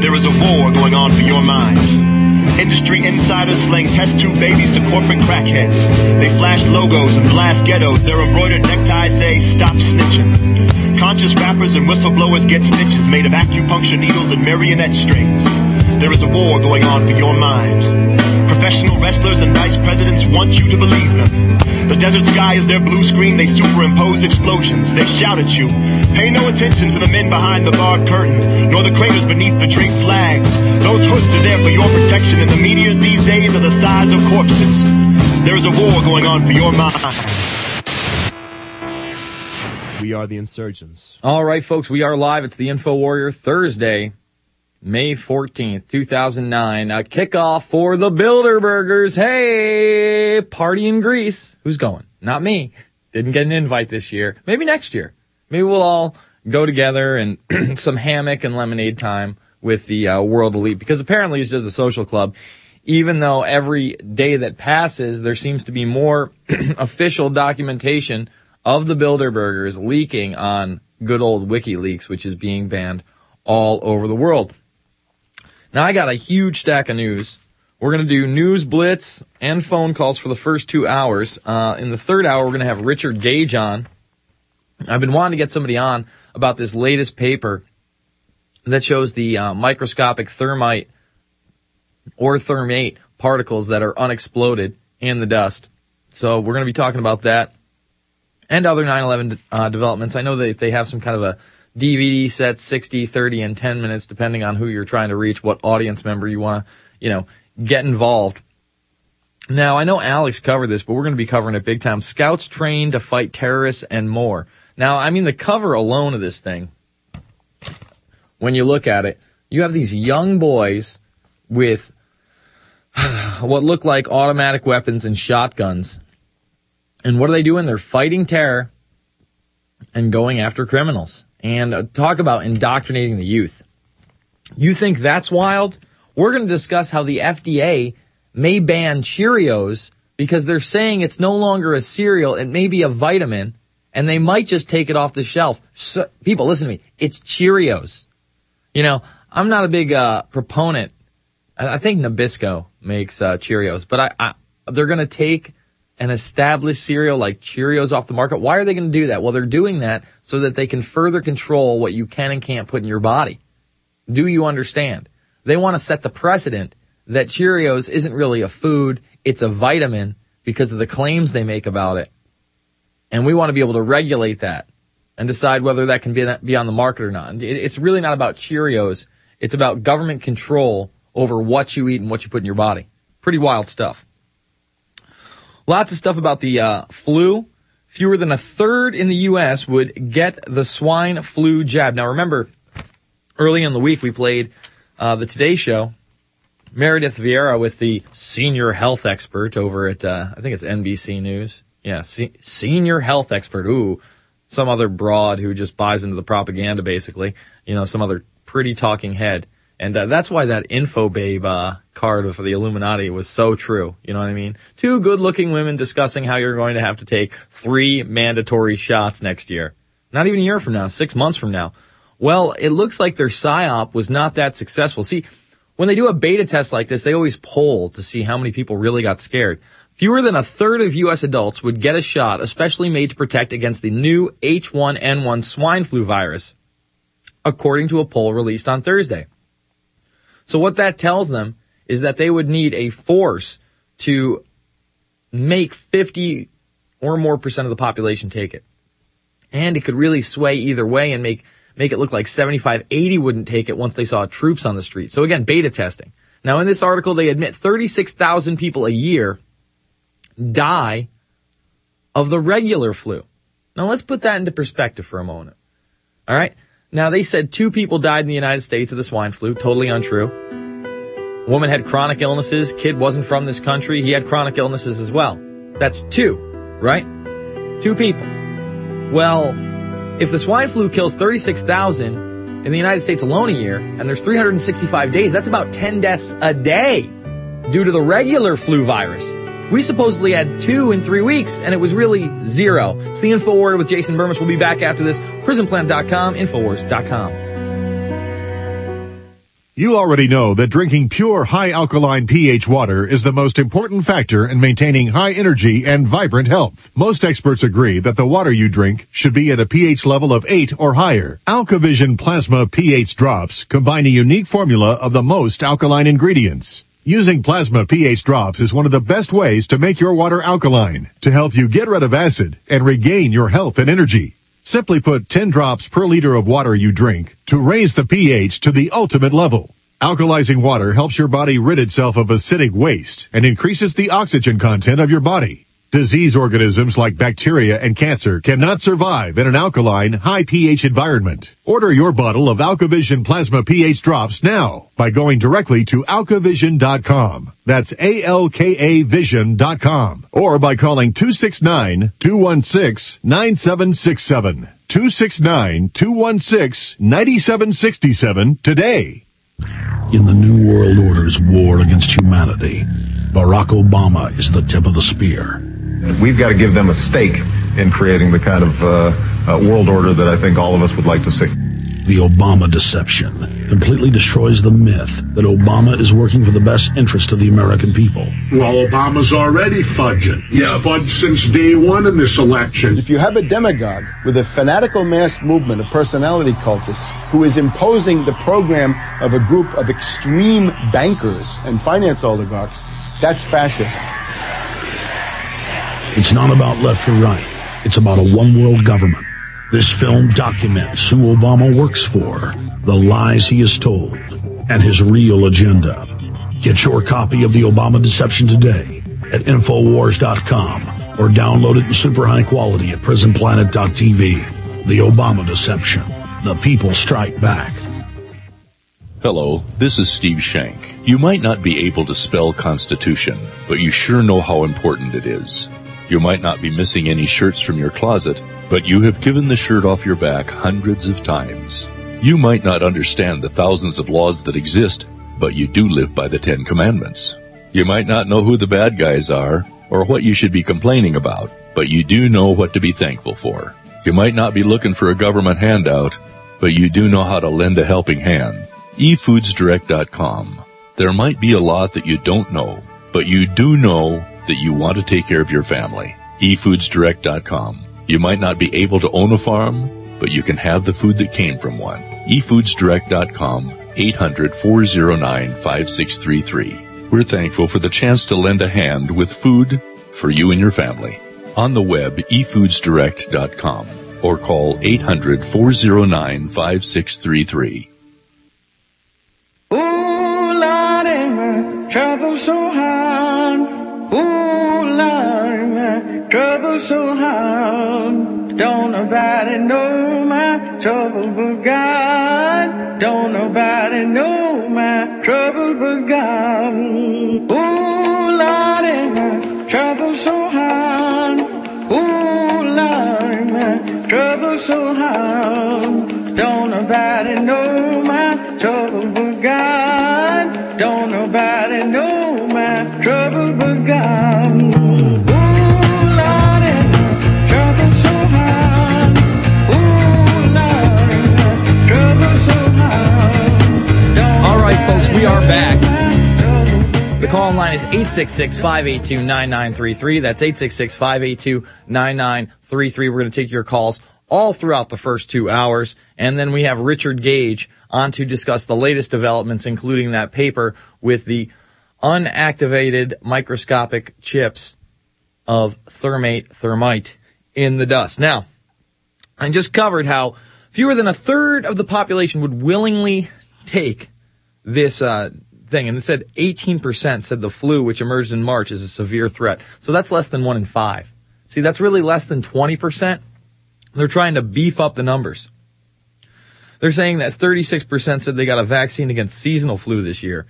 There is a war going on for your mind. Industry insiders slang test tube babies to corporate crackheads. They flash logos and blast ghettos. Their embroidered neckties say, stop snitching. Conscious rappers and whistleblowers get stitches made of acupuncture needles and marionette strings. There is a war going on for your mind. Professional wrestlers and vice presidents want you to believe them. The desert sky is their blue screen. They superimpose explosions. They shout at you. Pay no attention to the men behind the barred curtain, nor the craters beneath the draped flags. Those hoods are there for your protection, and the meteors these days are the size of corpses. There is a war going on for your mind. We are the insurgents. All right, folks, we are live. It's the Info Warrior, Thursday, May 14th, 2009. A kickoff for the Bilderbergers. Hey, party in Greece. Who's going? Not me. Didn't get an invite this year. Maybe next year. Maybe we'll all go together and some hammock and lemonade time with the World Elite, because apparently it's just a social club. Even though every day that passes, there seems to be more official documentation of the Bilderbergers leaking on good old WikiLeaks, which is being banned all over the world. Now, I got a huge stack of news. We're going to do news blitz and phone calls for the first 2 hours. In the third hour, we're going to have Richard Gage on. I've been wanting to get somebody on about this latest paper that shows the microscopic thermite or thermate particles that are unexploded in the dust. So we're going to be talking about that and other 9/11 developments. I know that they have some kind of a DVD set, 60, 30, and 10 minutes, depending on who you're trying to reach, what audience member you want to, get involved. Now, I know Alex covered this, but we're going to be covering it big time. Scouts trained to fight terrorists and more. Now, I mean, the cover alone of this thing, when you look at it, you have these young boys with what look like automatic weapons and shotguns. And what are they doing? They're fighting terror and going after criminals. And talk about indoctrinating the youth. You think that's wild? We're going to discuss how the FDA may ban Cheerios because they're saying it's no longer a cereal, it may be a vitamin, and they might just take it off the shelf. So, people, listen to me. It's Cheerios. I'm not a big proponent. I think Nabisco makes Cheerios, but they're going to take an established cereal like Cheerios off the market. Why are they going to do that? Well, they're doing that so that they can further control what you can and can't put in your body. Do you understand? They want to set the precedent that Cheerios isn't really a food, it's a vitamin because of the claims they make about it. And we want to be able to regulate that and decide whether that can be on the market or not. It's really not about Cheerios. It's about government control over what you eat and what you put in your body. Pretty wild stuff. Lots of stuff about the flu. Fewer than a third in the U.S. would get the swine flu jab. Now, remember, early in the week we played the Today Show, Meredith Vieira with the senior health expert over at, I think it's NBC News. Yeah, senior health expert. Ooh, some other broad who just buys into the propaganda, basically. Some other pretty talking head. And that's why that info babe card for the Illuminati was so true. You know what I mean? 2 good-looking women discussing how you're going to have to take 3 mandatory shots next year. Not even a year from now, 6 months from now. Well, it looks like their PSYOP was not that successful. See, when they do a beta test like this, they always poll to see how many people really got scared. Fewer than a third of U.S. adults would get a shot, especially made to protect against the new H1N1 swine flu virus, according to a poll released on Thursday. So what that tells them is that they would need a force to make 50 or more % of the population take it. And it could really sway either way and make it look like 75, 80 wouldn't take it once they saw troops on the street. So again, beta testing. Now in this article, they admit 36,000 people a year die of the regular flu. Now let's put that into perspective for a moment. All right. Now, they said 2 people died in the United States of the swine flu. Totally untrue. A woman had chronic illnesses. Kid wasn't from this country. He had chronic illnesses as well. That's 2, right? 2 people. Well, if the swine flu kills 36,000 in the United States alone a year, and there's 365 days, that's about 10 deaths a day due to the regular flu virus. We supposedly had 2 in 3 weeks, and it was really 0. It's the InfoWarrior with Jason Burmis. We'll be back after this. PrisonPlan.com, Infowars.com. You already know that drinking pure high alkaline pH water is the most important factor in maintaining high energy and vibrant health. Most experts agree that the water you drink should be at a pH level of 8 or higher. AlkaVision Plasma pH drops combine a unique formula of the most alkaline ingredients. Using plasma pH drops is one of the best ways to make your water alkaline to help you get rid of acid and regain your health and energy. Simply put 10 drops per liter of water you drink to raise the pH to the ultimate level. Alkalizing water helps your body rid itself of acidic waste and increases the oxygen content of your body. Disease organisms like bacteria and cancer cannot survive in an alkaline, high pH environment. Order your bottle of AlkaVision Plasma pH drops now by going directly to alkavision.com. That's ALKAvision.com. Or by calling 269-216-9767. 269-216-9767 today. In the New World Order's war against humanity, Barack Obama is the tip of the spear. We've got to give them a stake in creating the kind of world order that I think all of us would like to see. The Obama deception completely destroys the myth that Obama is working for the best interest of the American people. Well, Obama's already fudging. He's fudged since day one in this election. If you have a demagogue with a fanatical mass movement of personality cultists who is imposing the program of a group of extreme bankers and finance oligarchs, that's fascism. It's not about left or right. It's about a one-world government. This film documents who Obama works for, the lies he has told, and his real agenda. Get your copy of The Obama Deception today at Infowars.com or download it in super high quality at PrisonPlanet.tv. The Obama Deception. The people strike back. Hello, this is Steve Shank. You might not be able to spell Constitution, but you sure know how important it is. You might not be missing any shirts from your closet, but you have given the shirt off your back hundreds of times. You might not understand the thousands of laws that exist, but you do live by the 10 Commandments. You might not know who the bad guys are or what you should be complaining about, but you do know what to be thankful for. You might not be looking for a government handout, but you do know how to lend a helping hand. eFoodsDirect.com. There might be a lot that you don't know, but you do know that you want to take care of your family. eFoodsDirect.com. You might not be able to own a farm, but you can have the food that came from one. eFoodsDirect.com, 800-409-5633. We're thankful for the chance to lend a hand with food for you and your family. On the web, eFoodsDirect.com, or call 800-409-5633. Ooh, Lordy, my trouble so hard. Ooh, Lordy, my trouble so hard. Don't nobody know my trouble but God. Don't nobody know my trouble but God. Ooh, Lordy, my trouble so hard. Ooh, Lordy, my trouble so hard. Don't nobody know my trouble but God. Don't nobody know my trouble but God. Ooh, Lordy, my trouble so hard. Ooh, Lordy, my trouble so hard. All right, folks, we are back. The call line is 866-582-9933. That's 866-582-9933. We're going to take your calls all throughout the first 2 hours. And then we have Richard Gage on to discuss the latest developments, including that paper with the unactivated microscopic chips of thermite in the dust. Now, I just covered how fewer than a third of the population would willingly take this thing. And it said 18% said the flu, which emerged in March, is a severe threat. So that's less than 1 in 5. See, that's really less than 20%. They're trying to beef up the numbers. They're saying that 36% said they got a vaccine against seasonal flu this year.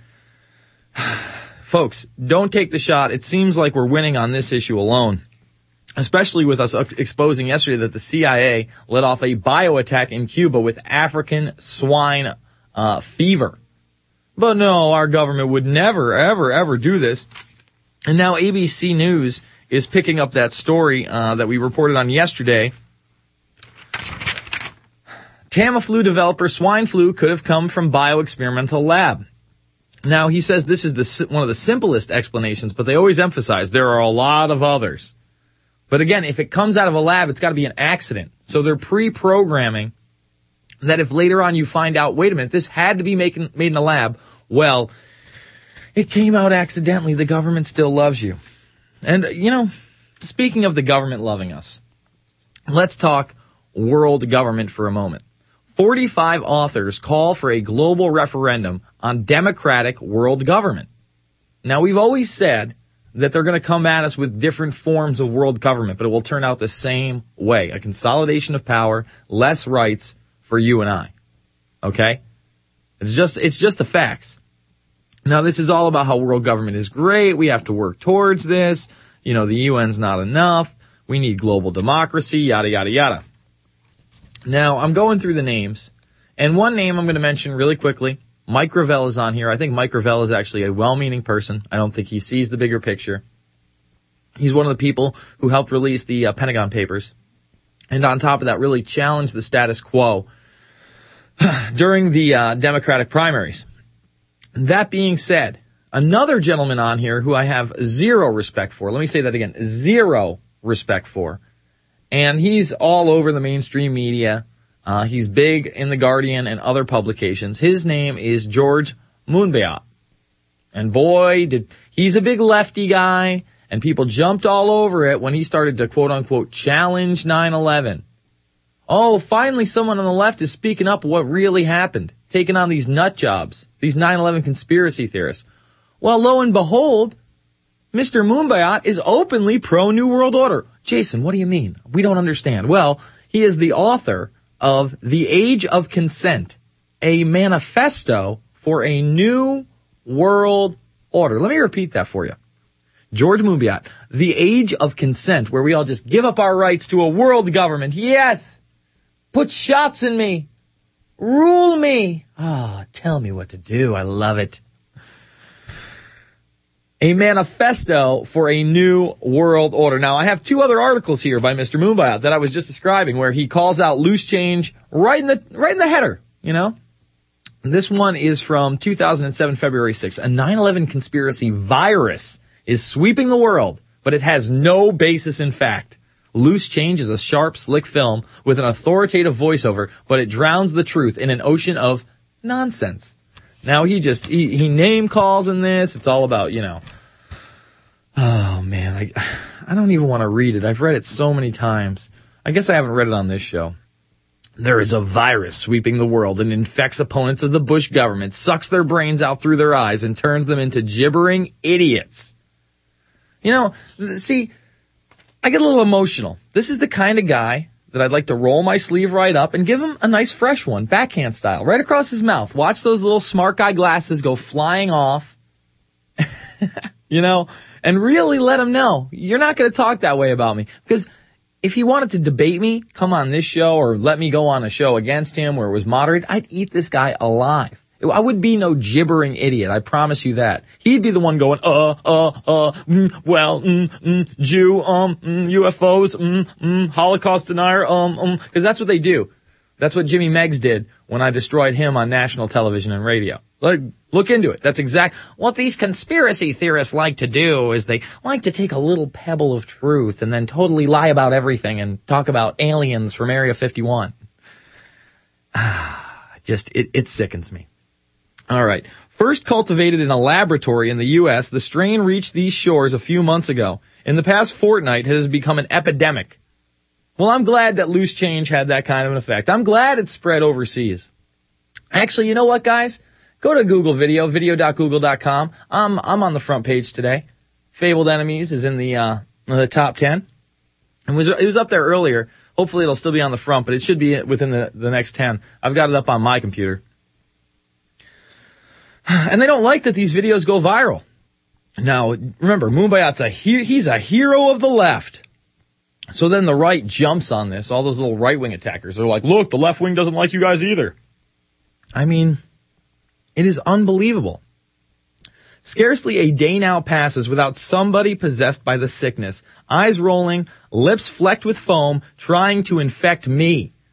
Folks, don't take the shot. It seems like we're winning on this issue alone, especially with us exposing yesterday that the CIA let off a bioattack in Cuba with African swine fever. But no, our government would never, ever, ever do this. And now ABC News is picking up that story that we reported on yesterday. Tamiflu developer swine flu could have come from bioexperimental lab. Now, he says this is one of the simplest explanations, but they always emphasize there are a lot of others. But again, if it comes out of a lab, it's got to be an accident. So they're pre-programming that if later on you find out, wait a minute, this had to be made in a lab, well, it came out accidentally. The government still loves you. And, you know, speaking of the government loving us, let's talk world government for a moment. 45 authors call for a global referendum on democratic world government. Now, we've always said that they're going to come at us with different forms of world government, but it will turn out the same way. A consolidation of power, less rights for you and I. Okay? It's just the facts. Now, this is all about how world government is great. We have to work towards this. You know, the UN's not enough. We need global democracy, yada, yada, yada. Now, I'm going through the names, and one name I'm going to mention really quickly. Mike Gravel is on here. I think Mike Gravel is actually a well-meaning person. I don't think he sees the bigger picture. He's one of the people who helped release the Pentagon Papers, and on top of that, really challenged the status quo during the Democratic primaries. That being said, another gentleman on here who I have zero respect for, let me say that again, zero respect for, and he's all over the mainstream media. He's big in The Guardian and other publications. His name is George Monbiot. And boy, he's a big lefty guy, and people jumped all over it when he started to quote-unquote challenge 9/11. Oh, finally someone on the left is speaking up what really happened, taking on these nut jobs, these 9/11 conspiracy theorists. Well, lo and behold, Mr. Monbiot is openly pro-New World Order. Jason, what do you mean? We don't understand. Well, he is the author of The Age of Consent, a manifesto for a new world order. Let me repeat that for you. George Monbiot, The Age of Consent, where we all just give up our rights to a world government. Yes! Put shots in me. Rule me. Oh, tell me what to do. I love it. A manifesto for a new world order. Now, I have two other articles here by Mr. Monbiot that I was just describing where he calls out loose change right in the header, you know? This one is from 2007, February 6th. A 9/11 conspiracy virus is sweeping the world, but it has no basis in fact. Loose Change is a sharp, slick film with an authoritative voiceover, but it drowns the truth in an ocean of nonsense. Now, he name calls in this. It's all about, you know. Oh, man, I don't even want to read it. I've read it so many times. I guess I haven't read it on this show. There is a virus sweeping the world and infects opponents of the Bush government, sucks their brains out through their eyes, and turns them into gibbering idiots. You know, see, I get a little emotional. This is the kind of guy that I'd like to roll my sleeve right up and give him a nice fresh one, backhand style, right across his mouth. Watch those little smart guy glasses go flying off, you know, and really let him know you're not going to talk that way about me. Because if he wanted to debate me, come on this show or let me go on a show against him where it was moderated, I'd eat this guy alive. I would be no gibbering idiot. I promise you that. He'd be the one going, Jew, UFOs, Holocaust denier, cause that's what they do. That's what Jimmy Meggs did when I destroyed him on national television and radio. Look into it. That's what these conspiracy theorists like to do is they like to take a little pebble of truth and then totally lie about everything and talk about aliens from Area 51. It sickens me. All right. First cultivated in a laboratory in the U.S., the strain reached these shores a few months ago. In the past fortnight, it has become an epidemic. Well, I'm glad that loose change had that kind of an effect. I'm glad it spread overseas. Actually, you know what, guys? Go to Google Video, video.google.com. I'm on the front page today. Fabled Enemies is in the top 10. It was up there earlier. Hopefully it'll still be on the front, but it should be within the next 10. I've got it up on my computer. And they don't like that these videos go viral. Now, remember, Monbiot's he's a hero of the left. So then the right jumps on this. All those little right-wing attackers. They're like, look, the left wing doesn't like you guys either. I mean, it is unbelievable. Scarcely a day now passes without somebody possessed by the sickness, eyes rolling, lips flecked with foam, trying to infect me.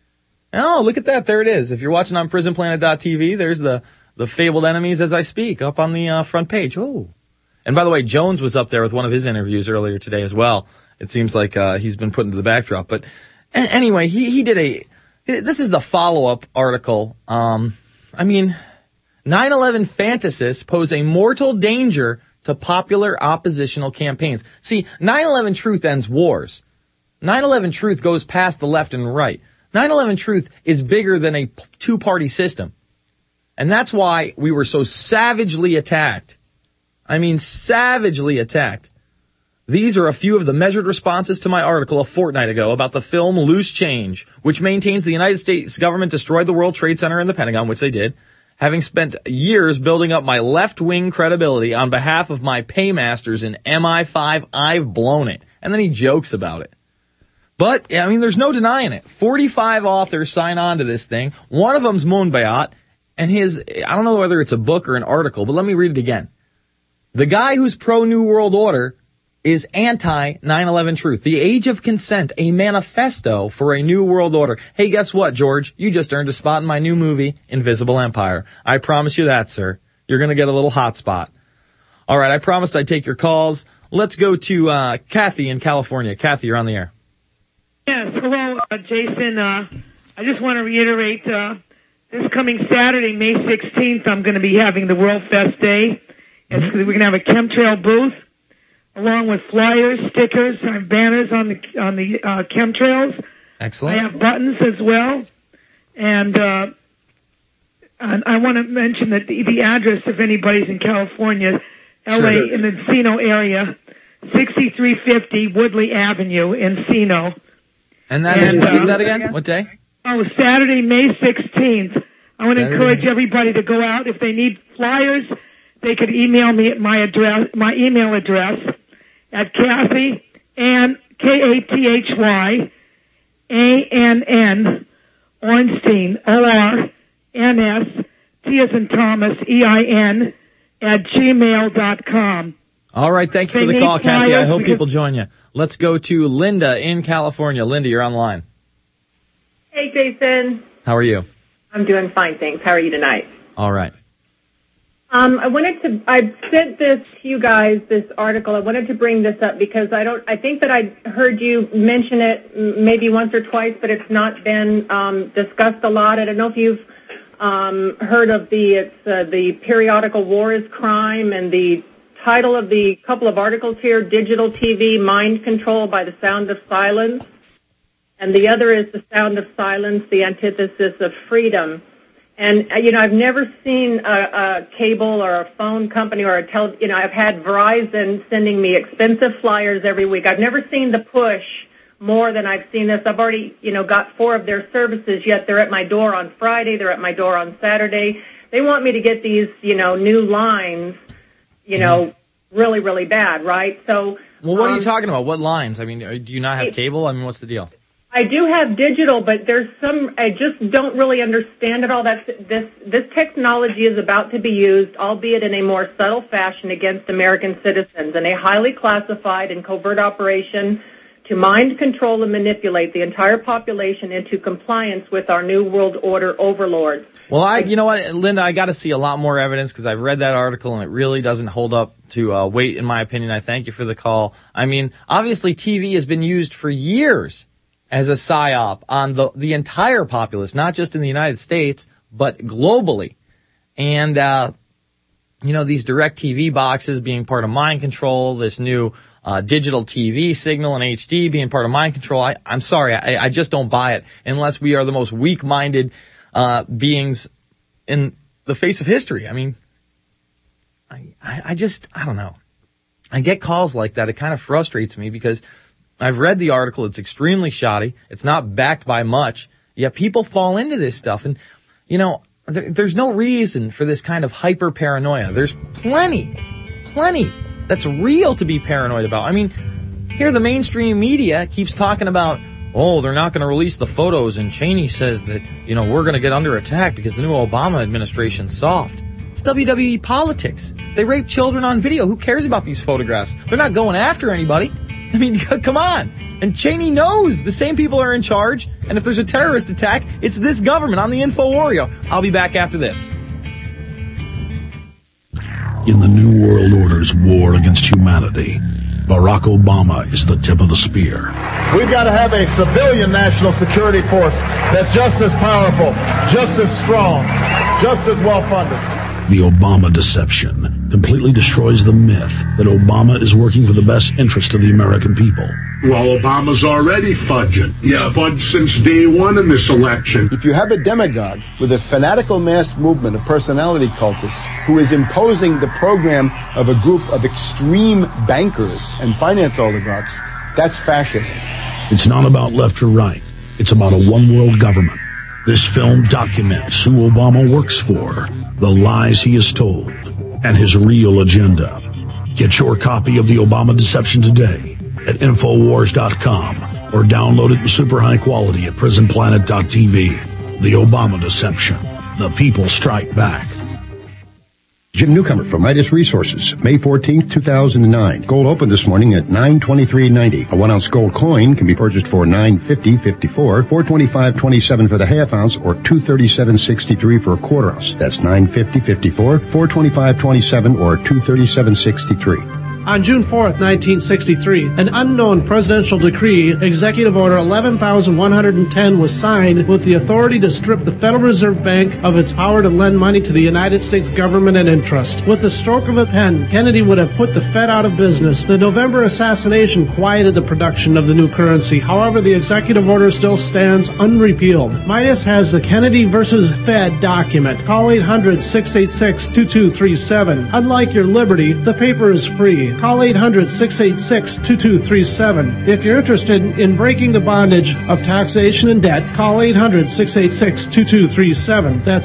Oh, look at that. There it is. If you're watching on prisonplanet.tv, there's the fabled enemies as I speak up on the front page. Oh. And by the way, Jones was up there with one of his interviews earlier today as well. It seems like he's been put into the backdrop. But anyway, he did this is the follow-up article. 9/11 fantasists pose a mortal danger to popular oppositional campaigns. See, 9/11 truth ends wars. 9/11 truth goes past the left and right. 9/11 truth is bigger than a two-party system. And that's why we were so savagely attacked. I mean, savagely attacked. These are a few of the measured responses to my article a fortnight ago about the film Loose Change, which maintains the United States government destroyed the World Trade Center and the Pentagon, which they did, having spent years building up my left-wing credibility on behalf of my paymasters in MI5, I've blown it. And then he jokes about it. But, I mean, there's no denying it. 45 authors sign on to this thing. One of them's Moonbayat, and I don't know whether it's a book or an article, but let me read it again. The guy who's pro-New World Order is anti-9/11 truth. The Age of Consent, a manifesto for a new world order. Hey, guess what, George? You just earned a spot in my new movie, Invisible Empire. I promise you that, sir. You're going to get a little hot spot. All right, I promised I'd take your calls. Let's go to Kathy in California. Kathy, you're on the air. Yes, hello, Jason. I just want to reiterate, this coming Saturday, May 16th, I'm going to be having the World Fest Day. We're going to have a chemtrail booth, along with flyers, stickers, and banners on the chemtrails. Excellent. I have buttons as well. And I want to mention that the address, if anybody's in California, LA, in the Encino area, 6350 Woodley Avenue, Encino. And that is, what is that again? What day? Oh, Saturday, May 16th. I want to encourage everybody to go out. If they need flyers, they could email me at my email address at Kathy and Kathy Ann Ornstein, ORNS, T as in Thomas, EIN, at gmail.com. All right, thank you for the call, Kathy. I hope people join you. Let's go to Linda in California. Linda, you're online. Hey, Jason. How are you? I'm doing fine, thanks. How are you tonight? All right. I sent this to you guys, this article. I wanted to bring this up because I think that I heard you mention it maybe once or twice, but it's not been discussed a lot. I don't know if you've heard of the periodical war is crime, and the title of the couple of articles here, Digital TV, Mind Control by the Sound of Silence. And the other is The Sound of Silence, the Antithesis of Freedom. And, I've never seen a cable or a phone company or I've had Verizon sending me expensive flyers every week. I've never seen the push more than I've seen this. I've already, got 4 of their services, yet they're at my door on Friday, they're at my door on Saturday. They want me to get these, new lines, really, really bad, right? So, well, what are you talking about? What lines? I mean, do you not have cable? I mean, what's the deal? I do have digital, but there's I just don't really understand it all. This technology is about to be used, albeit in a more subtle fashion, against American citizens in a highly classified and covert operation to mind control and manipulate the entire population into compliance with our New World Order overlords. Well, you know what, Linda, I got to see a lot more evidence because I've read that article and it really doesn't hold up to weight, in my opinion. I thank you for the call. I mean, obviously TV has been used for years as a psyop on the entire populace, not just in the United States, but globally. And, these direct TV boxes being part of mind control, this new digital TV signal in HD being part of mind control. I'm sorry, I just don't buy it unless we are the most weak-minded beings in the face of history. I mean, I don't know. I get calls like that. It kind of frustrates me because I've read the article. It's extremely shoddy. It's not backed by much. Yet people fall into this stuff. And, there's no reason for this kind of hyper paranoia. There's plenty that's real to be paranoid about. I mean, here the mainstream media keeps talking about, they're not going to release the photos. And Cheney says that, we're going to get under attack because the new Obama administration's soft. It's WWE politics. They rape children on video. Who cares about these photographs? They're not going after anybody. I mean, come on. And Cheney knows the same people are in charge, and if there's a terrorist attack, it's this government. I'm the InfoWarrior. I'll be back after this. In the New World Order's war against humanity, Barack Obama is the tip of the spear. We've got to have a civilian national security force that's just as powerful, just as strong, just as well-funded. The Obama deception completely destroys the myth that Obama is working for the best interest of the American people. Well, Obama's already fudging. He's fudged since day one in this election. If you have a demagogue with a fanatical mass movement of personality cultists who is imposing the program of a group of extreme bankers and finance oligarchs, that's fascism. It's not about left or right. It's about a one-world government. This film documents who Obama works for, the lies he has told, and his real agenda. Get your copy of The Obama Deception today at Infowars.com or download it in super high quality at PrisonPlanet.tv. The Obama Deception. The people strike back. Jim Newcomer from Midas Resources, May 14th, 2009. Gold opened this morning at $923.90. A 1 ounce gold coin can be purchased for $950.54, $425.27 for the half ounce, or $237.63 for a quarter ounce. That's $950.54, $425.27, or $237.63. On June 4th, 1963, an unknown presidential decree, Executive Order 11,110, was signed with the authority to strip the Federal Reserve Bank of its power to lend money to the United States government and interest. With the stroke of a pen, Kennedy would have put the Fed out of business. The November assassination quieted the production of the new currency. However, the executive order still stands unrepealed. Midas has the Kennedy versus Fed document. Call 800-686-2237. Unlike your Liberty, the paper is free. Call 800-686-2237. If you're interested in breaking the bondage of taxation and debt, call 800-686-2237. That's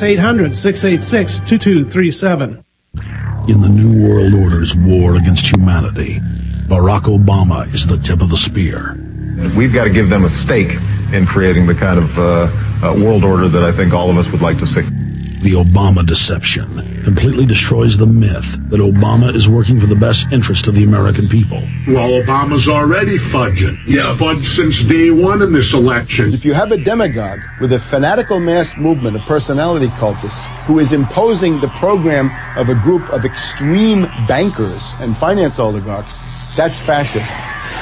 800-686-2237. In the New World Order's war against humanity, Barack Obama is the tip of the spear. We've got to give them a stake in creating the kind of world order that I think all of us would like to see. The Obama deception completely destroys the myth that Obama is working for the best interest of the American people. Well, Obama's already fudging. He's fudged since day one in this election. If you have a demagogue with a fanatical mass movement of personality cultists who is imposing the program of a group of extreme bankers and finance oligarchs, that's fascism.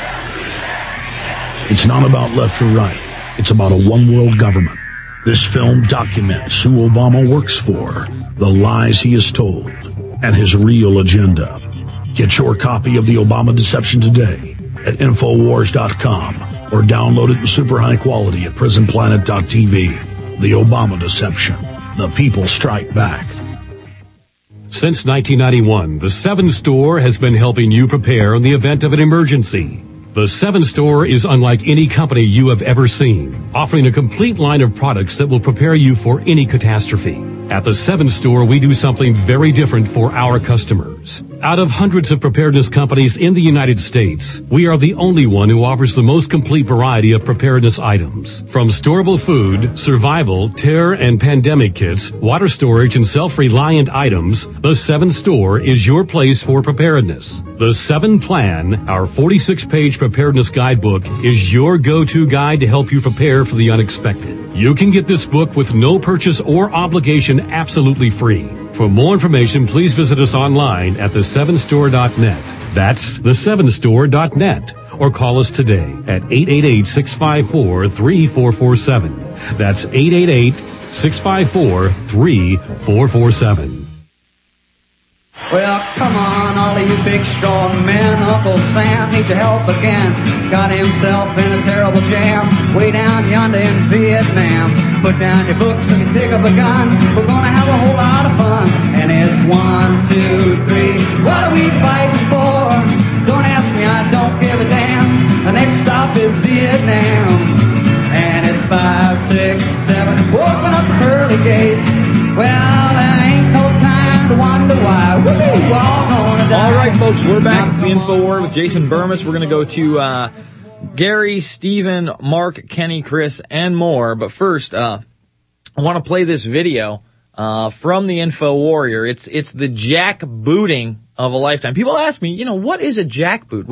It's not about left or right. It's about a one-world government. This film documents who Obama works for, the lies he has told, and his real agenda. Get your copy of The Obama Deception today at Infowars.com or download it in super high quality at PrisonPlanet.tv. The Obama Deception. The people strike back. Since 1991, the 7 Store has been helping you prepare in the event of an emergency. The 7 Store is unlike any company you have ever seen, offering a complete line of products that will prepare you for any catastrophe. At the 7 Store, we do something very different for our customers. Out of hundreds of preparedness companies in the United States, we are the only one who offers the most complete variety of preparedness items. From storable food, survival, terror and pandemic kits, water storage and self-reliant items, the 7 Store is your place for preparedness. The 7 Plan, our 46-page preparedness guidebook, is your go-to guide to help you prepare for the unexpected. You can get this book with no purchase or obligation absolutely free. For more information, please visit us online at the7store.net. That's the7store.net. Or call us today at 888-654-3447. That's 888-654-3447. Well, come on, all of you big strong men. Uncle Sam needs your help again. Got himself in a terrible jam way down yonder in Vietnam. Put down your books and pick up a gun. We're gonna have a whole lot of fun. And it's 1, 2, 3. What are we fighting for? Don't ask me, I don't give a damn. The next stop is Vietnam. And it's 5, 6, 7. Open up the pearly gates. Well, there ain't no time to wonder why. We're all gonna die. All right, folks, we're back. It's the InfoWar with Jason Burmis. We're going to go to Gary, Stephen, Mark, Kenny, Chris, and more. But first, I want to play this video from the InfoWarrior. It's the jackbooting of a lifetime. People ask me, what is a jackboot? Well,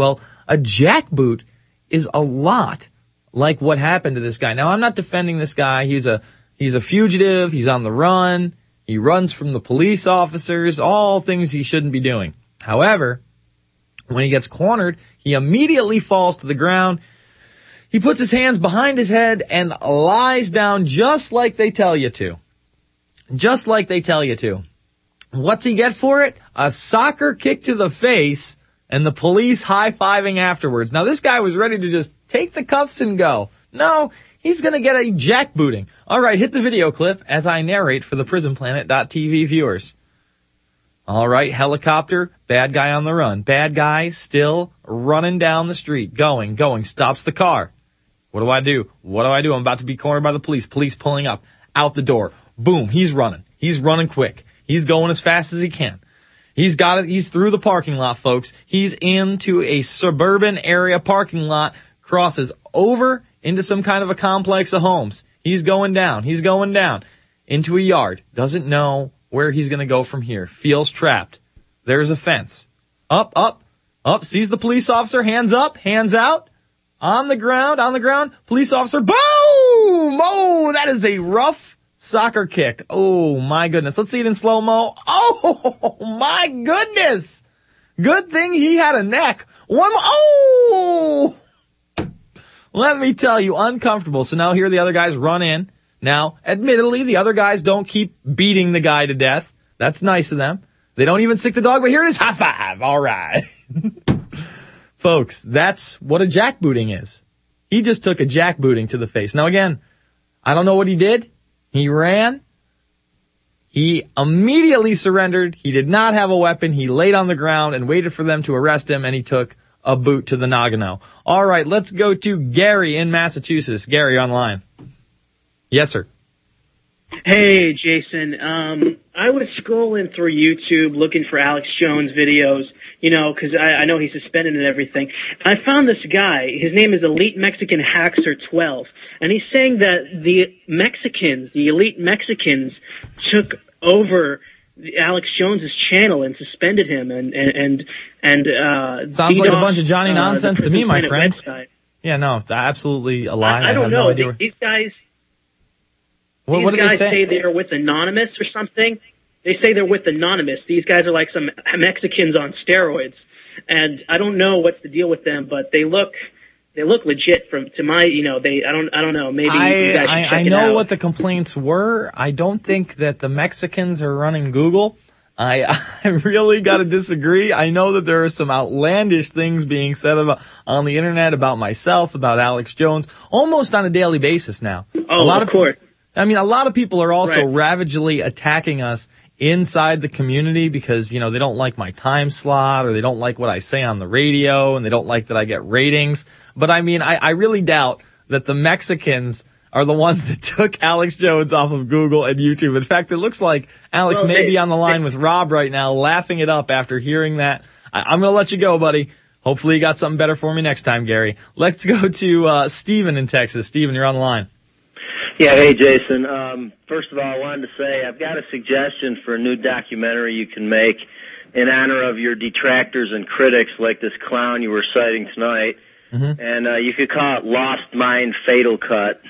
A jackboot is a lot like what happened to this guy. Now, I'm not defending this guy. He's a fugitive. He's on the run. He runs from the police officers, all things he shouldn't be doing. However, when he gets cornered, he immediately falls to the ground. He puts his hands behind his head and lies down just like they tell you to. Just like they tell you to. What's he get for it? A soccer kick to the face and the police high-fiving afterwards. Now, this guy was ready to just take the cuffs and go. No, he's going to get a jackbooting. All right, hit the video clip as I narrate for the PrisonPlanet.tv viewers. All right, helicopter, bad guy on the run. Bad guy still running down the street. Going, stops the car. What do I do? I'm about to be cornered by the police. Police pulling up. Out the door. Boom, he's running. He's running quick. He's going as fast as he can. He's got it. He's through the parking lot, folks. He's into a suburban area parking lot, crosses over into some kind of a complex of homes. He's going down into a yard. Doesn't know where he's going to go from here. Feels trapped. There's a fence. Up. Sees the police officer. Hands up, hands out. On the ground. Police officer. Boom! Oh, that is a rough soccer kick. Oh, my goodness. Let's see it in slow-mo. Oh, my goodness. Good thing he had a neck. One more. Oh! Let me tell you, uncomfortable. So now here the other guys run in. Now, admittedly, the other guys don't keep beating the guy to death. That's nice of them. They don't even sick the dog, but here it is. High five. All right. Folks, that's what a jackbooting is. He just took a jackbooting to the face. Now, again, I don't know what he did. He ran. He immediately surrendered. He did not have a weapon. He laid on the ground and waited for them to arrest him, and he took a boot to the noggino. All right, let's go to Gary in Massachusetts. Gary, online. Yes, sir. Hey, Jason. I was scrolling through YouTube looking for Alex Jones videos, because I know he's suspended and everything. I found this guy. His name is Elite Mexican Hackster 12, and he's saying that the elite Mexicans, took over Alex Jones's channel and suspended him and sounds like a bunch of Johnny nonsense to me, my friend. Website. Yeah, no, absolutely a lie. I don't know. These guys. What do they say they're with Anonymous or something. They say they're with Anonymous. These guys are like some Mexicans on steroids, and I don't know what's the deal with them, but they look legit I don't know. Maybe you guys should check I it know out. what the complaints were. I don't think that the Mexicans are running Google. I really got to disagree. I know that there are some outlandish things being said on the internet about myself, about Alex Jones, almost on a daily basis now. Oh, of course. A lot of people are also ravagely attacking us inside the community because, they don't like my time slot or they don't like what I say on the radio and they don't like that I get ratings. But I really doubt that the Mexicans are the ones that took Alex Jones off of Google and YouTube. In fact, it looks like Alex may be on the line with Rob right now, laughing it up after hearing that. I'm going to let you go, buddy. Hopefully you got something better for me next time, Gary. Let's go to Steven in Texas. Steven, you're on the line. Yeah, hey, Jason. First of all, I wanted to say I've got a suggestion for a new documentary you can make in honor of your detractors and critics like this clown you were citing tonight. Mm-hmm. And you could call it Lost Mind Fatal Cut.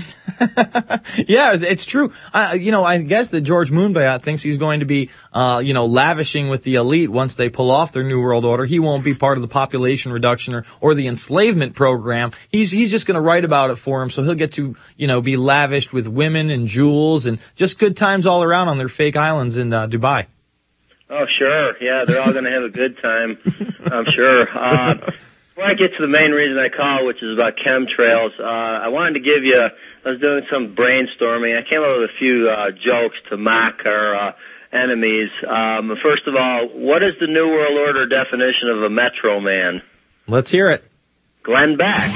Yeah, it's true. I guess that George Moonbayat thinks he's going to be, lavishing with the elite once they pull off their New World Order. He won't be part of the population reduction or the enslavement program. He's just going to write about it for him, so he'll get to, be lavished with women and jewels and just good times all around on their fake islands in Dubai. Oh, sure. Yeah, they're all going to have a good time, I'm sure. Before I get to the main reason I called, which is about chemtrails, I wanted to give you, I was doing some brainstorming. I came up with a few jokes to mock our enemies. First of all, what is the New World Order definition of a Metro Man? Let's hear it. Glenn Beck.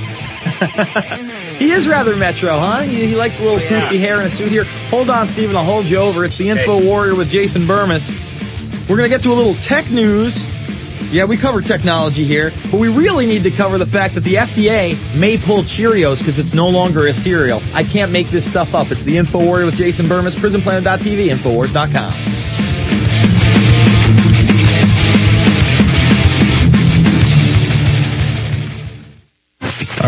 He is rather Metro, huh? He likes a little poofy hair and a suit here. Hold on, Stephen, I'll hold you over. It's the Info Warrior with Jason Burmis. We're going to get to a little tech news. Yeah, we cover technology here, but we really need to cover the fact that the FDA may pull Cheerios because it's no longer a cereal. I can't make this stuff up. It's the Info Warrior with Jason Burmis, PrisonPlanet.tv, Infowars.com.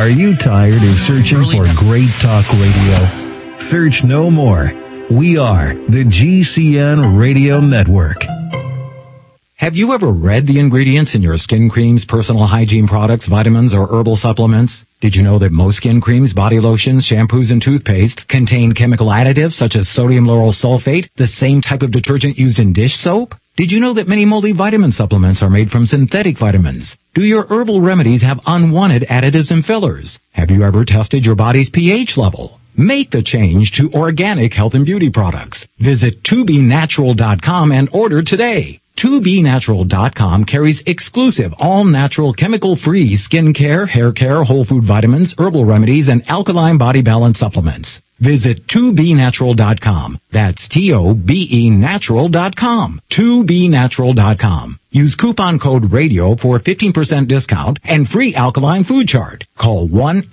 Are you tired of searching for great talk radio? Search no more. We are the GCN Radio Network. Have you ever read the ingredients in your skin creams, personal hygiene products, vitamins, or herbal supplements? Did you know that most skin creams, body lotions, shampoos, and toothpastes contain chemical additives such as sodium lauryl sulfate, the same type of detergent used in dish soap? Did you know that many multivitamin supplements are made from synthetic vitamins? Do your herbal remedies have unwanted additives and fillers? Have you ever tested your body's pH level? Make the change to organic health and beauty products. Visit 2BNatural.com and order today. 2BNatural.com carries exclusive, all-natural, chemical-free skincare, hair care, whole food vitamins, herbal remedies, and alkaline body balance supplements. Visit 2BNatural.com. That's TOBENatural.com. 2BNatural.com. Use coupon code RADIO for a 15% discount and free alkaline food chart. Call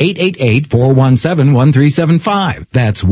1-888-417-1375. That's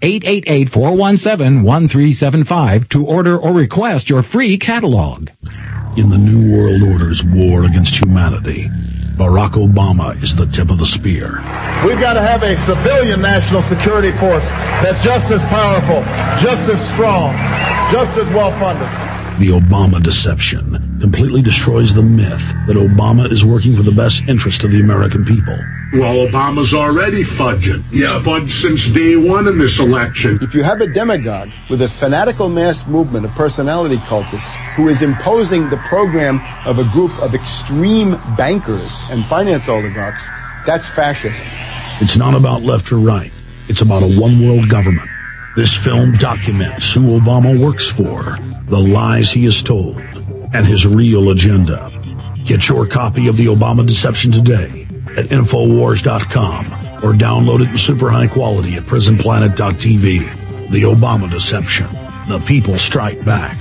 1-888-417-1375 to order or request your free catalog. In the New World Order's war against humanity, Barack Obama is the tip of the spear. We've got to have a civilian national security force that's just as powerful, just as strong, just as well-funded. The Obama deception completely destroys the myth that Obama is working for the best interest of the American people. Well, Obama's already fudging. He's fudged since day one in this election. If you have a demagogue with a fanatical mass movement of personality cultists who is imposing the program of a group of extreme bankers and finance oligarchs, that's fascism. It's not about left or right. It's about a one-world government. This film documents who Obama works for, the lies he has told, and his real agenda. Get your copy of The Obama Deception today at Infowars.com or download it in super high quality at PrisonPlanet.tv. The Obama Deception. The people strike back.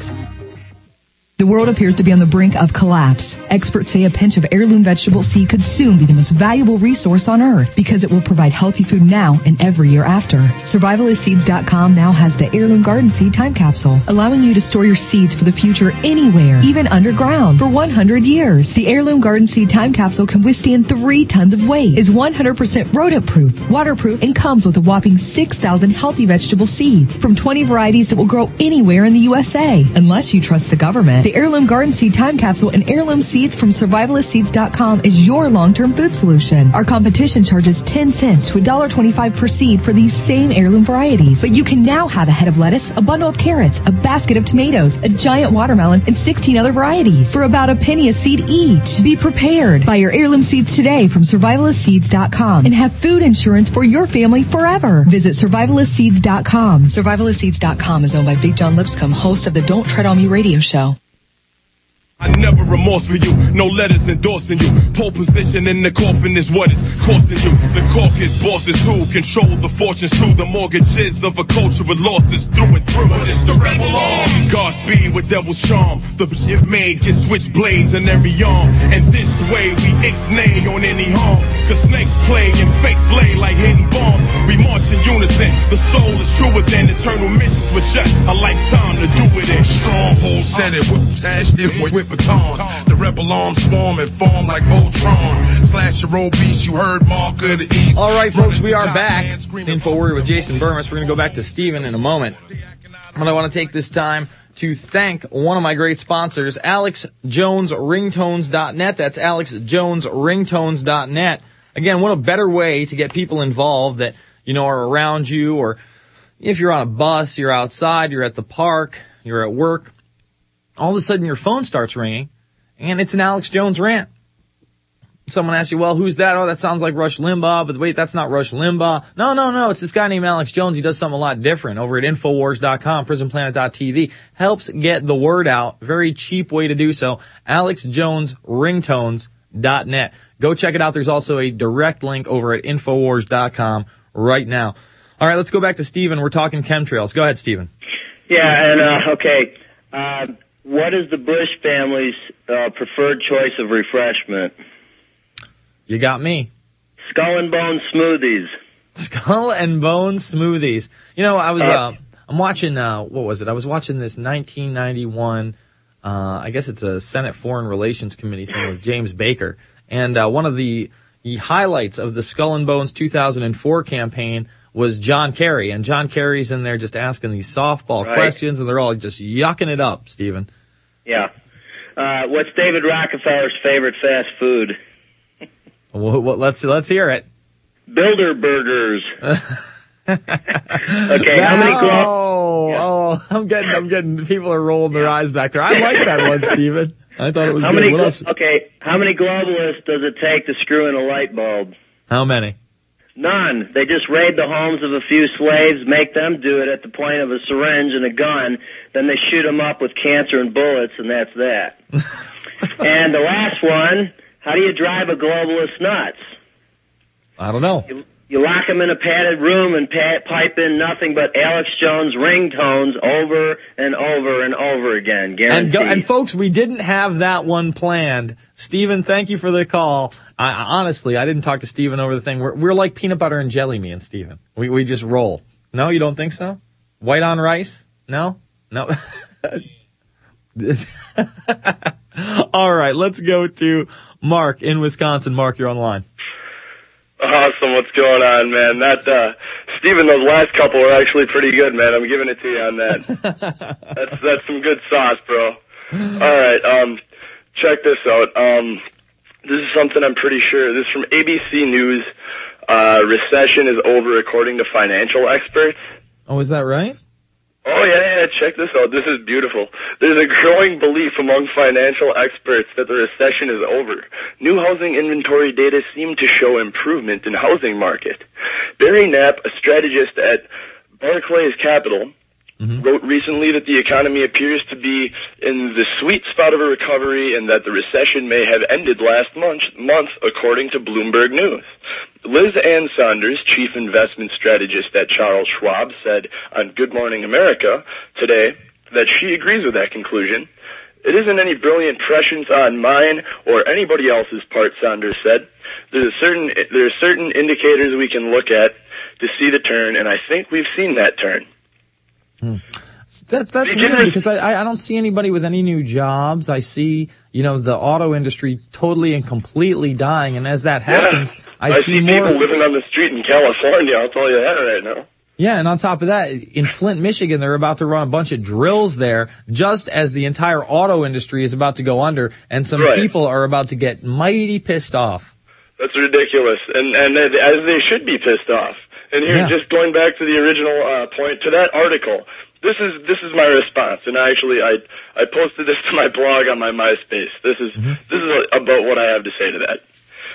The world appears to be on the brink of collapse. Experts say a pinch of heirloom vegetable seed could soon be the most valuable resource on Earth because it will provide healthy food now and every year after. Survivalistseeds.com now has the Heirloom Garden Seed Time Capsule, allowing you to store your seeds for the future anywhere, even underground, for 100 years. The Heirloom Garden Seed Time Capsule can withstand 3 tons of weight, is 100% rodent-proof, waterproof, and comes with a whopping 6,000 healthy vegetable seeds from 20 varieties that will grow anywhere in the USA, unless you trust the government. The Heirloom Garden Seed Time Capsule and heirloom seeds from Survivalistseeds.com is your long-term food solution. Our competition charges 10 cents to $1.25 per seed for these same heirloom varieties. But you can now have a head of lettuce, a bundle of carrots, a basket of tomatoes, a giant watermelon, and 16 other varieties for about a penny a seed each. Be prepared. Buy your heirloom seeds today from Survivalistseeds.com and have food insurance for your family forever. Visit Survivalistseeds.com. Survivalistseeds.com is owned by Big John Lipscomb, host of the Don't Tread on Me radio show. I never remorse for you, no letters endorsing you. Pole position in the coffin is what is costing you. The caucus bosses who control the fortunes too. The mortgages of a culture with losses through and through. But it's the rebel arm. Godspeed with devil's charm. The shit made get switchblades in every arm. And this way we ixnay on any harm. Cause snakes play and fake slay like hidden bombs. We march in unison. The soul is truer than eternal missions with just a lifetime to do it in. Stronghold set it with sash it with batons. The rebel arms swarm and form like Voltron. Slash your old beast, you heard Mark of the East. All right, folks, we are back. It's Info Warrior with Jason Burmis. We're going to go back to Steven in a moment. But I want to take this time to thank one of my great sponsors, AlexJonesRingtones.net. That's AlexJonesRingtones.net. Again, what a better way to get people involved that, you know, are around you, or if you're on a bus, you're outside, you're at the park, you're at work. All of a sudden your phone starts ringing, and it's an Alex Jones rant. Someone asks you, well, who's that? Oh, that sounds like Rush Limbaugh, but wait, that's not Rush Limbaugh. No, it's this guy named Alex Jones. He does something a lot different over at Infowars.com, PrisonPlanet.tv. Helps get the word out. Very cheap way to do so. AlexJonesRingtones.net. Go check it out. There's also a direct link over at Infowars.com right now. All right, let's go back to Steven. We're talking chemtrails. Go ahead, Steven. Yeah, and, okay. What is the Bush family's preferred choice of refreshment? You got me. Skull and Bone Smoothies. Skull and Bone Smoothies. You know, I was, I'm watching, what was it? I was watching this 1991, I guess it's a Senate Foreign Relations Committee thing with James Baker. And one of the the highlights of the Skull and Bones 2004 campaign was John Kerry, and John Kerry's in there just asking these softball questions, and they're all just yucking it up, Stephen. Yeah. What's David Rockefeller's favorite fast food? Let's hear it. Bilderbergers. Okay, how many I'm getting people are rolling their eyes back there. I like that one, Stephen. I thought it was how good. many? What else? Okay, how many globalists does it take to screw in a light bulb? How many? None. They just raid the homes of a few slaves, make them do it at the point of a syringe and a gun, then they shoot them up with cancer and bullets, and that's that. And the last one, how do you drive a globalist nuts? I don't know. You lock them in a padded room and pipe in nothing but Alex Jones ringtones over and over and over again, guaranteed. And folks, we didn't have that one planned. Stephen, thank you for the call. Honestly, I didn't talk to Stephen over the thing. We're like peanut butter and jelly, me and Stephen. We just roll. No, you don't think so? White on rice? No? All right, let's go to Mark in Wisconsin. Mark, you're on the line. Awesome. What's going on, man? That, Steven, those last couple were actually pretty good, man. I'm giving it to you on that. That's some good sauce, bro. All right. Check this out. This is something I'm pretty sure. This is from ABC News. Recession is over according to financial experts. Oh, is that right? Oh, yeah, check this out. This is beautiful. There's a growing belief among financial experts that the recession is over. New housing inventory data seem to show improvement in housing market. Barry Knapp, a strategist at Barclays Capital, wrote recently that the economy appears to be in the sweet spot of a recovery and that the recession may have ended last month, according to Bloomberg News. Liz Ann Saunders, chief investment strategist at Charles Schwab, said on Good Morning America today that she agrees with that conclusion. It isn't any brilliant prescience on mine or anybody else's part, Saunders said. There are certain indicators we can look at to see the turn, and I think we've seen that turn. That's weird because I don't see anybody with any new jobs. I see, the auto industry totally and completely dying. And as that happens, I see more people living on the street in California. I'll tell you that right now. Yeah, and on top of that, in Flint, Michigan, they're about to run a bunch of drills there just as the entire auto industry is about to go under, and some people are about to get mighty pissed off. That's ridiculous, and as they should be pissed off. And here, just going back to the original point, to that article, this is my response. And I posted this to my blog on my MySpace. This is about what I have to say to that.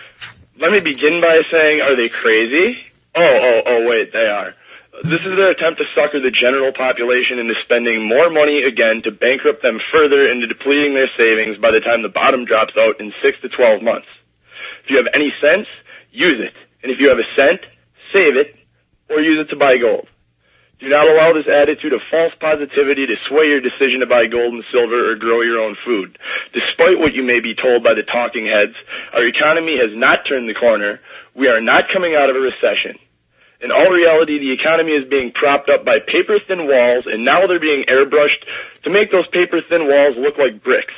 Let me begin by saying, are they crazy? Oh, wait, they are. This is their attempt to sucker the general population into spending more money again to bankrupt them further into depleting their savings by the time the bottom drops out in 6 to 12 months. If you have any sense, use it. And if you have a cent, save it or use it to buy gold. Do not allow this attitude of false positivity to sway your decision to buy gold and silver or grow your own food. Despite what you may be told by the talking heads, our economy has not turned the corner. We are not coming out of a recession. In all reality, the economy is being propped up by paper-thin walls, and now they're being airbrushed to make those paper-thin walls look like bricks.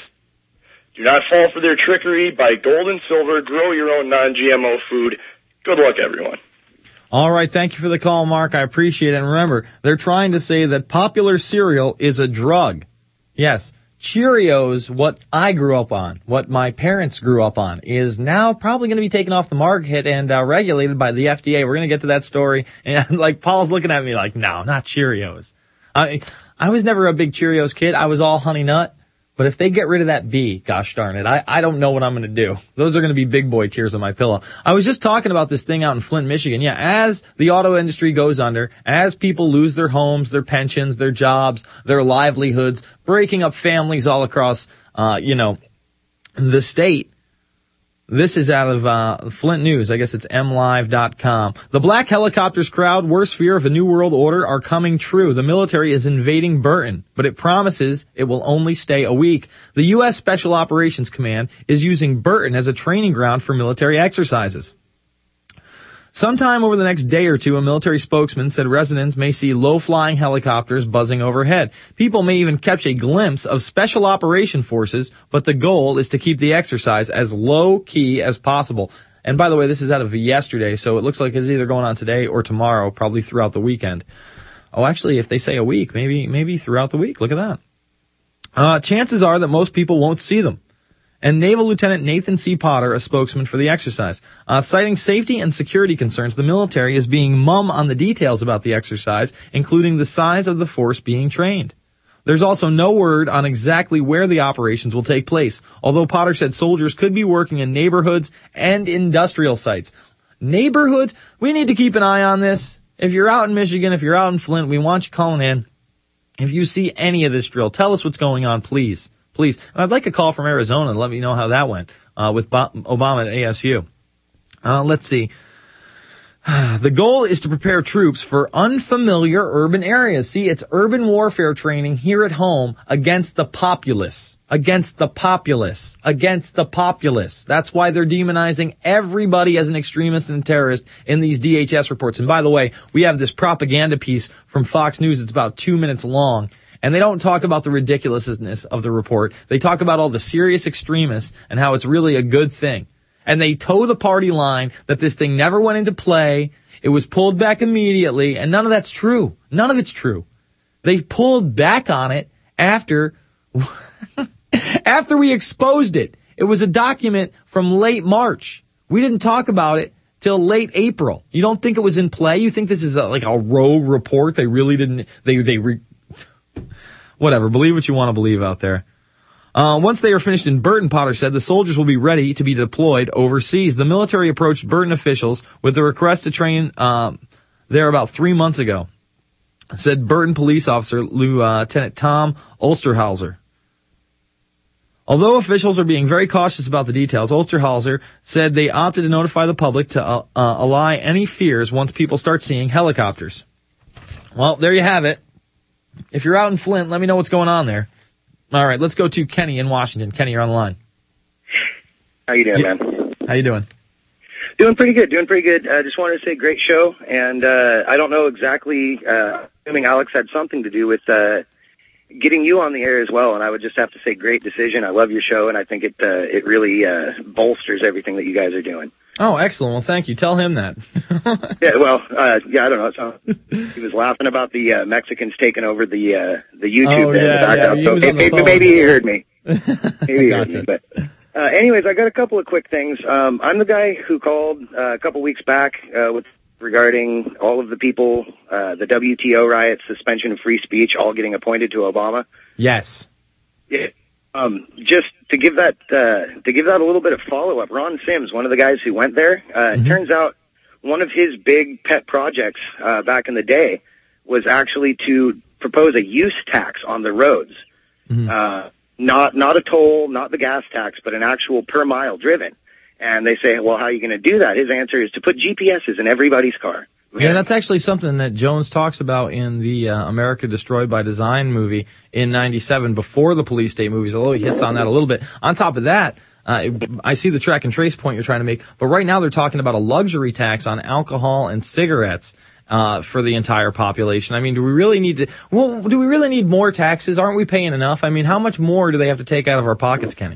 Do not fall for their trickery. Buy gold and silver. Grow your own non-GMO food. Good luck, everyone. All right, thank you for the call, Mark. I appreciate it. And remember, they're trying to say that popular cereal is a drug. Yes, Cheerios, what I grew up on, what my parents grew up on, is now probably going to be taken off the market and regulated by the FDA. We're going to get to that story. And Paul's looking at me like, no, not Cheerios. I was never a big Cheerios kid. I was all Honey Nut. But if they get rid of that B, gosh darn it, I don't know what I'm going to do. Those are going to be big boy tears on my pillow. I was just talking about this thing out in Flint, Michigan. Yeah, as the auto industry goes under, as people lose their homes, their pensions, their jobs, their livelihoods, breaking up families all across, the state. This is out of Flint News. I guess it's mlive.com. The black helicopters crowd, worst fear of a new world order are coming true. The military is invading Burton, but it promises it will only stay a week. The U.S. Special Operations Command is using Burton as a training ground for military exercises. Sometime over the next day or two, a military spokesman said residents may see low-flying helicopters buzzing overhead. People may even catch a glimpse of special operation forces, but the goal is to keep the exercise as low-key as possible. And by the way, this is out of yesterday, so it looks like it's either going on today or tomorrow, probably throughout the weekend. Oh, actually, if they say a week, maybe throughout the week. Look at that. Chances are that most people won't see them. And Naval Lieutenant Nathan C. Potter, a spokesman for the exercise, citing safety and security concerns, the military is being mum on the details about the exercise, including the size of the force being trained. There's also no word on exactly where the operations will take place, although Potter said soldiers could be working in neighborhoods and industrial sites. Neighborhoods? We need to keep an eye on this. If you're out in Michigan, if you're out in Flint, we want you calling in. If you see any of this drill, tell us what's going on, please. Please. And I'd like a call from Arizona to let me know how that went with Obama at ASU. Let's see. The goal is to prepare troops for unfamiliar urban areas. See, it's urban warfare training here at home against the populace. Against the populace. Against the populace. That's why they're demonizing everybody as an extremist and terrorist in these DHS reports. And by the way, we have this propaganda piece from Fox News. It's about 2 minutes long. And they don't talk about the ridiculousness of the report. They talk about all the serious extremists and how it's really a good thing. And they toe the party line that this thing never went into play. It was pulled back immediately. And none of that's true. None of it's true. They pulled back on it after we exposed it. It was a document from late March. We didn't talk about it till late April. You don't think it was in play? You think this is like a rogue report? They really didn't. Whatever. Believe what you want to believe out there. Once they are finished in Burton, Potter said, the soldiers will be ready to be deployed overseas. The military approached Burton officials with the request to train there about 3 months ago, said Burton police officer Lieutenant Tom Osterhauser. Although officials are being very cautious about the details, Osterhauser said they opted to notify the public to allay any fears once people start seeing helicopters. Well, there you have it. If you're out in Flint, let me know what's going on there. All right, let's go to Kenny in Washington. Kenny, you're on the line. How you doing, man? How you doing? Doing pretty good. Just wanted to say great show, and I don't know exactly, assuming Alex had something to do with getting you on the air as well, and I would just have to say great decision. I love your show, and I think it really bolsters everything that you guys are doing. Oh, excellent. Well, thank you. Tell him that. I don't know. So he was laughing about the Mexicans taking over the YouTube in the background. So maybe he heard me. Maybe he heard me. But anyways, I got a couple of quick things. I'm the guy who called a couple weeks back regarding all of the people, the WTO riots, suspension of free speech, all getting appointed to Obama. Yes. Yeah. Just to give that a little bit of follow-up, Ron Sims, one of the guys who went there, it turns out one of his big pet projects back in the day was actually to propose a use tax on the roads. Not a toll, not the gas tax, but an actual per mile driven. And they say, well, how are you going to do that? His answer is to put GPSs in everybody's car. Yeah, that's actually something that Jones talks about in the America Destroyed by Design movie in '97, before the police state movies, although he hits on that a little bit. On top of that, I see the track and trace point you're trying to make, but right now they're talking about a luxury tax on alcohol and cigarettes for the entire population. I mean, do we really need more taxes? Aren't we paying enough? I mean, how much more do they have to take out of our pockets, Kenny?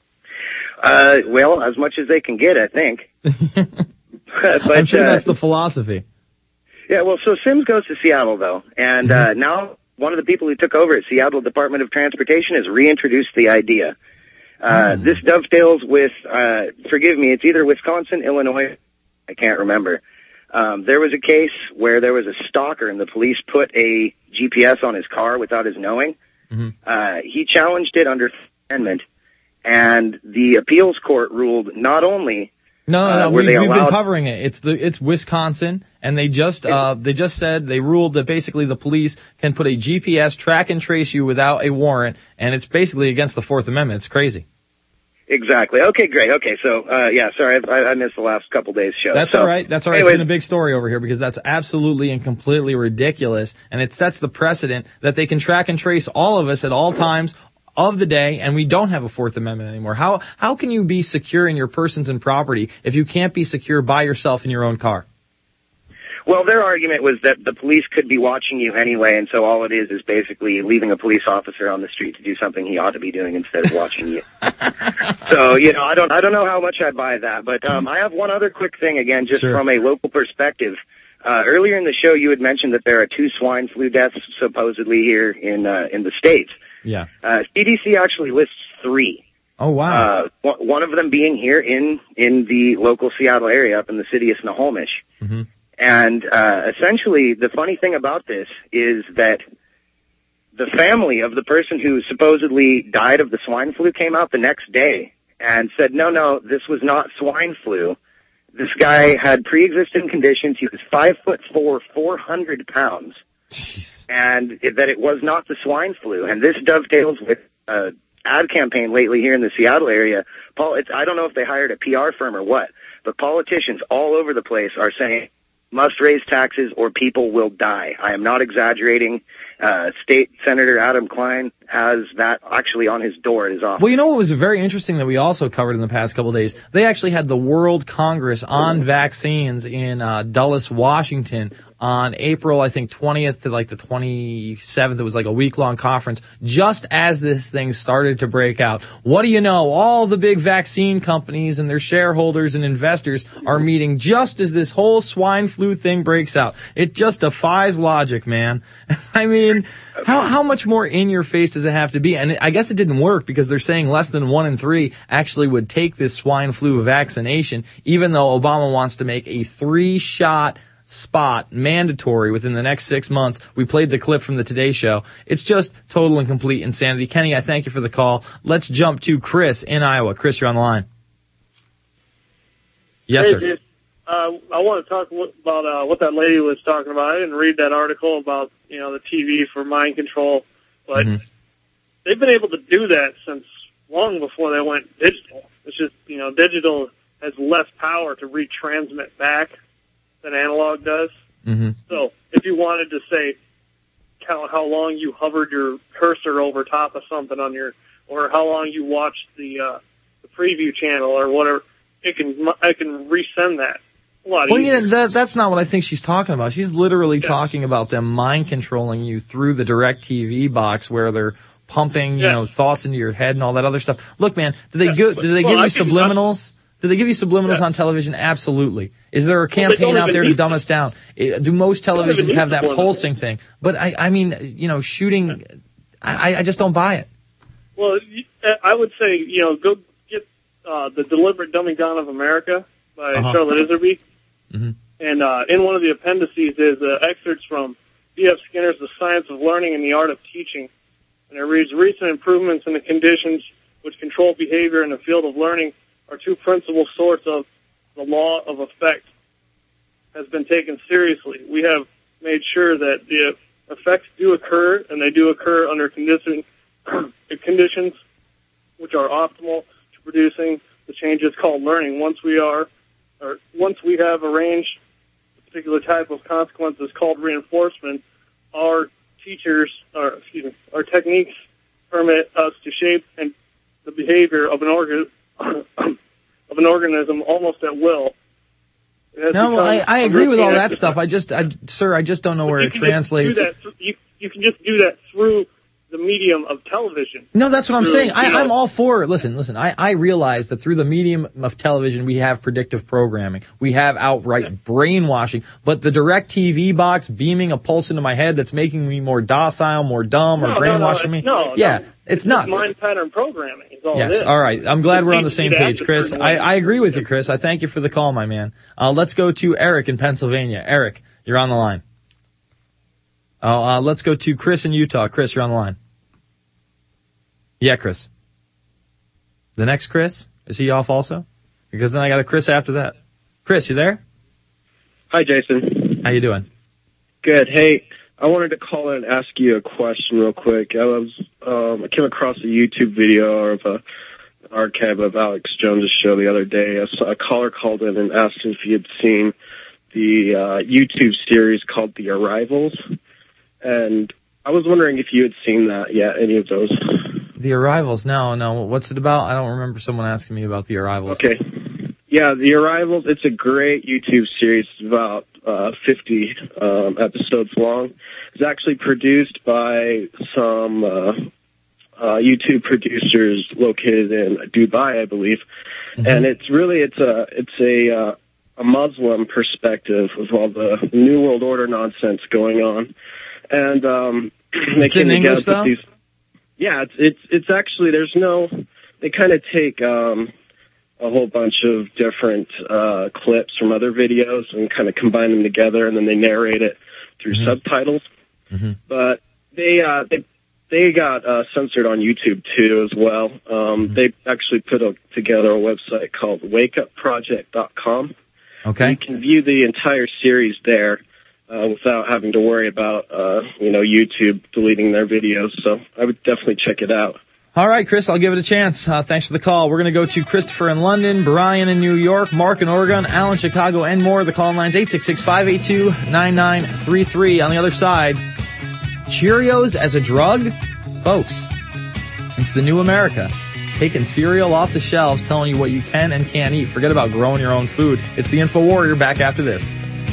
Well, as much as they can get, I think. But, I'm sure that's the philosophy. Yeah, well, so Sims goes to Seattle, though, and now one of the people who took over at Seattle Department of Transportation has reintroduced the idea. This dovetails with, forgive me, it's either Wisconsin, Illinois, I can't remember. There was a case where there was a stalker and the police put a GPS on his car without his knowing. He challenged it under Amendment, and the appeals court ruled not only No, we've been covering it. It's Wisconsin, and they just said, they ruled that basically the police can put a GPS, track and trace you without a warrant, and it's basically against the Fourth Amendment. It's crazy. Exactly. Okay, great. Okay, so, sorry, I missed the last couple days' show. That's all right. Anyways, it's been a big story over here because that's absolutely and completely ridiculous, and it sets the precedent that they can track and trace all of us at all times of the day, and we don't have a Fourth Amendment anymore. How can you be secure in your persons and property if you can't be secure by yourself in your own car? Well, their argument was that the police could be watching you anyway, and so all it is basically leaving a police officer on the street to do something he ought to be doing instead of watching you. So, I don't know how much I buy that, but I have one other quick thing, again, just from a local perspective. Earlier in the show, you had mentioned that there are 2 swine flu deaths supposedly here in the States. Yeah. CDC actually lists 3. Oh, wow. One of them being here in the local Seattle area, up in the city of Snohomish. Mm-hmm. And essentially, the funny thing about this is that the family of the person who supposedly died of the swine flu came out the next day and said, no, this was not swine flu. This guy had pre-existing conditions. He was 5'4", 400 pounds. Jeez. And that it was not the swine flu. And this dovetails with ad campaign lately here in the Seattle area. I don't know if they hired a PR firm or what, but politicians all over the place are saying, must raise taxes or people will die. I am not exaggerating. State Senator Adam Klein has that actually on his door at his office. Well, you know what was very interesting that we also covered in the past couple of days? They actually had the World Congress on Vaccines in Dulles, Washington on April, I think, 20th to like the 27th. It was like a week-long conference just as this thing started to break out. What do you know? All the big vaccine companies and their shareholders and investors are meeting just as this whole swine flu thing breaks out. It just defies logic, man. I mean, how much more in your face does it have to be? And I guess it didn't work because they're saying less than 1 in 3 actually would take this swine flu vaccination, even though Obama wants to make a 3-shot spot mandatory within the next 6 months. We played the clip from the Today Show. It's just total and complete insanity. Kenny, I thank you for the call. Let's jump to Chris in Iowa. Chris, you're on the line. Yes, sir. Dude, I want to talk about what that lady was talking about. I didn't read that article about the TV for mind control, but they've been able to do that since long before they went digital. It's just digital has less power to retransmit back than analog does. Mm-hmm. So if you wanted to say count how long you hovered your cursor over top of something or how long you watched the preview channel or whatever, I can resend that. Well, that's not what I think she's talking about. She's literally talking about them mind controlling you through the direct TV box where they're pumping, thoughts into your head and all that other stuff. Look, man, do they give you subliminals? Do they give you subliminals on television? Absolutely. Is there a campaign out there to dumb us down? Do most televisions have that pulsing thing? But I mean, shooting, I just don't buy it. Well, I would say, go get The Deliberate Dumbing Down of America by Charlotte Iserby. Mm-hmm. And in one of the appendices is excerpts from B.F. Skinner's The Science of Learning and the Art of Teaching. And it reads, recent improvements in the conditions which control behavior in the field of learning are 2 principal sorts of the law of effect has been taken seriously. We have made sure that the effects do occur, and they do occur under conditions which are optimal to producing the changes called learning. Once we have arranged a particular type of consequences called reinforcement, our techniques permit us to shape the behavior of an organism almost at will. No, I agree with all that stuff. I just don't know where it translates. You can just do that through the medium of television. No, that's what I'm saying. I'm all for it. Listen, I realize that through the medium of television, we have predictive programming. We have outright brainwashing. But the direct TV box beaming a pulse into my head that's making me more docile, more dumb, or brainwashing me. It's nuts. Mind pattern programming is all yes, it is. All right. I'm glad we're on the same page, Chris. I agree with you, Chris. I thank you for the call, my man. Let's go to Eric in Pennsylvania. Eric, you're on the line. Let's go to Chris in Utah. Chris, you're on the line. Yeah, Chris. The next Chris? Is he off also? Because then I got a Chris after that. Chris, you there? Hi, Jason. How you doing? Good. Hey, I wanted to call in and ask you a question real quick. I came across a YouTube video of an archive of Alex Jones' show the other day. A caller called in and asked if he had seen the YouTube series called The Arrivals. And I was wondering if you had seen that yet, any of those. The Arrivals? No. What's it about? I don't remember someone asking me about The Arrivals. Okay. Yeah, The Arrivals, it's a great YouTube series. It's about 50 episodes long. It's actually produced by some YouTube producers located in Dubai, I believe. And it's a Muslim perspective of all the New World Order nonsense going on. And it's in English, though? It's actually, they kind of take a whole bunch of different clips from other videos and kind of combine them together, and then they narrate it through subtitles. But they got censored on YouTube too as well. They actually put together a website called wakeupproject.com. Okay. You can view the entire series there without having to worry about YouTube deleting their videos. So I would definitely check it out. All right, Chris, I'll give it a chance. Thanks for the call. We're going to go to Christopher in London, Brian in New York, Mark in Oregon, Al in Chicago, and more. The call line's 866-582-9933. On the other side, Cheerios as a drug? Folks, it's the new America. Taking cereal off the shelves, telling you what you can and can't eat. Forget about growing your own food. It's the Info Warrior, back after this.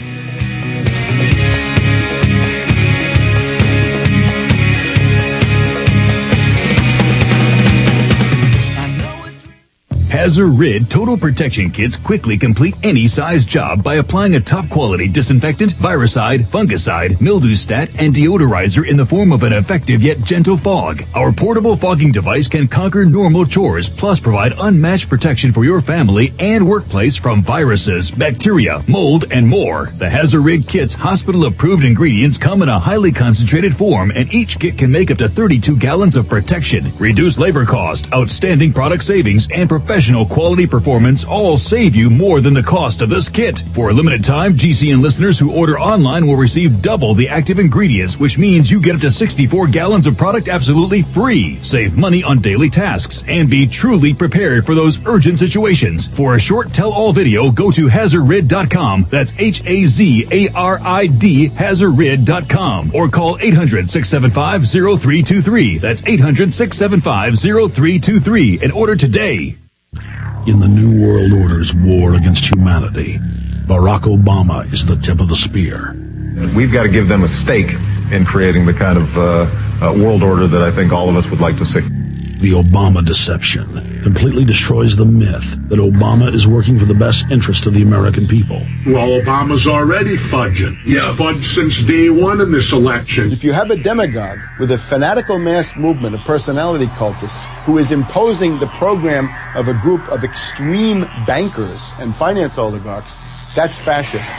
Hazard Total Protection Kits quickly complete any size job by applying a top-quality disinfectant, viricide, fungicide, mildew stat, and deodorizer in the form of an effective yet gentle fog. Our portable fogging device can conquer normal chores, plus provide unmatched protection for your family and workplace from viruses, bacteria, mold, and more. The Hazard Kit's hospital-approved ingredients come in a highly concentrated form, and each kit can make up to 32 gallons of protection. Reduced labor cost, outstanding product savings, and professional quality performance all save you more than the cost of this kit. For a limited time, GCN listeners who order online will receive double the active ingredients, which means you get up to 64 gallons of product absolutely free. Save money on daily tasks and be truly prepared for those urgent situations. For a short tell-all video, go to hazardrid.com. That's HAZARID, hazardrid.com. Or call 800-675-0323. That's 800-675-0323 and order today. In the New World Order's war against humanity, Barack Obama is the tip of the spear. We've got to give them a stake in creating the kind of world order that I think all of us would like to see. The Obama deception completely destroys the myth that Obama is working for the best interest of the American people. Well, Obama's already fudging. He's fudged since day one in this election. If you have a demagogue with a fanatical mass movement of personality cultists who is imposing the program of a group of extreme bankers and finance oligarchs, that's fascism.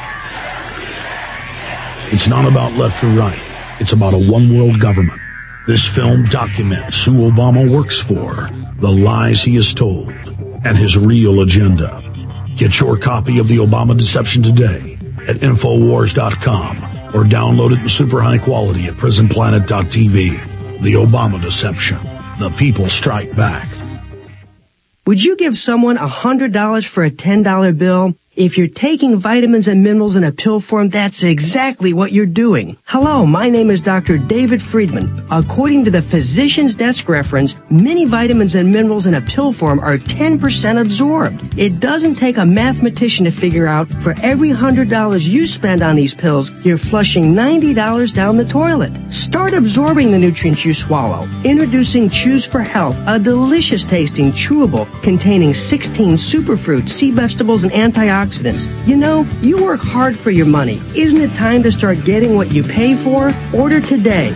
It's not about left or right. It's about a one-world government. This film documents who Obama works for, the lies he has told, and his real agenda. Get your copy of The Obama Deception today at Infowars.com or download it in super high quality at PrisonPlanet.tv. The Obama Deception. The people strike back. Would you give someone $100 for a $10 bill? If you're taking vitamins and minerals in a pill form, that's exactly what you're doing. Hello, my name is Dr. David Friedman. According to the Physician's Desk reference, many vitamins and minerals in a pill form are 10% absorbed. It doesn't take a mathematician to figure out for every $100 you spend on these pills, you're flushing $90 down the toilet. Start absorbing the nutrients you swallow. Introducing Choose for Health, a delicious tasting chewable containing 16 superfruits, sea vegetables, and antioxidants. You know, you work hard for your money. Isn't it time to start getting what you pay for? Order today.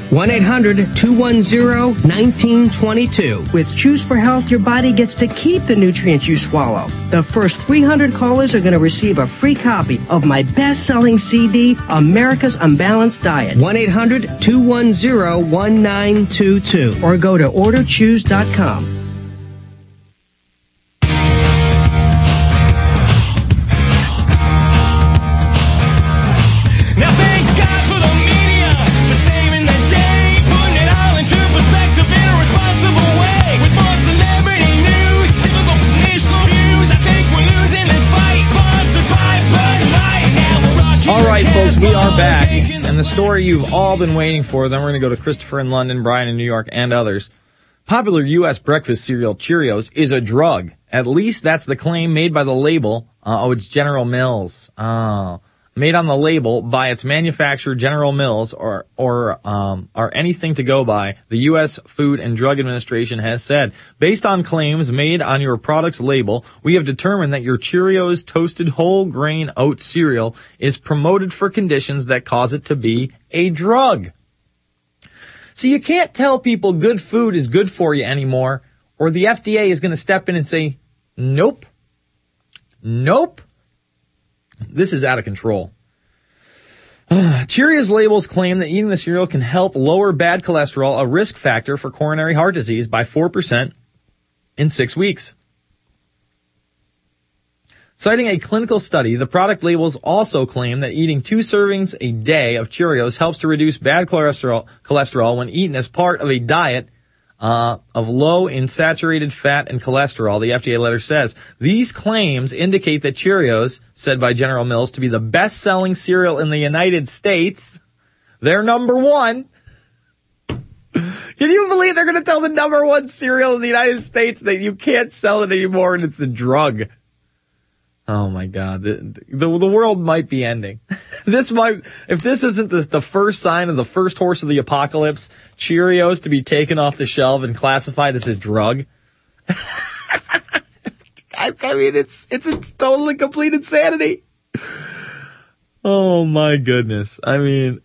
1-800-210-1922. With Choose for Health, your body gets to keep the nutrients you swallow. The first 300 callers are going to receive a free copy of my best-selling CD, America's Unbalanced Diet. 1-800-210-1922. Or go to orderchoose.com. Folks, we are back, and the story you've all been waiting for, then we're going to go to Christopher in London, Brian in New York, and others. Popular U.S. breakfast cereal Cheerios is a drug. At least that's the claim made by the label. It's General Mills. Oh, made on the label by its manufacturer General Mills or are anything to go by, the U.S. Food and Drug Administration has said. Based on claims made on your product's label, we have determined that your Cheerios toasted whole grain oat cereal is promoted for conditions that cause it to be a drug. So you can't tell people good food is good for you anymore, or the FDA is going to step in and say, nope. This is out of control. Cheerios labels claim that eating the cereal can help lower bad cholesterol, a risk factor for coronary heart disease, by 4% in 6 weeks. Citing a clinical study, the product labels also claim that eating 2 servings a day of Cheerios helps to reduce bad cholesterol when eaten as part of a diet of low in saturated fat and cholesterol, the FDA letter says. These claims indicate that Cheerios, said by General Mills to be the best-selling cereal in the United States, they're number one. Can you believe they're going to tell the number one cereal in the United States that you can't sell it anymore and it's a drug? Oh my God, the world might be ending. If this isn't the first sign of the first horse of the apocalypse, Cheerios to be taken off the shelf and classified as a drug. I mean, it's totally complete insanity. Oh my goodness. I mean,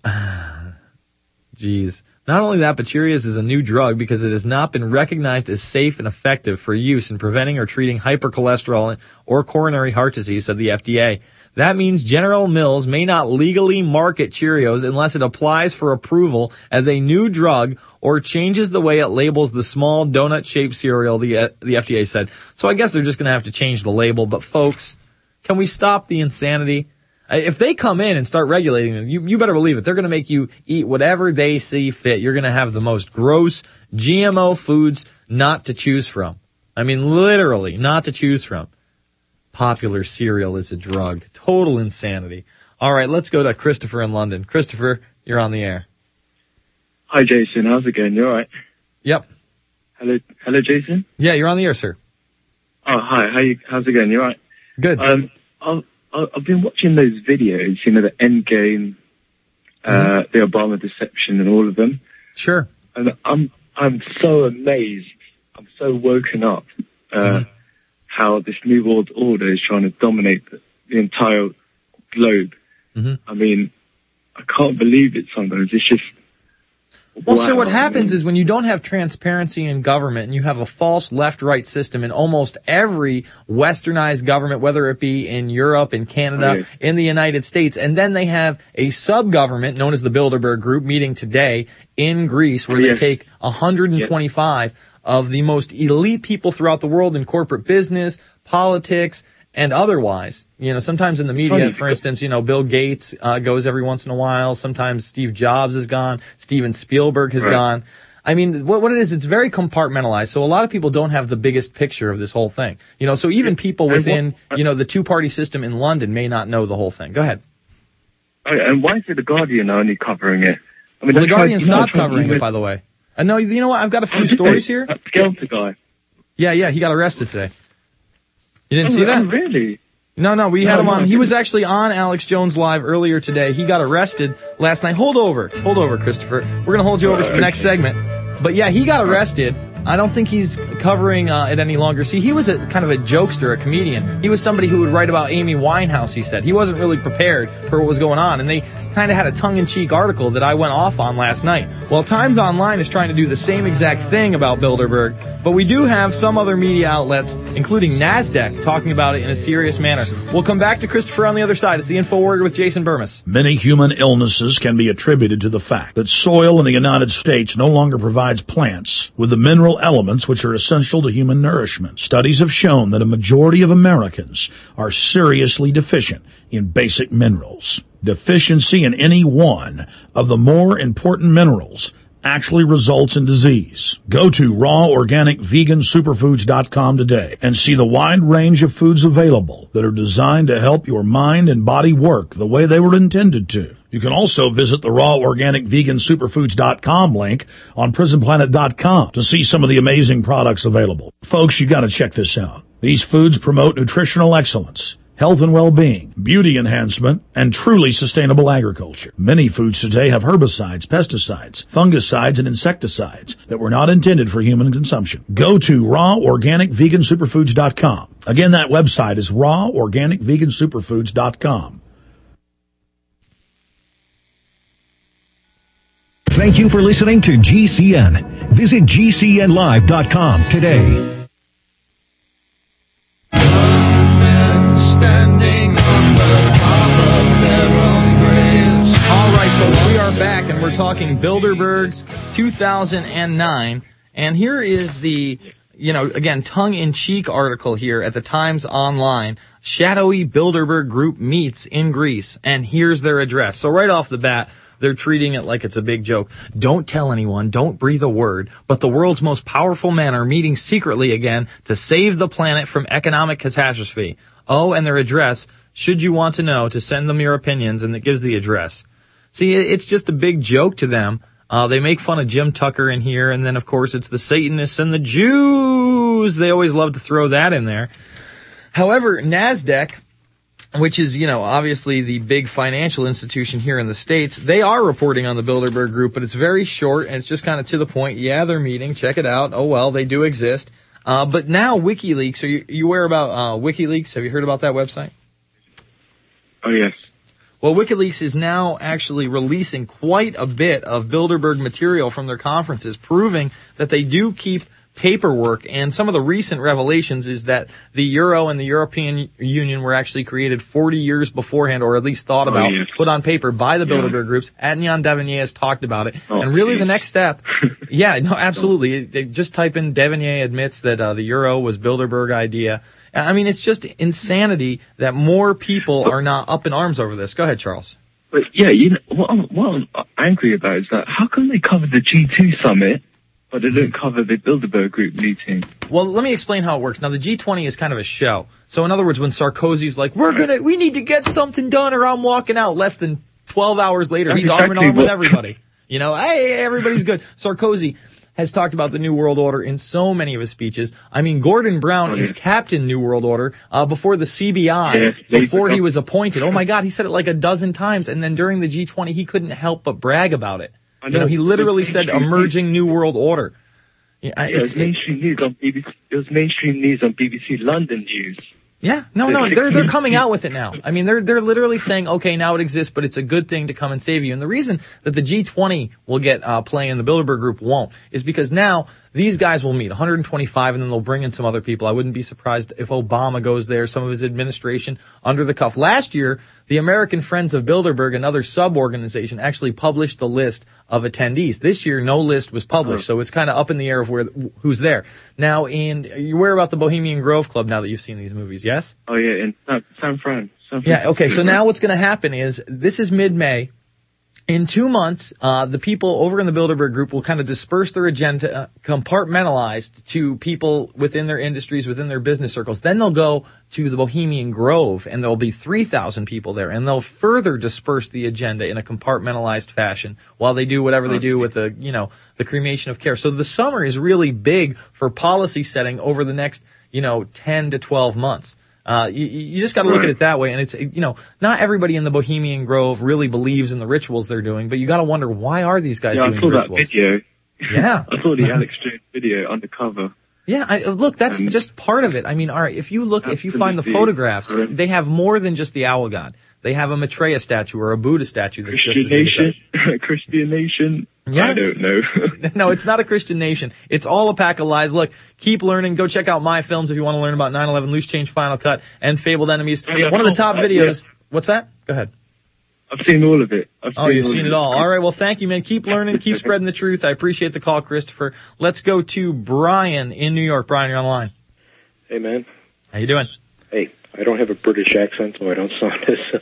geez. Not only that, but Cheerios is a new drug because it has not been recognized as safe and effective for use in preventing or treating hypercholesterol or coronary heart disease, said the FDA. That means General Mills may not legally market Cheerios unless it applies for approval as a new drug or changes the way it labels the small donut-shaped cereal, the FDA said. So I guess they're just going to have to change the label. But folks, can we stop the insanity? If they come in and start regulating them, you better believe it. They're going to make you eat whatever they see fit. You're going to have the most gross GMO foods not to choose from. I mean, literally not to choose from. Popular cereal is a drug. Total insanity. All right, let's go to Christopher in London. Christopher, you're on the air. Hi, Jason. How's it going? You all right? Yep. Hello, Jason? Yeah, you're on the air, sir. Oh, hi. How's it going? You all right? Good. I've been watching those videos, the Endgame, the Obama deception and all of them. Sure. And I'm so amazed. I'm so woken up, how this New World Order is trying to dominate the entire globe. Mm-hmm. I mean, I can't believe it sometimes. It's just, well, wow. sir, what happens is when you don't have transparency in government and you have a false left-right system in almost every westernized government, whether it be in Europe, in Canada, in the United States, and then they have a sub-government known as the Bilderberg Group meeting today in Greece where they take 125 of the most elite people throughout the world in corporate business, politics, and otherwise. Sometimes in the media, for instance, Bill Gates goes every once in a while. Sometimes Steve Jobs is gone. Steven Spielberg has gone. I mean, what it is, it's very compartmentalized. So a lot of people don't have the biggest picture of this whole thing. So even people within, the two-party system in London may not know the whole thing. Go ahead. And why is it The Guardian only covering it? I mean, The Guardian's not covering it, by the way. No, you know what? I've got a few stories here. That Skelter guy. Yeah, he got arrested today. You didn't see that? Oh, really? No, we had him on. He was actually on Alex Jones Live earlier today. He got arrested last night. Hold over, Christopher. We're going to hold you over to the next segment. But yeah, he got arrested. I don't think he's covering it any longer. See, he was a kind of a jokester, a comedian. He was somebody who would write about Amy Winehouse, he said. He wasn't really prepared for what was going on. And they kind of had a tongue-in-cheek article that I went off on last night. Well, Times Online is trying to do the same exact thing about Bilderberg, but we do have some other media outlets, including NASDAQ, talking about it in a serious manner. We'll come back to Christopher on the other side. It's the InfoWarrior with Jason Burmis. Many human illnesses can be attributed to the fact that soil in the United States no longer provides plants with the mineral elements which are essential to human nourishment. Studies have shown that a majority of Americans are seriously deficient in basic minerals. Deficiency in any one of the more important minerals actually results in disease. Go to raworganicvegansuperfoods.com today and see the wide range of foods available that are designed to help your mind and body work the way they were intended to. You can also visit the raworganicvegansuperfoods.com link on prisonplanet.com to see some of the amazing products available. Folks, you got to check this out. These foods promote nutritional excellence health and well-being, beauty enhancement, and truly sustainable agriculture. Many foods today have herbicides, pesticides, fungicides, and insecticides that were not intended for human consumption. Go to raworganicvegansuperfoods.com. Again, that website is raworganicvegansuperfoods.com. Thank you for listening to GCN. Visit GCNlive.com today. Standing on the top of their own graves. All right, folks, we are back, and we're talking Bilderberg 2009. And here is the, again, tongue-in-cheek article here at the Times Online. Shadowy Bilderberg Group meets in Greece, and here's their address. So right off the bat, they're treating it like it's a big joke. Don't tell anyone, don't breathe a word, but the world's most powerful men are meeting secretly again to save the planet from economic catastrophe. Oh, and their address, should you want to know, to send them your opinions, and it gives the address. See, it's just a big joke to them. They make fun of Jim Tucker in here, and then, of course, it's the Satanists and the Jews. They always love to throw that in there. However, NASDAQ, which is, obviously the big financial institution here in the States, they are reporting on the Bilderberg Group, but it's very short, and it's just kind of to the point. Yeah, they're meeting. Check it out. Oh, well, they do exist. But now WikiLeaks, are you aware about WikiLeaks? Have you heard about that website? Oh, yes. Well, WikiLeaks is now actually releasing quite a bit of Bilderberg material from their conferences, proving that they do keep paperwork, and some of the recent revelations is that the Euro and the European Union were actually created 40 years beforehand, or at least thought about, put on paper by the Bilderberg groups. Adnan Devonier has talked about it. And really the next step, absolutely. They just type in Devonier admits that the Euro was Bilderberg idea. I mean, it's just insanity that more people are not up in arms over this. Go ahead, Charles. But what I'm angry about is that how come they covered the G2 summit, but they didn't cover the Bilderberg Group meeting? Well, let me explain how it works. Now, the G20 is kind of a show. So, in other words, when Sarkozy's like, we need to get something done or I'm walking out, less than 12 hours later, he's arm in arm with everybody. Hey, everybody's good. Sarkozy has talked about the New World Order in so many of his speeches. I mean, Gordon Brown is Captain New World Order before the CBI, before he was appointed. Oh, my God, he said it like a dozen times. And then during the G20, he couldn't help but brag about it. He literally said emerging New World Order. It was mainstream news on BBC. It was mainstream news on BBC London News. Yeah, no, they're coming out with it now. I mean, they're literally saying, okay, now it exists, but it's a good thing to come and save you. And the reason that the G20 will get play and the Bilderberg Group won't is because now these guys will meet 125, and then they'll bring in some other people. I wouldn't be surprised if Obama goes there, some of his administration under the cuff. Last year, the American Friends of Bilderberg, another sub-organization, actually published the list of attendees. This year, no list was published, so it's kind of up in the air of who's there. Now, you aware about the Bohemian Grove Club now that you've seen these movies, yes? Oh, yeah, in San Fran. Yeah, okay, so now what's going to happen is, this is mid-May. In 2 months, the people over in the Bilderberg Group will kind of disperse their agenda, compartmentalized to people within their industries, within their business circles. Then they'll go to the Bohemian Grove, and there'll be 3,000 people there, and they'll further disperse the agenda in a compartmentalized fashion while they do whatever they do with the cremation of care. So the summer is really big for policy setting over the next, 10 to 12 months. You just got to look at it that way, and it's not everybody in the Bohemian Grove really believes in the rituals they're doing, but you got to wonder, why are these guys doing rituals? I saw that video. Yeah, I saw the Alex Jones video undercover. Yeah, look, that's just part of it. I mean, all right, if you find the photographs, they have more than just the owl god. They have a Maitreya statue or a Buddha statue. Christian nation. Yes. I don't know. No, it's not a Christian nation. It's all a pack of lies. Look, keep learning. Go check out my films if you want to learn about 9/11, Loose Change, Final Cut, and Fabled Enemies. One of the top videos. What's that? Go ahead. I've seen all of it. You've seen it all. All right, well, thank you, man. Keep learning. Keep spreading the truth. I appreciate the call, Christopher. Let's go to Brian in New York. Brian, you're on the line. Hey, man. How you doing? Hey, I don't have a British accent, so I don't sound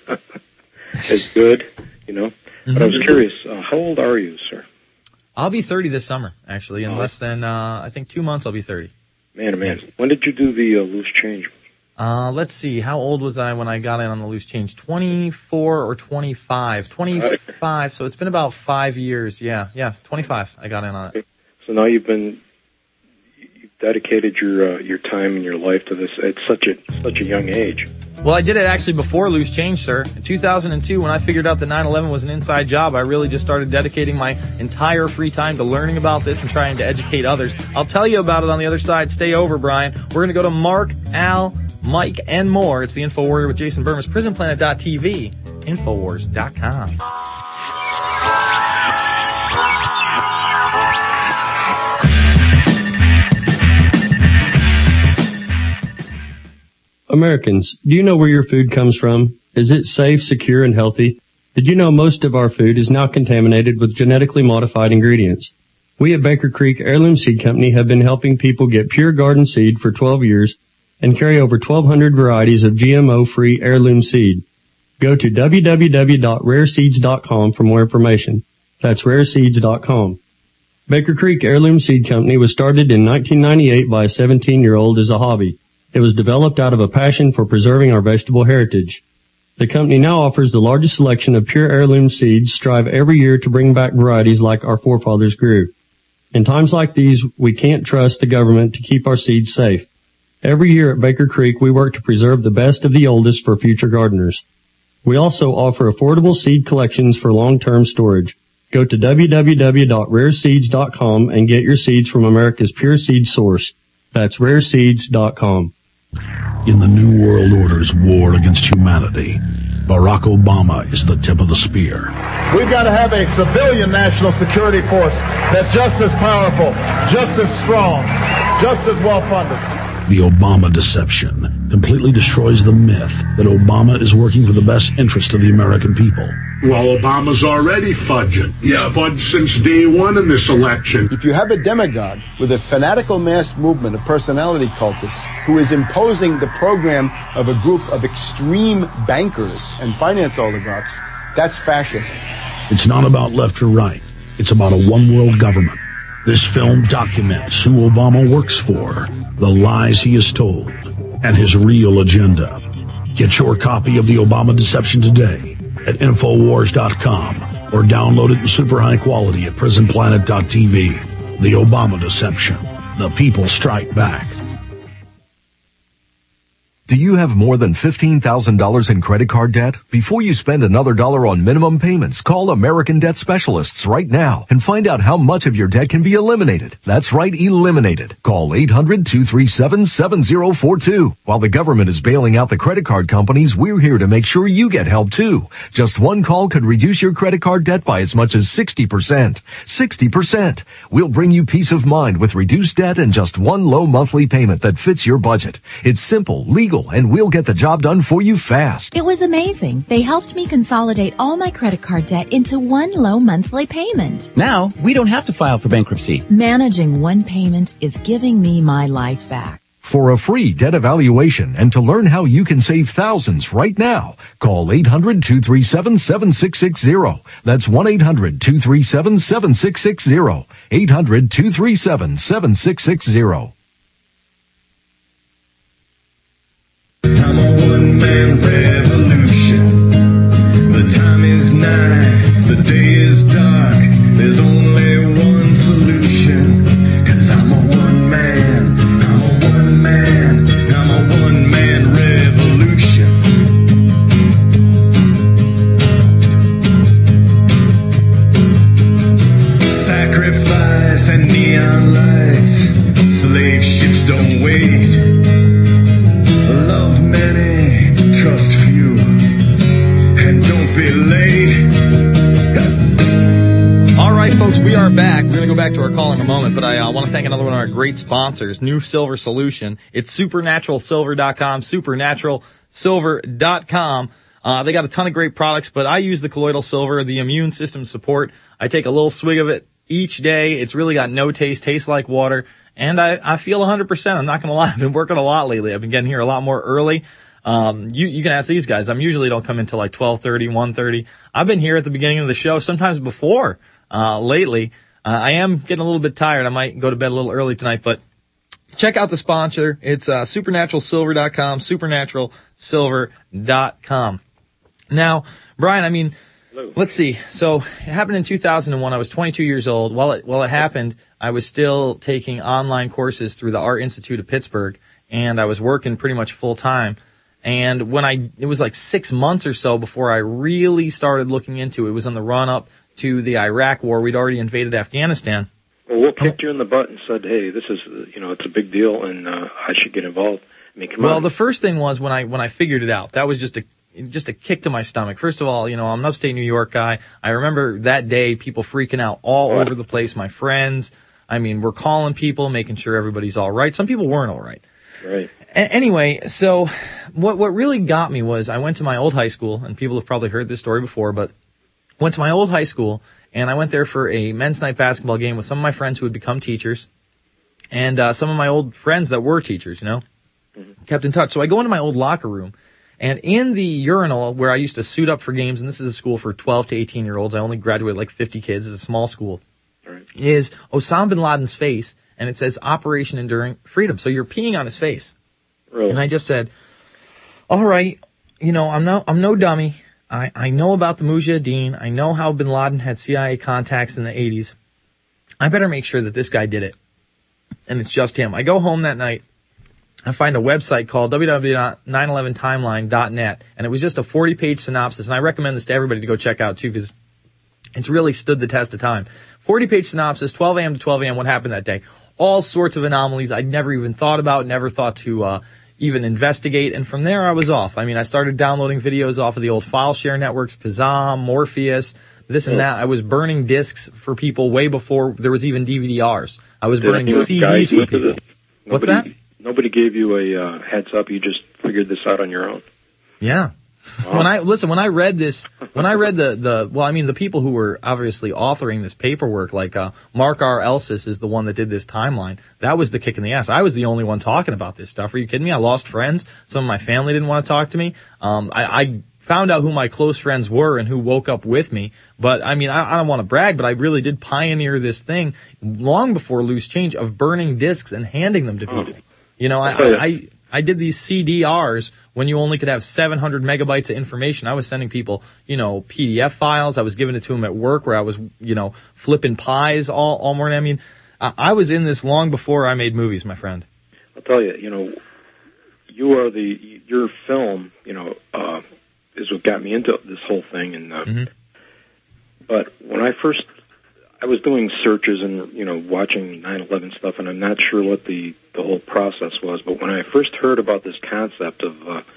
as good, But I was curious, how old are you, sir? I'll be 30 this summer, actually. In less than, I think 2 months, I'll be 30. Man, man. When did you do the Loose Change? Let's see. How old was I when I got in on the Loose Change? 24 or 25? 25. So it's been about 5 years. Yeah, 25. I got in on it. So now you've done dedicated your time and your life to this at such a young age? Well, I did it actually before Loose Change, sir. In 2002, when I figured out that 9/11 was an inside job, I really just started dedicating my entire free time to learning about this and trying to educate others. I'll tell you about it on the other side. Stay over, Brian. We're going to go to Mark, Al, Mike, and more. It's the InfoWarrior with Jason Burmis, PrisonPlanet.tv, Infowars.com. Americans, do you know where your food comes from? Is it safe, secure, and healthy? Did you know most of our food is now contaminated with genetically modified ingredients? We at Baker Creek Heirloom Seed Company have been helping people get pure garden seed for 12 years and carry over 1,200 varieties of GMO-free heirloom seed. Go to www.rareseeds.com for more information. That's rareseeds.com. Baker Creek Heirloom Seed Company was started in 1998 by a 17-year-old as a hobby. It was developed out of a passion for preserving our vegetable heritage. The company now offers the largest selection of pure heirloom seeds, strive every year to bring back varieties like our forefathers grew. In times like these, we can't trust the government to keep our seeds safe. Every year at Baker Creek, we work to preserve the best of the oldest for future gardeners. We also offer affordable seed collections for long-term storage. Go to www.rareseeds.com and get your seeds from America's pure seed source. That's rareseeds.com. In the New World Order's war against humanity, Barack Obama is the tip of the spear. We've got to have a civilian national security force that's just as powerful, just as strong, just as well-funded. The Obama deception completely destroys the myth that Obama is working for the best interest of the American people. Well, Obama's already fudging. He's fudged since day one in this election. If you have a demagogue with a fanatical mass movement of personality cultists who is imposing the program of a group of extreme bankers and finance oligarchs, that's fascism. It's not about left or right. It's about a one-world government. This film documents who Obama works for, the lies he has told, and his real agenda. Get your copy of The Obama Deception today at Infowars.com or download it in super high quality at PrisonPlanet.tv. The Obama Deception. The people strike back. Do you have more than $15,000 in credit card debt? Before you spend another dollar on minimum payments, call American Debt Specialists right now and find out how much of your debt can be eliminated. That's right, eliminated. Call 800-237-7042. While the government is bailing out the credit card companies, we're here to make sure you get help too. Just one call could reduce your credit card debt by as much as 60%. 60%. We'll bring you peace of mind with reduced debt and just one low monthly payment that fits your budget. It's simple, legal, and we'll get the job done for you fast. It was amazing. They helped me consolidate all my credit card debt into one low monthly payment. Now, we don't have to file for bankruptcy. Managing one payment is giving me my life back. For a free debt evaluation and to learn how you can save thousands right now, call 800-237-7660. That's 1-800-237-7660. 800-237-7660. I'm a one-man revolution. The time is nigh, the day is dark. There's only one solution. 'Cause I'm a one-man, I'm a one-man, I'm a one-man revolution. Sacrifice and neon lights, slave ships don't wait. Love many, trust few, and don't be late. All right, folks, we are back. We're going to go back to our call in a moment, but I want to thank another one of our great sponsors, New Silver Solution. It's supernaturalsilver.com, supernaturalsilver.com. They got a ton of great products, but I use the colloidal silver, the immune system support. I take a little swig of it each day. It's really got no taste, tastes like water. And I feel 100%. I'm not going to lie. I've been working a lot lately. I've been getting here a lot more early. You can ask these guys. I'm usually don't come until like 12:30, 1:30. I've been here at the beginning of the show, sometimes before, lately. I am getting a little bit tired. I might go to bed a little early tonight, but check out the sponsor. It's, supernaturalsilver.com, supernaturalsilver.com. Now, Brian, I mean, Let's see. So it happened in 2001. I was 22 years old. While it happened, I was still taking online courses through the Art Institute of Pittsburgh, and I was working pretty much full time. And it was like 6 months or so before I really started looking into it. It was in the run up to the Iraq War. We'd already invaded Afghanistan. Well, what kicked you in the butt and said, "Hey, this is, it's a big deal, and I should get involved"? I mean, come on. Well, the first thing was when I figured it out. That was just a kick to my stomach. First of all, I'm an upstate New York guy. I remember that day people freaking out all over the place. My friends, we're calling people, making sure everybody's all right. Some people weren't all right. Right. Anyway, so what really got me was I went to my old high school, and people have probably heard this story before, but went to my old high school, and I went there for a men's night basketball game with some of my friends who had become teachers, and some of my old friends that were teachers, kept in touch. So I go into my old locker room, and in the urinal where I used to suit up for games, and this is a school for 12 to 18-year-olds, I only graduated like 50 kids, it's a small school, is Osama bin Laden's face, and it says Operation Enduring Freedom. So you're peeing on his face. Really? And I just said, all right, I'm no dummy. I know about the Mujahideen. I know how bin Laden had CIA contacts in the 80s. I better make sure that this guy did it. And it's just him. I go home that night. I find a website called www.911timeline.net, and it was just a 40-page synopsis, and I recommend this to everybody to go check out, too, because it's really stood the test of time. 40-page synopsis, 12 a.m. to 12 a.m., what happened that day. All sorts of anomalies I'd never even thought about, never thought to even investigate, and from there I was off. I started downloading videos off of the old file share networks, Kazam, Morpheus, this and that. I was burning discs for people way before there was even DVD-Rs. I was burning CDs for people. What's that? Nobody gave you a heads up. You just figured this out on your own. Yeah. Wow. When I read the people who were obviously authoring this paperwork, like Mark R. Elsis is the one that did this timeline. That was the kick in the ass. I was the only one talking about this stuff. Are you kidding me? I lost friends. Some of my family didn't want to talk to me. I found out who my close friends were and who woke up with me. But I don't want to brag, but I really did pioneer this thing long before Loose Change of burning discs and handing them to people. I did these CDRs when you only could have 700 megabytes of information. I was sending people, PDF files. I was giving it to them at work where I was, flipping pies all morning. I was in this long before I made movies, my friend. I'll tell you, your film, is what got me into this whole thing. And, but when I was doing searches and, watching 9/11 stuff, and I'm not sure what the whole process was, but when I first heard about this concept of,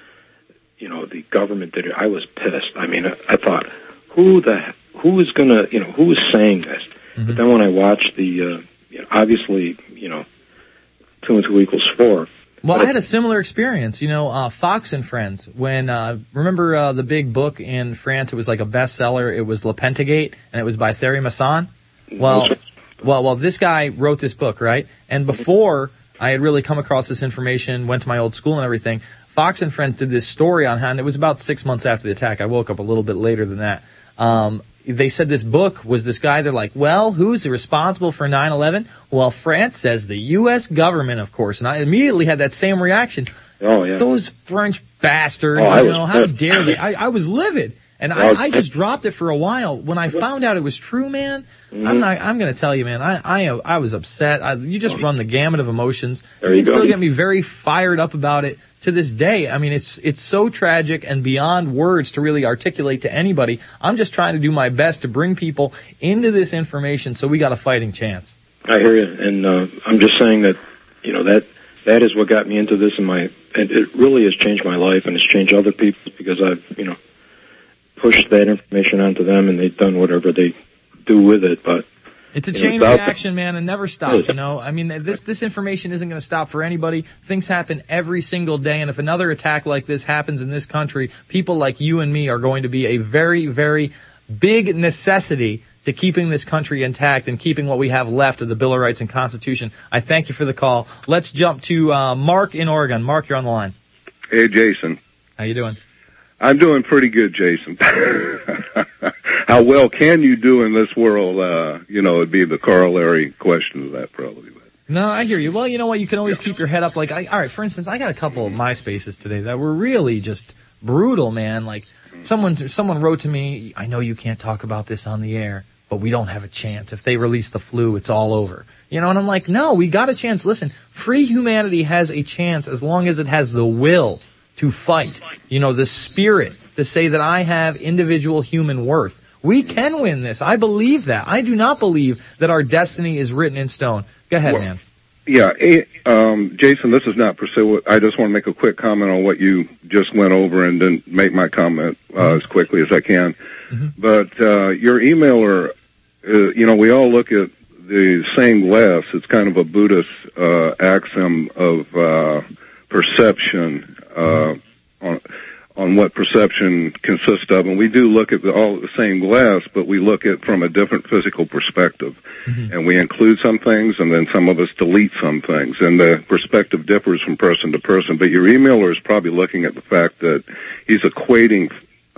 the government did it, I was pissed. I thought, who is saying this? But then when I watched the, obviously, 2 and 2 equals 4. Well, I had a similar experience, Fox and Friends. When, remember the big book in France? It was like a bestseller. It was Le Pentagate, and it was by Thierry Masson. Well, this guy wrote this book, right? And before I had really come across this information, went to my old school and everything, Fox and Friends did this story on how, and it was about 6 months after the attack. I woke up a little bit later than that. They said this book was this guy. They're like, well, who's responsible for 9/11? Well, France says the U.S. government, of course. And I immediately had that same reaction. Oh, yeah. Those French bastards, how dare they? I was livid. And I just dropped it for a while. When I found out it was true, man, I'm going to tell you, man, I was upset. You just run the gamut of emotions. You can still get me very fired up about it to this day. It's so tragic and beyond words to really articulate to anybody. I'm just trying to do my best to bring people into this information so we got a fighting chance. I hear you. And I'm just saying that, that is what got me into this, and it really has changed my life, and it's changed other people's, because I've, pushed that information onto them, and they've done whatever they do with it. But it's a chain reaction, man, and never stop. This information isn't going to stop for anybody. Things happen every single day, and if another attack like this happens in this country, people like you and me are going to be a very, very big necessity to keeping this country intact and keeping what we have left of the Bill of Rights and Constitution. I thank you for the call. Let's jump to Mark in Oregon. Mark, you're on the line. Hey, Jason. How you doing? I'm doing pretty good, Jason. How well can you do in this world? It'd be the corollary question of that, probably. No, I hear you. Well, you know what? You can always keep your head up. All right, for instance, I got a couple of MySpaces today that were really just brutal, man. Like, Someone wrote to me, I know you can't talk about this on the air, but we don't have a chance. If they release the flu, it's all over. You know, and I'm like, no, we got a chance. Listen, free humanity has a chance as long as it has the will to fight. You know, the spirit to say that I have individual human worth. We can win this. I believe that. I do not believe that our destiny is written in stone. Go ahead, man. Yeah, Jason, this is not per se. I just want to make a quick comment on what you just went over and then make my comment as quickly as I can. Mm-hmm. But your emailer, we all look at the same glass. It's kind of a Buddhist axiom of perception on what perception consists of, and we do look at all the same glass, but we look at from a different physical perspective, and we include some things, and then some of us delete some things, and the perspective differs from person to person. But your emailer is probably looking at the fact that he's equating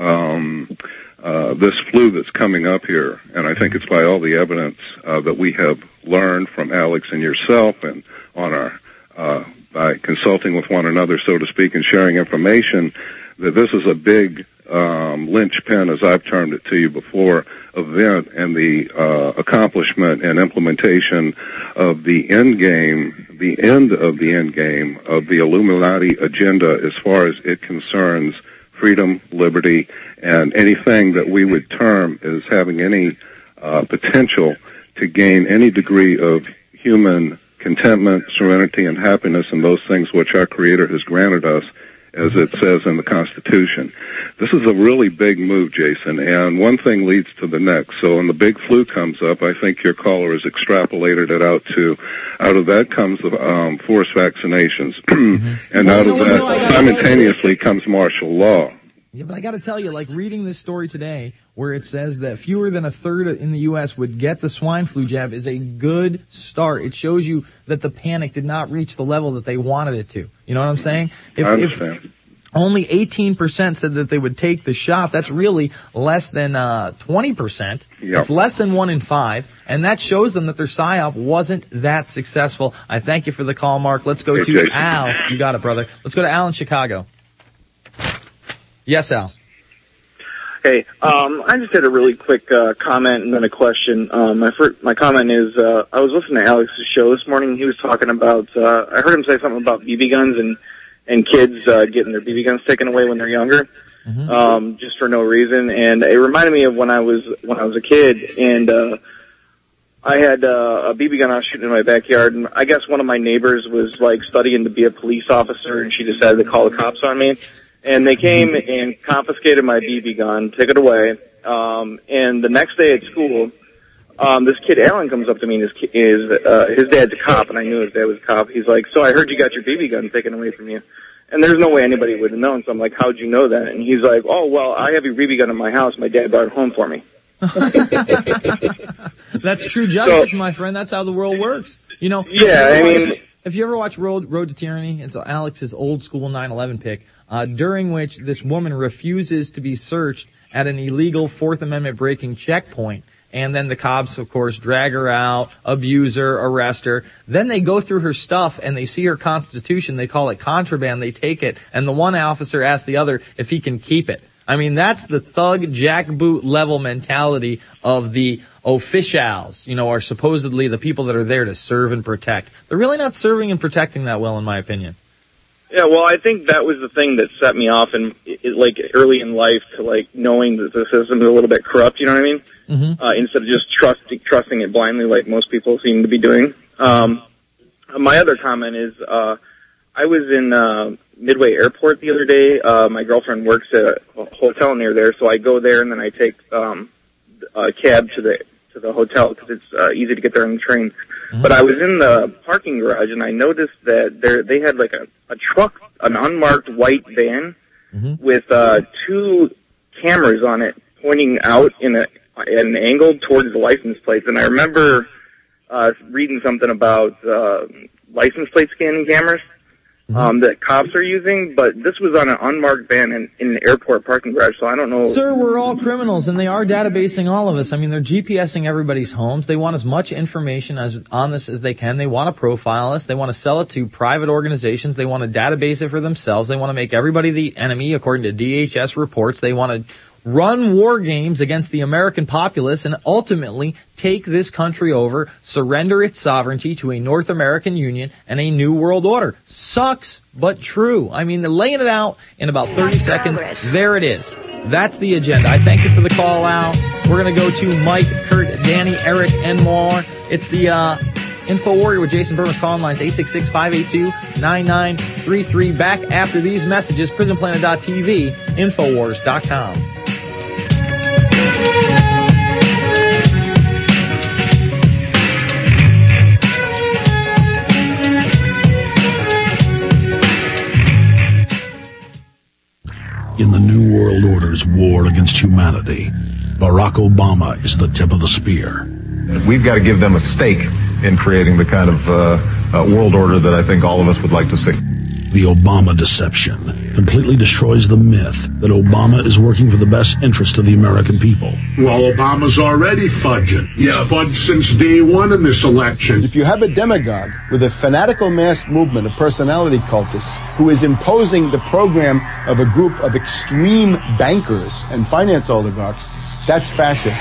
this flu that's coming up here, and I think it's by all the evidence that we have learned from Alex and yourself, and on our by consulting with one another, so to speak, and sharing information, that this is a big linchpin, as I've termed it to you before, event, and the accomplishment and implementation of the end of the end game of the Illuminati agenda as far as it concerns freedom, liberty, and anything that we would term as having any potential to gain any degree of human contentment, serenity, and happiness, and those things which our Creator has granted us, as it says in the Constitution. This is a really big move, Jason, and one thing leads to the next. So when the big flu comes up, I think your caller has extrapolated it out of that comes forced vaccinations, and out of that simultaneously comes martial law. Yeah, but I got to tell you, like reading this story today where it says that fewer than a third in the U.S. would get the swine flu jab is a good start. It shows you that the panic did not reach the level that they wanted it to. You know what I'm saying? I understand. If only 18% said that they would take the shot, that's really less than 20%. Yep. It's less than 1 in 5, and that shows them that their PSYOP wasn't that successful. I thank you for the call, Mark. Let's go to Jason. Al. You got it, brother. Let's go to Al in Chicago. Yes, Al. Hey, I just had a really quick comment and then a question. My comment is I was listening to Alex's show this morning. He was talking about I heard him say something about BB guns and kids getting their BB guns taken away when they're younger, just for no reason. And it reminded me of when I was a kid, and I had a BB gun I was shooting in my backyard, and I guess one of my neighbors was like studying to be a police officer, and she decided to call the cops on me. And they came and confiscated my BB gun, took it away. And the next day at school, this kid Alan comes up to me, and his dad's a cop, and I knew his dad was a cop. He's like, "So I heard you got your BB gun taken away from you." And there's no way anybody would have known. So I'm like, "How'd you know that?" And he's like, "Oh, well, I have your BB gun in my house. My dad brought it home for me." That's true justice, my friend. That's how the world works. You know. Yeah, I mean, if you ever watch Road to Tyranny, it's Alex's old school 9/11 pick. During which this woman refuses to be searched at an illegal Fourth Amendment breaking checkpoint. And then the cops, of course, drag her out, abuse her, arrest her. Then they go through her stuff and they see her Constitution. They call it contraband. They take it. And the one officer asks the other if he can keep it. I mean, that's the thug jackboot level mentality of the officials, or supposedly the people that are there to serve and protect. They're really not serving and protecting that well, in my opinion. Yeah, well, I think that was the thing that set me off like early in life to like knowing that the system is a little bit corrupt. You know what I mean? Mm-hmm. Instead of just trusting it blindly, like most people seem to be doing. My other comment is I was in Midway Airport the other day. My girlfriend works at a hotel near there, so I go there and then I take a cab to the hotel because it's easy to get there on the train. Mm-hmm. But I was in the parking garage and I noticed that they had like a truck, an unmarked white van with 2 cameras on it pointing out at an angle towards the license plates. And I remember reading something about license plate scanning cameras. that cops are using, but this was on an unmarked van in an airport parking garage, so I don't know. Sir, we're all criminals, and they are databasing all of us. I mean, they're GPSing everybody's homes. They want as much information on this as they can. They want to profile us. They want to sell it to private organizations. They want to database it for themselves. They want to make everybody the enemy, according to DHS reports. They want to run war games against the American populace and ultimately take this country over, surrender its sovereignty to a North American Union and a new world order. Sucks, but true. I mean, they're laying it out in about 30 seconds. There it is. That's the agenda. I thank you for the call, Al. We're going to go to Mike, Kurt, Danny, Eric, and more. It's the Info Warrior with Jason Burman's call lines 866-582-9933. Back after these messages, prisonplanet.tv, Infowars.com. In the New World Order's war against humanity, Barack Obama is the tip of the spear. We've got to give them a stake in creating the kind of world order that I think all of us would like to see. The Obama deception completely destroys the myth that Obama is working for the best interest of the American people. Well, Obama's already fudging. He's fudged since day one in this election. If you have a demagogue with a fanatical mass movement of personality cultists who is imposing the program of a group of extreme bankers and finance oligarchs, that's fascism.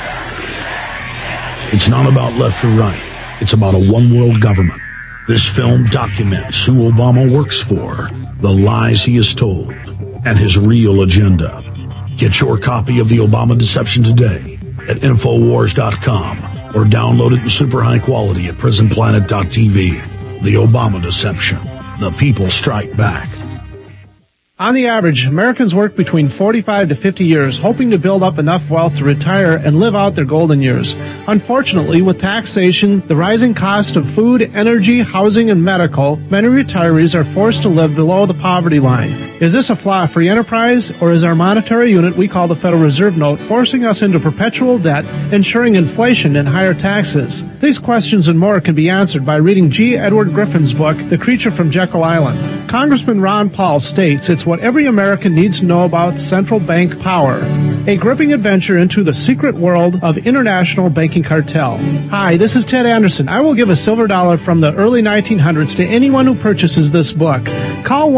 It's not about left or right. It's about a one-world government. This film documents who Obama works for, the lies he has told, and his real agenda. Get your copy of The Obama Deception today at Infowars.com or download it in super high quality at PrisonPlanet.tv. The Obama Deception. The people strike back. On the average, Americans work between 45 to 50 years, hoping to build up enough wealth to retire and live out their golden years. Unfortunately, with taxation, the rising cost of food, energy, housing, and medical, many retirees are forced to live below the poverty line. Is this a flaw of free enterprise, or is our monetary unit we call the Federal Reserve Note forcing us into perpetual debt, ensuring inflation and higher taxes? These questions and more can be answered by reading G. Edward Griffin's book, The Creature from Jekyll Island. Congressman Ron Paul states it's what every American needs to know about central bank power, a gripping adventure into the secret world of international banking cartel. Hi, this is Ted Anderson. I will give a silver dollar from the early 1900s to anyone who purchases this book. Call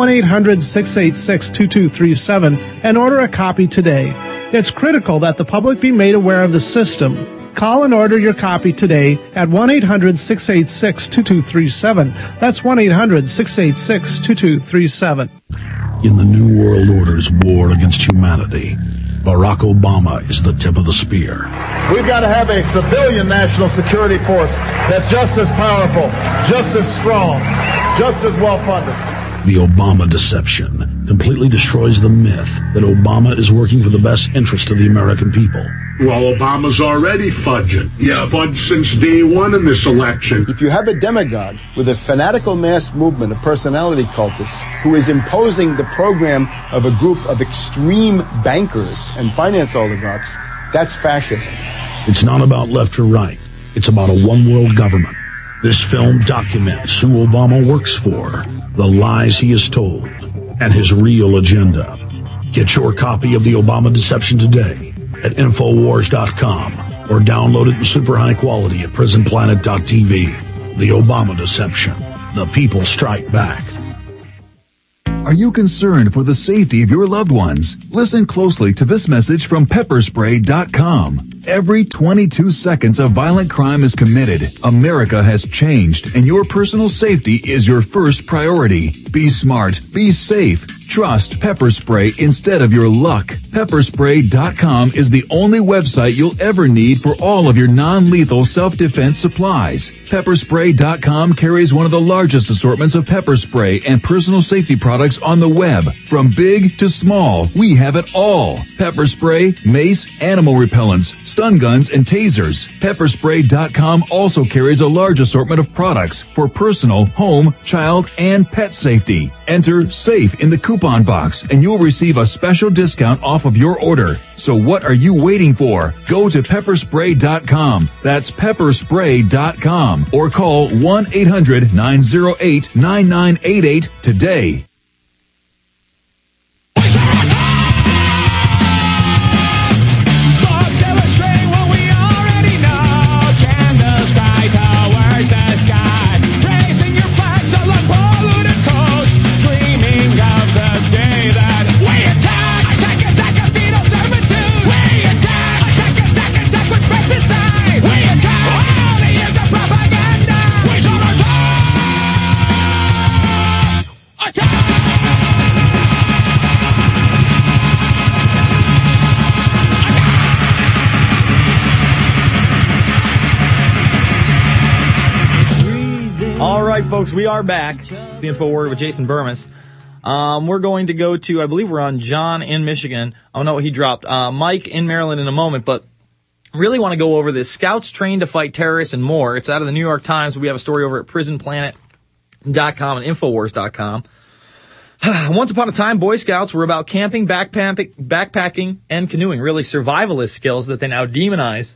1-800-686-2237 and order a copy today. It's critical that the public be made aware of the system. Call and order your copy today at 1-800-686-2237. That's 1-800-686-2237. In the New World Order's war against humanity, Barack Obama is the tip of the spear. We've got to have a civilian national security force that's just as powerful, just as strong, just as well-funded. The Obama deception completely destroys the myth that Obama is working for the best interest of the American people. Well, Obama's already fudging. He's fudged since day one in this election. If you have a demagogue with a fanatical mass movement of personality cultists who is imposing the program of a group of extreme bankers and finance oligarchs, that's fascism. It's not about left or right. It's about a one-world government. This film documents who Obama works for, the lies he has told, and his real agenda. Get your copy of The Obama Deception today at Infowars.com or download it in super high quality at PrisonPlanet.tv. The Obama Deception. The people strike back. Are you concerned for the safety of your loved ones? Listen closely to this message from Pepperspray.com. Every 22 seconds a violent crime is committed. America has changed, and your personal safety is your first priority. Be smart. Be safe. Trust Pepper Spray instead of your luck. Pepperspray.com is the only website you'll ever need for all of your non-lethal self-defense supplies. Pepperspray.com carries one of the largest assortments of pepper spray and personal safety products on the web. From big to small, we have it all. Pepper spray, mace, animal repellents, stun guns, and tasers. Pepperspray.com also carries a large assortment of products for personal, home, child, and pet safety. Enter SAFE in the coupon box and you'll receive a special discount off of your order. So what are you waiting for? Go to pepperspray.com. That's pepperspray.com or call 1-800-908-9988 today. All right, folks, we are back. The InfoWarrior with Jason Burmis. We're going to go to, I believe we're on John in Michigan. Oh, no, he dropped. Mike in Maryland in a moment, but really want to go over this. Scouts trained to fight terrorists and more. It's out of the New York Times. We have a story over at prisonplanet.com and Infowars.com. Once upon a time, Boy Scouts were about camping, backpacking, and canoeing, really survivalist skills that they now demonize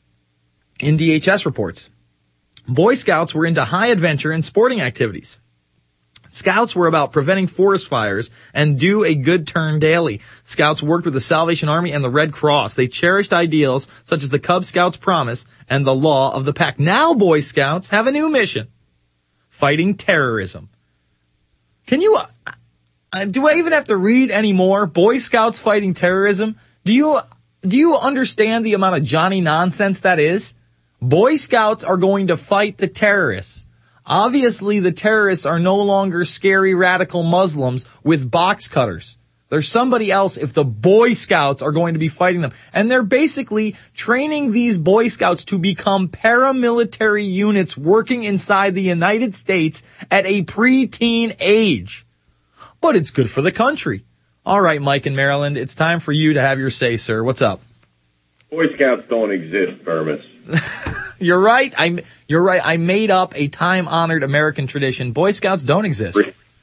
in DHS reports. Boy Scouts were into high adventure and sporting activities. Scouts were about preventing forest fires and do a good turn daily. Scouts worked with the Salvation Army and the Red Cross. They cherished ideals such as the Cub Scouts promise and the law of the pack. Now Boy Scouts have a new mission: fighting terrorism. Can you, do I even have to read any more? Boy Scouts fighting terrorism? Do you understand the amount of Johnny nonsense that is? Boy Scouts are going to fight the terrorists. Obviously, the terrorists are no longer scary radical Muslims with box cutters. There's somebody else if the Boy Scouts are going to be fighting them. And they're basically training these Boy Scouts to become paramilitary units working inside the United States at a preteen age. But it's good for the country. All right, Mike in Maryland, it's time for you to have your say, sir. What's up? Boy Scouts don't exist, Burmis. You're right. You're right. I made up a time-honored American tradition. Boy Scouts don't exist.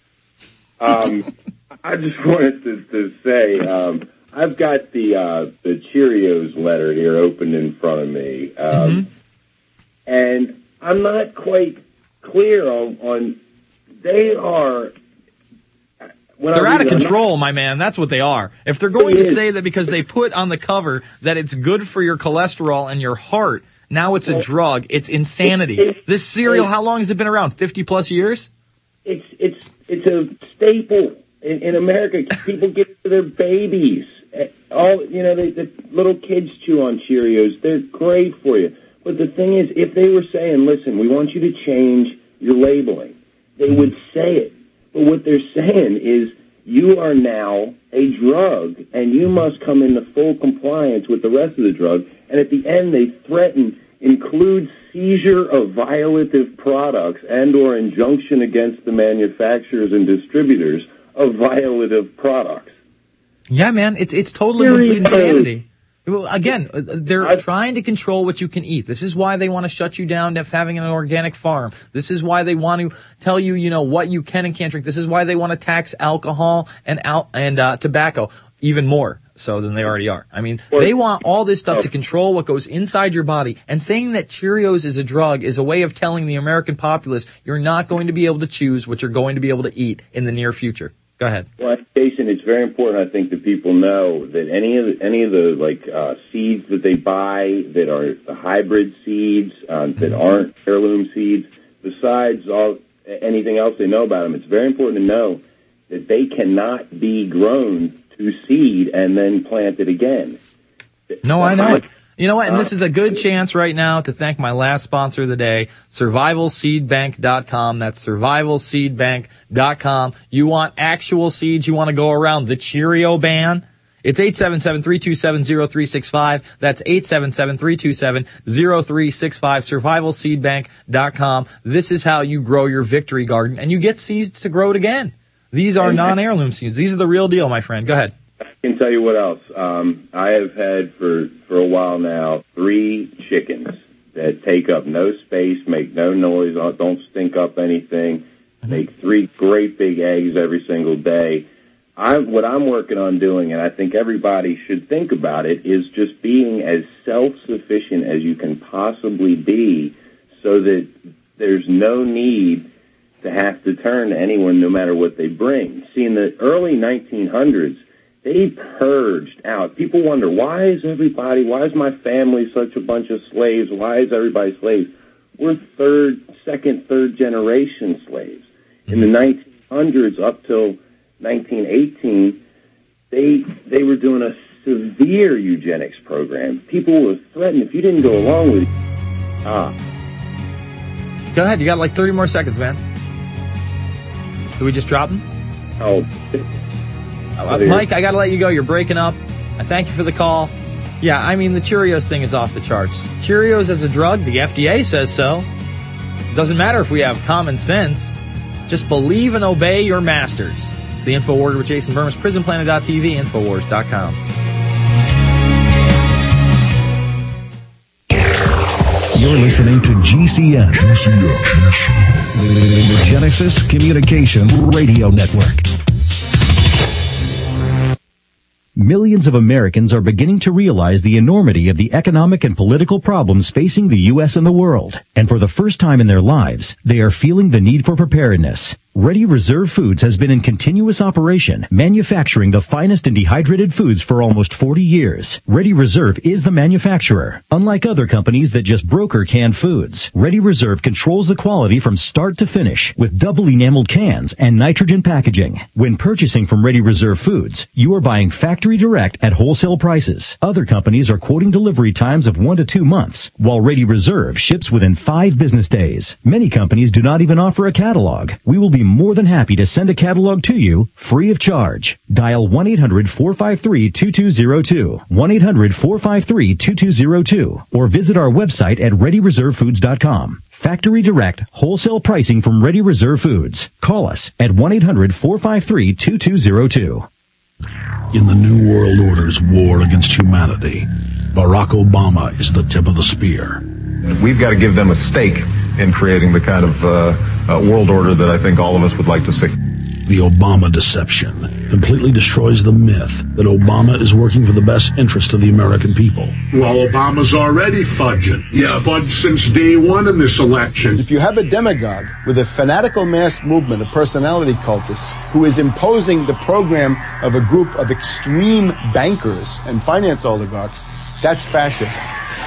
I just wanted to say I've got the Cheerios letter here open in front of me, and I'm not quite clear on they are. They're out of control, my man. That's what they are. If they're going to say that because they put on the cover that it's good for your cholesterol and your heart, now it's a drug. It's insanity. This cereal, how long has it been around? 50 plus years? It's a staple in America. People give it to their babies. The little kids chew on Cheerios. They're great for you. But the thing is, if they were saying, listen, we want you to change your labeling, they would say it. But what they're saying is you are now a drug, and you must come into full compliance with the rest of the drug. And at the end, they threaten include seizure of violative products and or injunction against the manufacturers and distributors of violative products. Yeah, man, it's totally insanity. Again, they're trying to control what you can eat. This is why they want to shut you down to having an organic farm. This is why they want to tell you, what you can and can't drink. This is why they want to tax alcohol and tobacco even more so than they already are. I mean, they want all this stuff to control what goes inside your body. And saying that Cheerios is a drug is a way of telling the American populace you're not going to be able to choose what you're going to be able to eat in the near future. Go ahead. Well, Jason, it's very important, I think, that people know that any of the seeds that they buy that are the hybrid seeds that aren't heirloom seeds, besides anything else they know about them, it's very important to know that they cannot be grown to seed and then planted again. No, I know it. You know what? And this is a good chance right now to thank my last sponsor of the day, survivalseedbank.com. That's survivalseedbank.com. You want actual seeds? You want to go around the Cheerio ban? It's 877-327-0365. That's 877-327-0365. Survivalseedbank.com. This is how you grow your victory garden, and you get seeds to grow it again. These are non-heirloom seeds. These are the real deal, my friend. Go ahead. I can tell you what else. I have had for a while now 3 chickens that take up no space, make no noise, don't stink up anything. make 3 great big eggs every single day. What I'm working on doing, and I think everybody should think about it, is just being as self-sufficient as you can possibly be so that there's no need to have to turn to anyone no matter what they bring. See, in the early 1900s, they purged out. People wonder, why is my family such a bunch of slaves? Why is everybody slaves? We're second, third generation slaves. In the 1900s up till 1918, they were doing a severe eugenics program. People were threatened if you didn't go along with it. Go ahead. You got like 30 more seconds, man. Did we just drop him? Oh. Mike, I got to let you go. You're breaking up. I thank you for the call. Yeah, I mean, the Cheerios thing is off the charts. Cheerios as a drug, the FDA says so. It doesn't matter if we have common sense. Just believe and obey your masters. It's the InfoWarrior with Jason Burmis, PrisonPlanet.tv, Infowars.com. You're listening to GCN, the Genesis Communication Radio Network. Millions of Americans are beginning to realize the enormity of the economic and political problems facing the U.S. and the world. And for the first time in their lives, they are feeling the need for preparedness. Ready Reserve Foods has been in continuous operation, manufacturing the finest and dehydrated foods for almost 40 years. Ready Reserve is the manufacturer. Unlike other companies that just broker canned foods, Ready Reserve controls the quality from start to finish with double enameled cans and nitrogen packaging. When purchasing from Ready Reserve Foods, you are buying factory direct at wholesale prices. Other companies are quoting delivery times of 1 to 2 months, while Ready Reserve ships within 5 business days. Many companies do not even offer a catalog. We will be more than happy to send a catalog to you free of charge. Dial 1-800-453-2202, 1-800-453-2202, or visit our website at ReadyReserveFoods.com. Factory direct, wholesale pricing from Ready Reserve Foods. Call us at 1-800-453-2202. In the New World Order's war against humanity, Barack Obama is the tip of the spear. We've got to give them a stake in creating the kind of world order that I think all of us would like to see. The Obama deception completely destroys the myth that Obama is working for the best interest of the American people. Well, Obama's already fudging. He's fudged since day one in this election. If you have a demagogue with a fanatical mass movement of personality cultists who is imposing the program of a group of extreme bankers and finance oligarchs, that's fascism.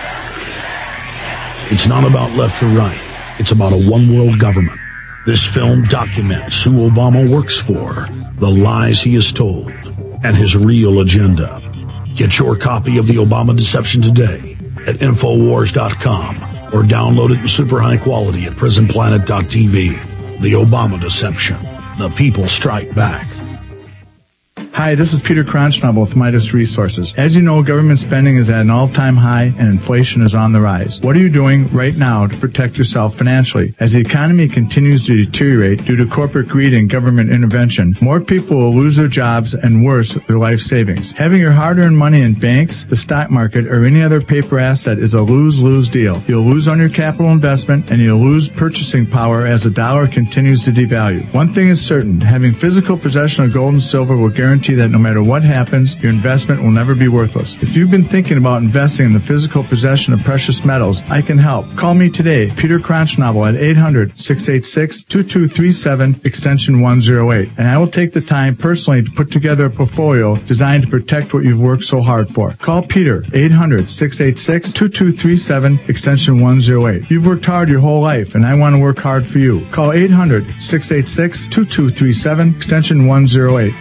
It's not about left or right. It's about a one-world government. This film documents who Obama works for, the lies he has told, and his real agenda. Get your copy of The Obama Deception today at Infowars.com or download it in super high quality at PrisonPlanet.tv. The Obama Deception. The people strike back. Hi, this is Peter Kronschnabel with Midas Resources. As you know, government spending is at an all-time high and inflation is on the rise. What are you doing right now to protect yourself financially? As the economy continues to deteriorate due to corporate greed and government intervention, more people will lose their jobs and worse, their life savings. Having your hard-earned money in banks, the stock market, or any other paper asset is a lose-lose deal. You'll lose on your capital investment and you'll lose purchasing power as the dollar continues to devalue. One thing is certain, having physical possession of gold and silver will guarantee that no matter what happens, your investment will never be worthless. If you've been thinking about investing in the physical possession of precious metals, I can help. Call me today, Peter Kronschnabel, at 800-686-2237, extension 108, and I will take the time personally to put together a portfolio designed to protect what you've worked so hard for. Call Peter, 800-686-2237, extension 108. You've worked hard your whole life, and I want to work hard for you. Call 800-686-2237, extension 108.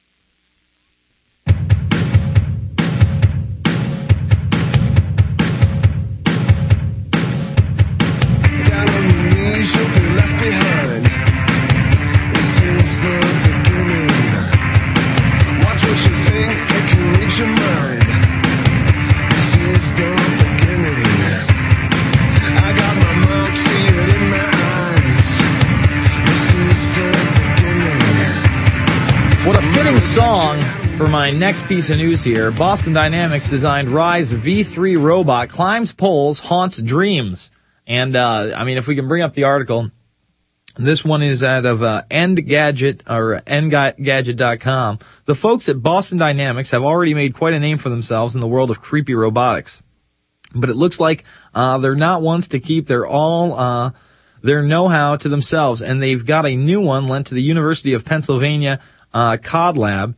Song for my next piece of news here. Boston Dynamics designed Rise V3 robot climbs poles, haunts dreams. And, if we can bring up the article, This one is out of Engadget or Engadget.com. The folks at Boston Dynamics have already made quite a name for themselves in the world of creepy robotics. But it looks like they're not ones to keep their know-how to themselves, and they've got a new one lent to the University of Pennsylvania COD Lab.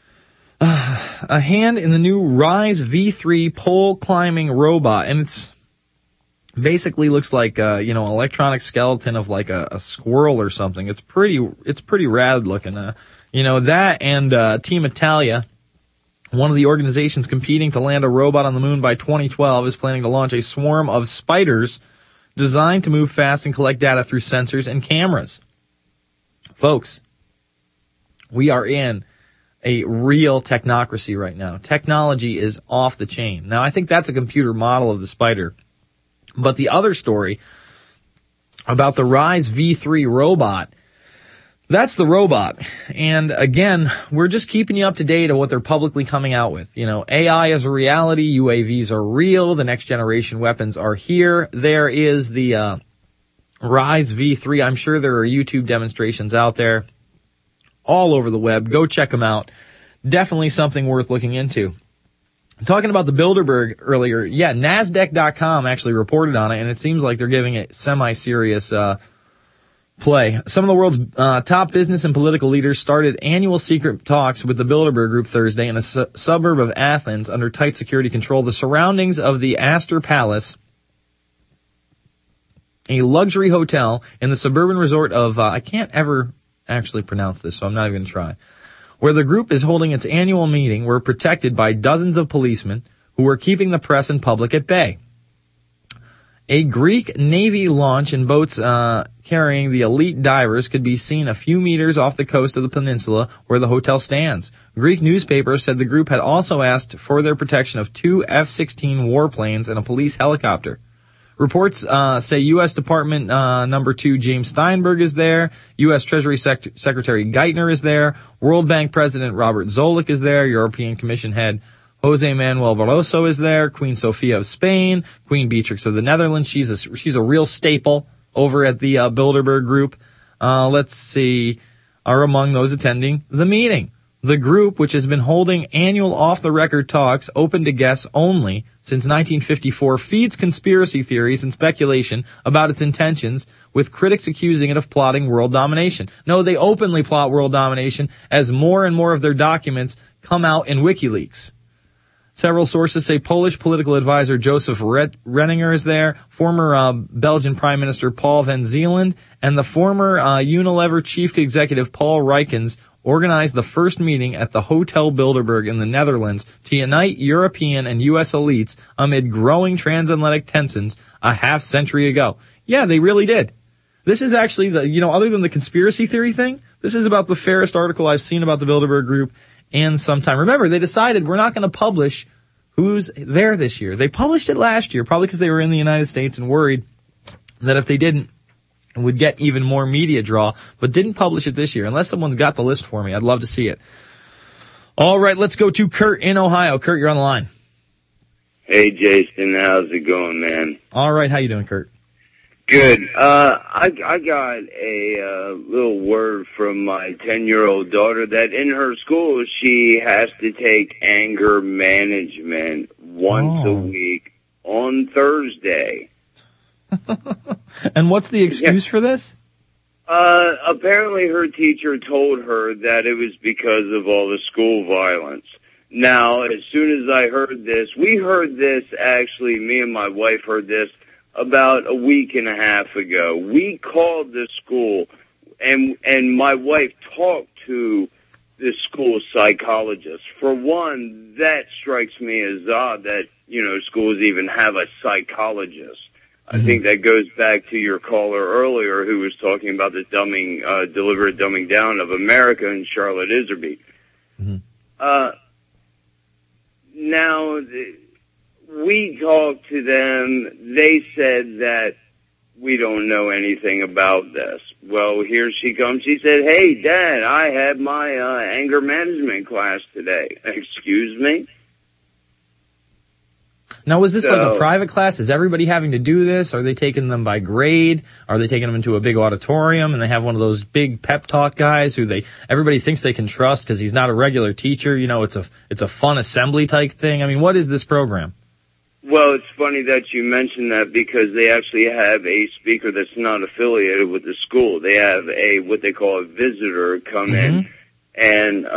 A hand in the new Rise V3 pole climbing robot, and it's basically looks like electronic skeleton of like a squirrel or something. It's pretty rad looking. That and Team Italia, one of the organizations competing to land a robot on the moon by 2012, is planning to launch a swarm of spiders designed to move fast and collect data through sensors and cameras. Folks, we are in a real technocracy right now. Technology is off the chain. Now, I think that's a computer model of the spider. But the other story about the Rise V3 robot, that's the robot. And again, we're just keeping you up to date on what they're publicly coming out with. AI is a reality. UAVs are real. The next generation weapons are here. There is the Rise V3. I'm sure there are YouTube demonstrations out there all over the web. Go check them out. Definitely something worth looking into. Talking about the Bilderberg earlier, yeah, NASDAQ.com actually reported on it, and it seems like they're giving it semi-serious play. Some of the world's top business and political leaders started annual secret talks with the Bilderberg Group Thursday in a suburb of Athens under tight security control. The surroundings of the Astor Palace, a luxury hotel in the suburban resort of, I can't ever actually pronounce this, so I'm not even going to try, where the group is holding its annual meeting, were protected by dozens of policemen who were keeping the press and public at bay. A Greek Navy launch in boats carrying the elite divers could be seen a few meters off the coast of the peninsula where the hotel stands. Greek newspapers said the group had also asked for their protection of 2 F-16 warplanes and a police helicopter. Reports say U.S. Department number 2 James Steinberg is there. U.S. Treasury Secretary Geithner is there. World Bank President Robert Zoellick is there. European Commission head Jose Manuel Barroso is there. Queen Sofia of Spain. Queen Beatrix of the Netherlands. She's a real staple over at the Bilderberg Group. Let's see, are among those attending the meeting. The group, which has been holding annual off-the-record talks open to guests only since 1954, feeds conspiracy theories and speculation about its intentions, with critics accusing it of plotting world domination. No, they openly plot world domination as more and more of their documents come out in WikiLeaks. Several sources say Polish political advisor Joseph Renninger is there, former Belgian Prime Minister Paul van Zeeland, and the former Unilever chief executive Paul Rykens organized the first meeting at the Hotel Bilderberg in the Netherlands to unite European and U.S. elites amid growing transatlantic tensions a half-century ago. Yeah, they really did. This is actually other than the conspiracy theory thing, this is about the fairest article I've seen about the Bilderberg Group in some time. Remember, they decided we're not going to publish who's there this year. They published it last year, probably because they were in the United States and worried that if they didn't, would get even more media draw, but didn't publish it this year. Unless someone's got the list for me, I'd love to see it. All right, let's go to Kurt in Ohio. Kurt, you're on the line. Hey, Jason, how's it going, man? All right, how you doing, Kurt? Good. I got a little word from my 10-year-old daughter that in her school she has to take anger management once a week on Thursday. And what's the excuse for this? Apparently her teacher told her that it was because of all the school violence. Now, as soon as I heard this, me and my wife heard this about a week and a half ago. We called the school, and my wife talked to the school psychologist. For one, that strikes me as odd that, schools even have a psychologist. I think that goes back to your caller earlier who was talking about the deliberate dumbing down of America and Charlotte Iserby. Now, we talked to them. They said that we don't know anything about this. Well, here she comes. She said, hey, Dad, I had my anger management class today. Excuse me? Now, was this So- like a private class? Is everybody having to do this? Are they taking them by grade? Are they taking them into a big auditorium and they have one of those big pep talk guys who everybody thinks they can trust because he's not a regular teacher? You know, it's a fun assembly type thing. I mean, what is this program? Well, it's funny that you mentioned that because they actually have a speaker that's not affiliated with the school. They have what they call a visitor come in, and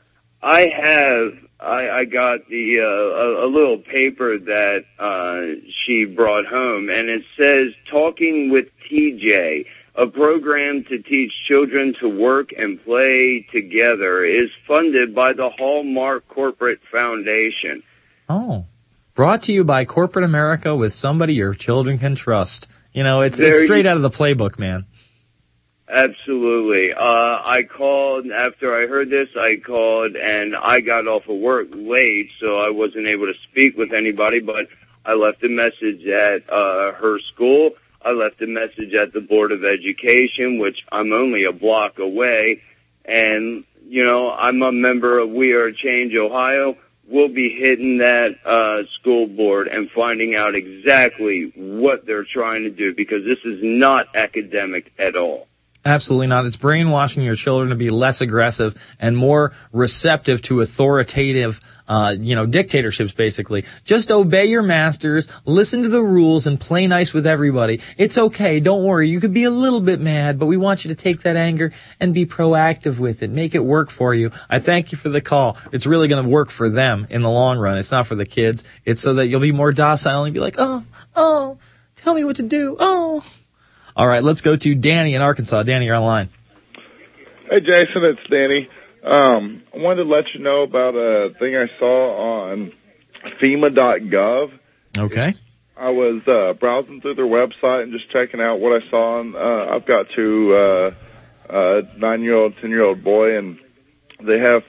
I got a little paper that she brought home, and it says Talking with TJ, a program to teach children to work and play together, is funded by the Hallmark Corporate Foundation. Oh. Brought to you by corporate America with somebody your children can trust. You know, it's straight out of the playbook, man. Absolutely. I called after I heard this. I called and I got off of work late, so I wasn't able to speak with anybody. But I left a message at her school. I left a message at the Board of Education, which I'm only a block away. And you know, I'm a member of We Are Change Ohio. We'll be hitting that school board and finding out exactly what they're trying to do, because this is not academic at all. Absolutely not. It's brainwashing your children to be less aggressive and more receptive to authoritative, dictatorships, basically. Just obey your masters, listen to the rules, and play nice with everybody. It's okay. Don't worry. You could be a little bit mad, but we want you to take that anger and be proactive with it. Make it work for you. I thank you for the call. It's really going to work for them in the long run. It's not for the kids. It's so that you'll be more docile and be like, oh, tell me what to do. Oh. All right, let's go to Danny in Arkansas. Danny, you're on the line. Hey, Jason, it's Danny. I wanted to let you know about a thing I saw on FEMA.gov. Okay. I was browsing through their website and just checking out what I saw. And, I've got two 9-year-old, 10-year-old boy, and they have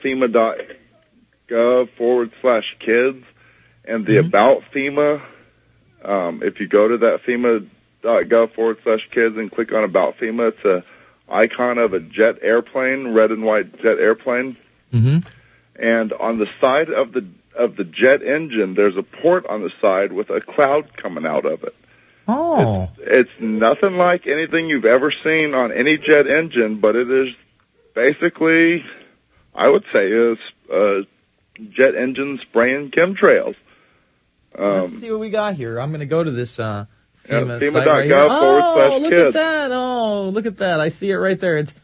FEMA.gov/kids. And the About FEMA, if you go to that FEMA.gov/kids and click on About FEMA, it's a icon of a jet airplane, red and white jet airplane. Mm-hmm. And on the side of the jet engine, there's a port on the side with a cloud coming out of it. Oh. It's nothing like anything you've ever seen on any jet engine, but it is basically, I would say, is a jet engine spraying chemtrails. Let's see what we got here. I'm going to go to this FEMA.gov/kids. Oh, look at that. Oh, look at that. I see it right there. It's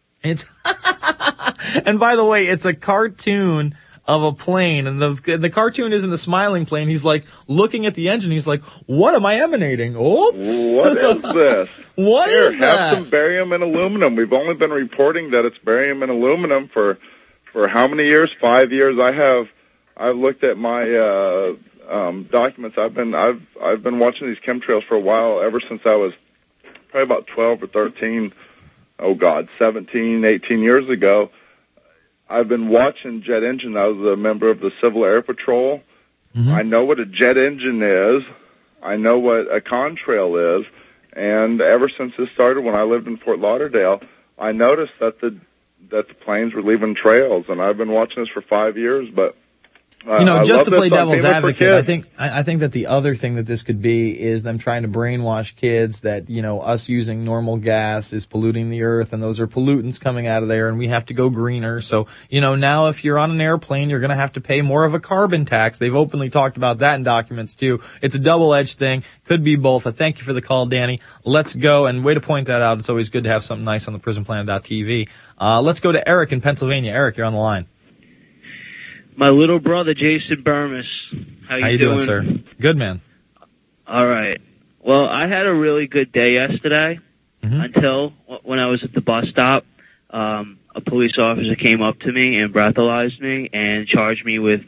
and by the way, it's a cartoon of a plane, and the cartoon isn't a smiling plane. He's like looking at the engine. He's like, what am I emanating? Oops. What is this? What is that? Have some barium and aluminum. We've only been reporting that it's barium and aluminum for how many years? 5 years. I've looked at my documents. I've been watching these chemtrails for a while, ever since I was probably about 12 or 13. 17, 18 years ago. I've been watching jet engine. I was a member of the Civil Air Patrol. Mm-hmm. I know what a jet engine is. I know what a contrail is. And ever since this started, when I lived in Fort Lauderdale, I noticed that the planes were leaving trails. And I've been watching this for 5 years, but just to play devil's FEMA advocate, I think that the other thing that this could be is them trying to brainwash kids that, us using normal gas is polluting the earth, and those are pollutants coming out of there, and we have to go greener. So, now if you're on an airplane, you're going to have to pay more of a carbon tax. They've openly talked about that in documents too. It's a double-edged thing. Could be both. I thank you for the call, Danny. Let's go, and way to point that out. It's always good to have something nice on the PrisonPlanet.tv. Let's go to Eric in Pennsylvania. Eric, you're on the line. My little brother, Jason Burmis. How you doing, sir? Good, man. All right. Well, I had a really good day yesterday until when I was at the bus stop. A police officer came up to me and breathalyzed me and charged me with,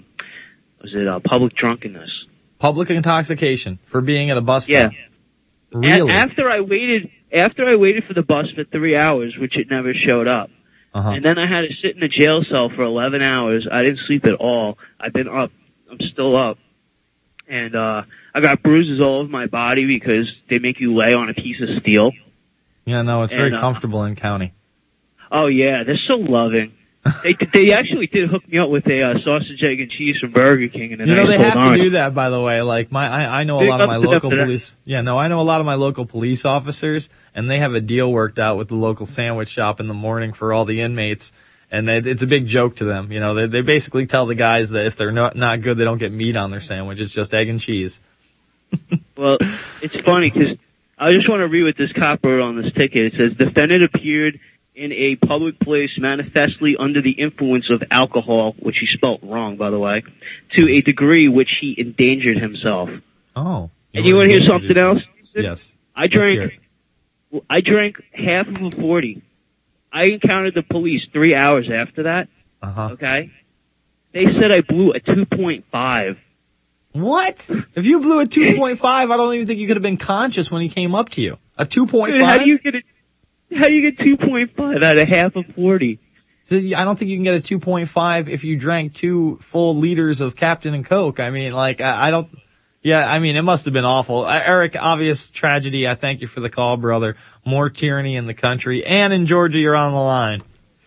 public drunkenness? Public intoxication for being at a bus stop. Yeah. Really? After I waited for the bus for 3 hours, which it never showed up. And then I had to sit in a jail cell for 11 hours. I didn't sleep at all. I've been up. I'm still up. And I got bruises all over my body because they make you lay on a piece of steel. Yeah, no, it's very comfortable in county. Oh, yeah. They're so loving. They actually did hook me up with a sausage, egg, and cheese from Burger King. And You know, they have to do that, by the way. Like, I know a lot of my local police. Yeah, no, I know a lot of my local police officers, and they have a deal worked out with the local sandwich shop in the morning for all the inmates. And it's a big joke to them. You know, they basically tell the guys that if they're not good, they don't get meat on their sandwich. It's just egg and cheese. Well, it's funny because I just want to read what this cop wrote on this ticket. It says, defendant appeared in a public place manifestly under the influence of alcohol, which he spelt wrong, by the way, to a degree which he endangered himself. Oh. And you want to hear something else? Yes. I drank half of a 40. I encountered the police 3 hours after that. Uh-huh. Okay? They said I blew a 2.5. What? If you blew a 2.5, I don't even think you could have been conscious when he came up to you. A 2.5? Dude, how do you get 2.5 out of half of 40? So I don't think you can get a 2.5 if you drank 2 full liters of Captain and Coke. I mean, like, I don't... Yeah, I mean, it must have been awful. Eric, obvious tragedy. I thank you for the call, brother. More tyranny in the country. Ann in Georgia, you're on the line.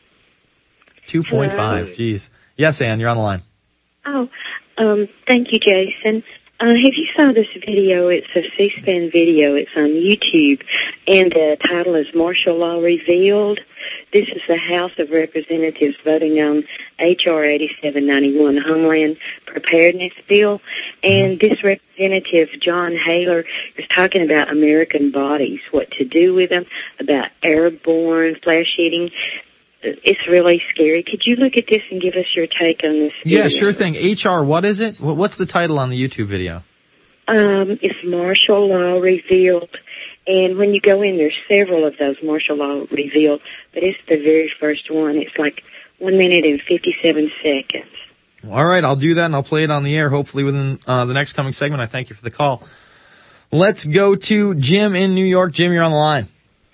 2.5, jeez. Yes, Ann, you're on the line. Oh, thank you, Jason. Have you saw this video? It's a C-SPAN video. It's on YouTube, and the title is Martial Law Revealed. This is the House of Representatives voting on H.R. 8791, Homeland Preparedness Bill. And this representative, John Haler, is talking about American bodies, what to do with them, about airborne flesh eating. It's really scary. Could you look at this and give us your take on this video? Yeah, sure thing. HR, what is it? What's the title on the YouTube video? It's Martial Law Revealed. And when you go in, there's several of those Martial Law Revealed, but it's the very first one. It's like 1 minute and 57 seconds. All right, I'll do that, and I'll play it on the air, hopefully within the next coming segment. I thank you for the call. Let's go to Jim in New York. Jim, you're on the line.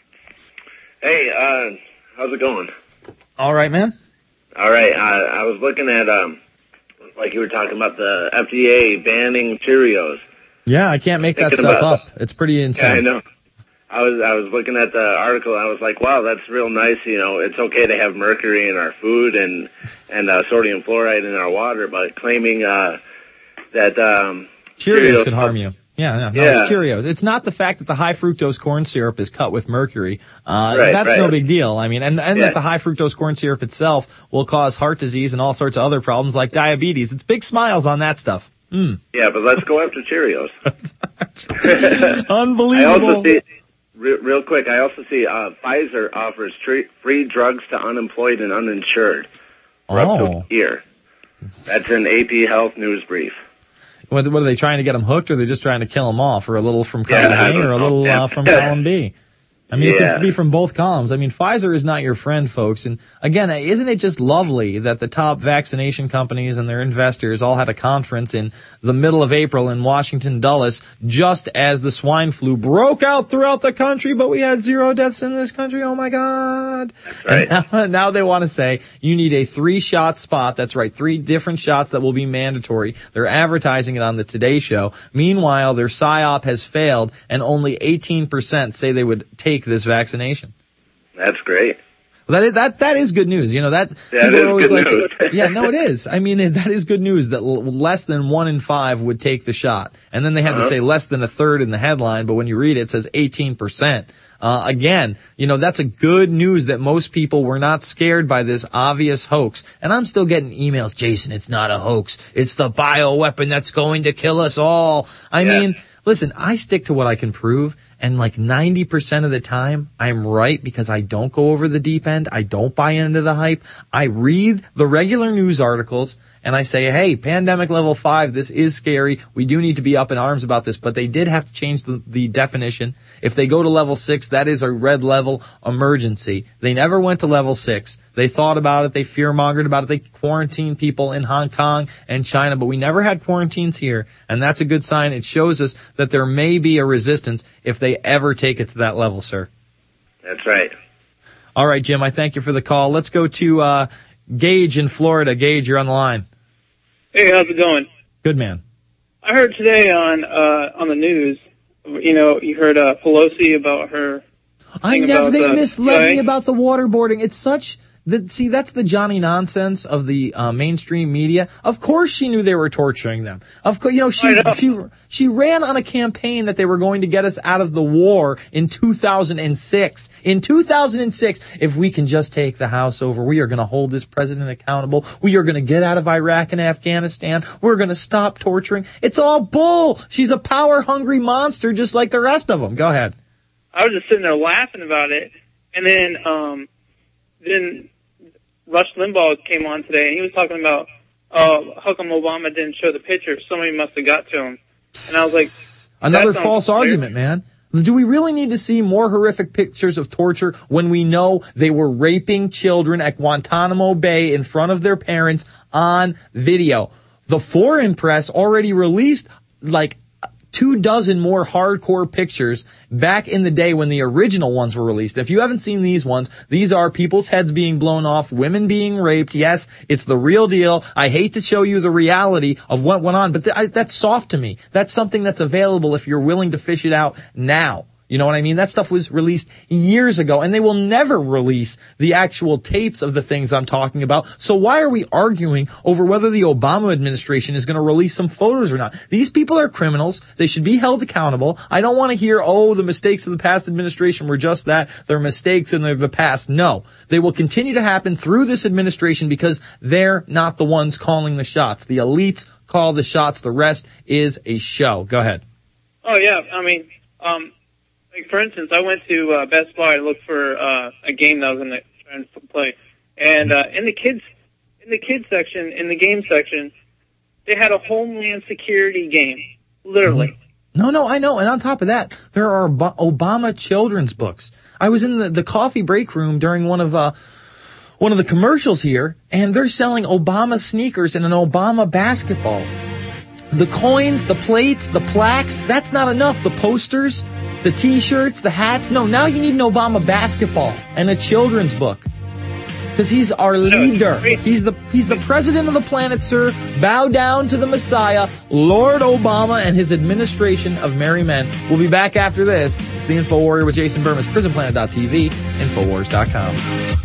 Hey, how's it going? All right, man. All right, I was looking at, like you were talking about the FDA banning Cheerios. Yeah, I can't make that stuff up. It's pretty insane. Yeah, I know. I was looking at the article, and I was like, wow, that's real nice. You know, it's okay to have mercury in our food and sodium fluoride in our water, but claiming that Cheerios could harm you. Yeah. It's Cheerios. It's not the fact that the high fructose corn syrup is cut with mercury. That's no big deal. I mean, and that the high fructose corn syrup itself will cause heart disease and all sorts of other problems like diabetes. It's big smiles on that stuff. Yeah, but let's go after Cheerios. Unbelievable. I also see, real quick, I also see Pfizer offers free drugs to unemployed and uninsured for up to a year. That's an AP Health news brief. What are they trying to get them hooked, or are they just trying to kill them off, or a little from column A or a little from column B? I mean, it could be from both columns. I mean, Pfizer is not your friend, folks. And again, isn't it just lovely that the top vaccination companies and their investors all had a conference in the middle of April in Washington Dulles, just as the swine flu broke out throughout the country, but we had 0 deaths in this country. Oh my God. That's right. And now they want to say you need a 3-shot spot. That's right. 3 different shots that will be mandatory. They're advertising it on the Today Show. Meanwhile, their PSYOP has failed and only 18% say they would take this vaccination. That's great. Well, that is good news. You know, that is always good news. Yeah, no, it is. I mean, that is good news that less than 1 in 5 would take the shot. And then they have to say less than a third in the headline, but when you read it, it says 18%. Again, you know, that's a good news that most people were not scared by this obvious hoax. And I'm still getting emails, Jason, it's not a hoax. It's the bioweapon that's going to kill us all. I mean, listen, I stick to what I can prove. And like 90% of the time, I'm right because I don't go over the deep end. I don't buy into the hype. I read the regular news articles and I say, hey, pandemic level 5, this is scary. We do need to be up in arms about this, but they did have to change the definition. If they go to level 6, that is a red level emergency. They never went to level 6. They thought about it. They fear-mongered about it. They quarantined people in Hong Kong and China, but we never had quarantines here. And that's a good sign. It shows us that there may be a resistance if they ever take it to that level, sir. That's right. All right, Jim, I thank you for the call. Let's go to Gage in Florida. Gage, you're on the line. Hey, how's it going? Good, man. I heard today on the news, you know, you heard Pelosi about her. They misled me about the waterboarding. It's such See, that's the Johnny nonsense of the mainstream media. Of course she knew they were torturing them. Of course, she ran on a campaign that they were going to get us out of the war in 2006. In 2006, if we can just take the House over, we are going to hold this president accountable. We are going to get out of Iraq and Afghanistan. We're going to stop torturing. It's all bull. She's a power-hungry monster just like the rest of them. Go ahead. I was just sitting there laughing about it, and then Rush Limbaugh came on today, and he was talking about how come Obama didn't show the picture. Somebody must have got to him. And I was like, another false argument, man. Do we really need to see more horrific pictures of torture when we know they were raping children at Guantanamo Bay in front of their parents on video? The foreign press already released like 24 more hardcore pictures back in the day when the original ones were released. If you haven't seen these ones, these are people's heads being blown off, women being raped. Yes, it's the real deal. I hate to show you the reality of what went on, but that's soft to me. That's something that's available if you're willing to fish it out now. You know what I mean? That stuff was released years ago, and they will never release the actual tapes of the things I'm talking about. So why are we arguing over whether the Obama administration is going to release some photos or not? These people are criminals. They should be held accountable. I don't want to hear, the mistakes of the past administration were just that. They're mistakes and they're the past. No. They will continue to happen through this administration because they're not the ones calling the shots. The elites call the shots. The rest is a show. Go ahead. Oh, yeah. I mean, like for instance, I went to Best Buy to look for a game that I was going to try and play, and in the kids section, in the game section, they had a Homeland Security game, literally. No, I know. And on top of that, there are Obama children's books. I was in the coffee break room during one of the commercials here, and they're selling Obama sneakers and an Obama basketball. The coins, the plates, the plaques, that's not enough. The posters, the T-shirts, the hats. No, now you need an Obama basketball and a children's book. Because he's our leader. He's the president of the planet, sir. Bow down to the Messiah, Lord Obama, and his administration of merry men. We'll be back after this. It's the Info Warrior with Jason Burmis, PrisonPlanet.tv, Infowars.com.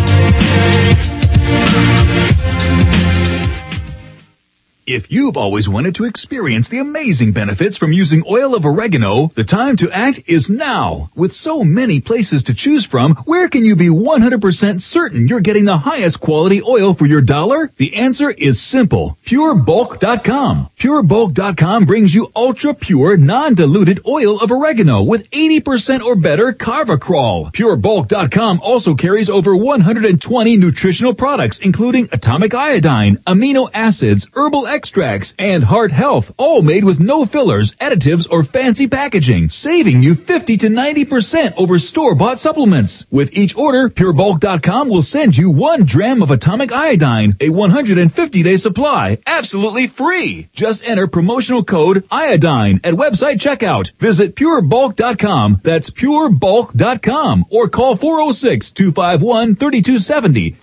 If you've always wanted to experience the amazing benefits from using oil of oregano, the time to act is now. With so many places to choose from, where can you be 100% certain you're getting the highest quality oil for your dollar? The answer is simple. PureBulk.com. PureBulk.com brings you ultra-pure, non-diluted oil of oregano with 80% or better Carvacrol. PureBulk.com also carries over 120 nutritional products, including atomic iodine, amino acids, herbal extracts, and heart health, all made with no fillers, additives, or fancy packaging, saving you 50 to 90% over store-bought supplements. With each order, PureBulk.com will send you 1 dram of atomic iodine, a 150-day supply, absolutely free. Just enter promotional code iodine at website checkout. Visit PureBulk.com, that's PureBulk.com, or call 406-251-3270,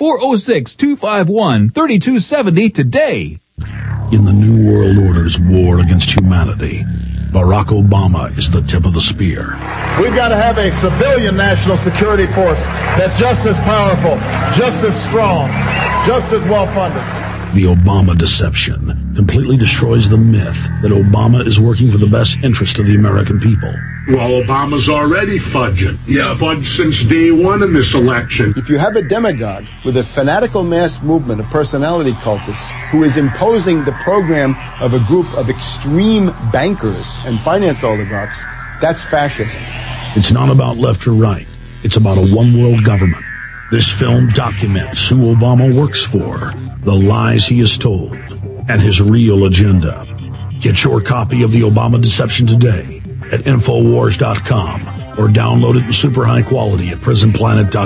406-251-3270 today. In the New World Order's war against humanity, Barack Obama is the tip of the spear. We've got to have a civilian national security force that's just as powerful, just as strong, just as well-funded. The Obama deception completely destroys the myth that Obama is working for the best interest of the American people. Well, Obama's already fudging. He's fudged since day one in this election. If you have a demagogue with a fanatical mass movement of personality cultists who is imposing the program of a group of extreme bankers and finance oligarchs, that's fascism. It's not about left or right. It's about a one-world government. This film documents who Obama works for, the lies he has told, and his real agenda. Get your copy of The Obama Deception today at Infowars.com or download it in super high quality at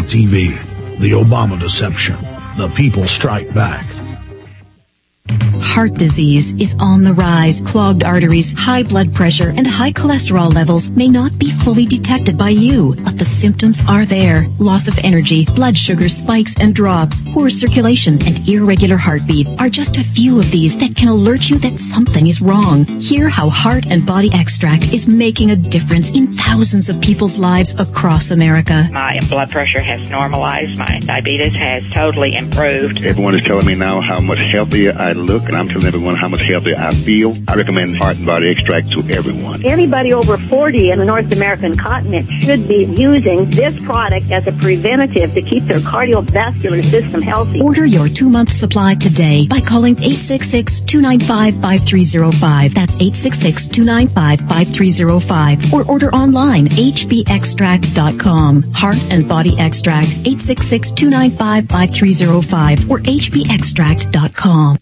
PrisonPlanet.tv. The Obama Deception. The people strike back. heart disease is on the rise. Clogged arteries, high blood pressure, and high cholesterol levels may not be fully detected by you, but the symptoms are there. Loss of energy, blood sugar spikes and drops, poor circulation, and irregular heartbeat are just a few of these that can alert you that something is wrong. Hear how Heart and Body Extract is making a difference in thousands of people's lives across America. My blood pressure has normalized. My diabetes has totally improved. Everyone is telling me now how much healthier I look, and I'm telling everyone how much healthier I feel. I recommend Heart and Body Extract to everyone. Anybody over 40 in the North American continent should be using this product as a preventative to keep their cardiovascular system healthy. Order your 2-month supply today by calling 866-295-5305. That's 866-295-5305. Or order online, hbextract.com. Heart and Body Extract, 866-295-5305 or hbextract.com.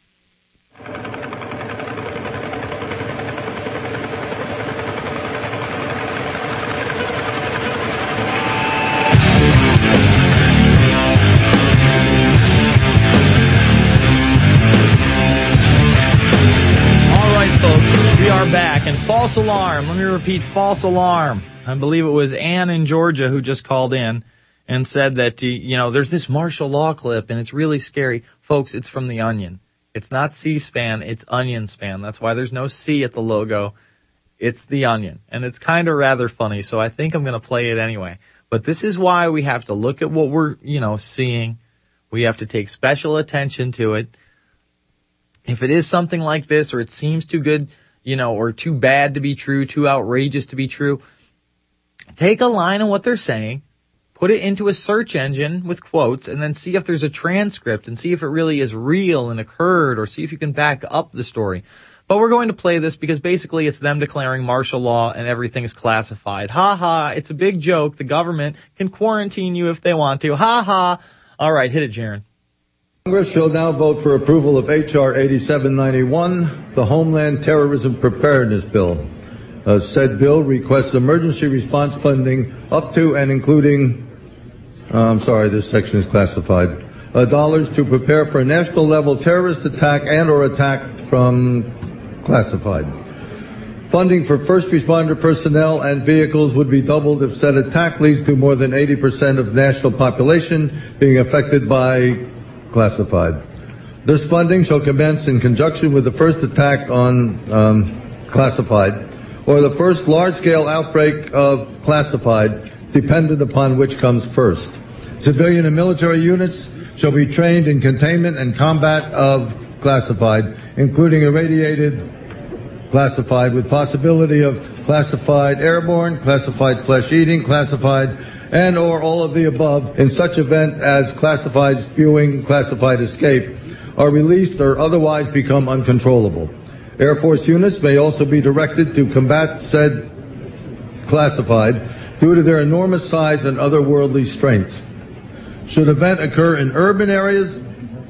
Back and false alarm. Let me repeat, false alarm. I believe it was Ann in Georgia who just called in and said that, there's this martial law clip and it's really scary. Folks, it's from The Onion. It's not C-SPAN, it's Onion Span. That's why there's no C at the logo. It's The Onion. And it's kind of rather funny, so I think I'm going to play it anyway. But this is why we have to look at what we're, seeing. We have to take special attention to it. If it is something like this or it seems too good, or too bad to be true, too outrageous to be true, take a line of what they're saying, put it into a search engine with quotes, and then see if there's a transcript and see if it really is real and occurred, or see if you can back up the story. But we're going to play this because basically it's them declaring martial law and everything is classified. Ha ha, it's a big joke. The government can quarantine you if they want to. Ha ha. All right, hit it, Jaron. Congress shall now vote for approval of H.R. 8791, the Homeland Terrorism Preparedness Bill. Said bill requests emergency response funding up to and including, this section is classified, dollars to prepare for a national level terrorist attack and or attack from classified. Funding for first responder personnel and vehicles would be doubled if said attack leads to more than 80% of national population being affected by classified. This funding shall commence in conjunction with the first attack on classified or the first large-scale outbreak of classified, dependent upon which comes first. Civilian and military units shall be trained in containment and combat of classified, including irradiated classified with possibility of classified airborne, classified flesh-eating, classified and or all of the above in such event as classified spewing, classified escape are released or otherwise become uncontrollable. Air Force units may also be directed to combat said classified due to their enormous size and otherworldly strengths. Should event occur in urban areas,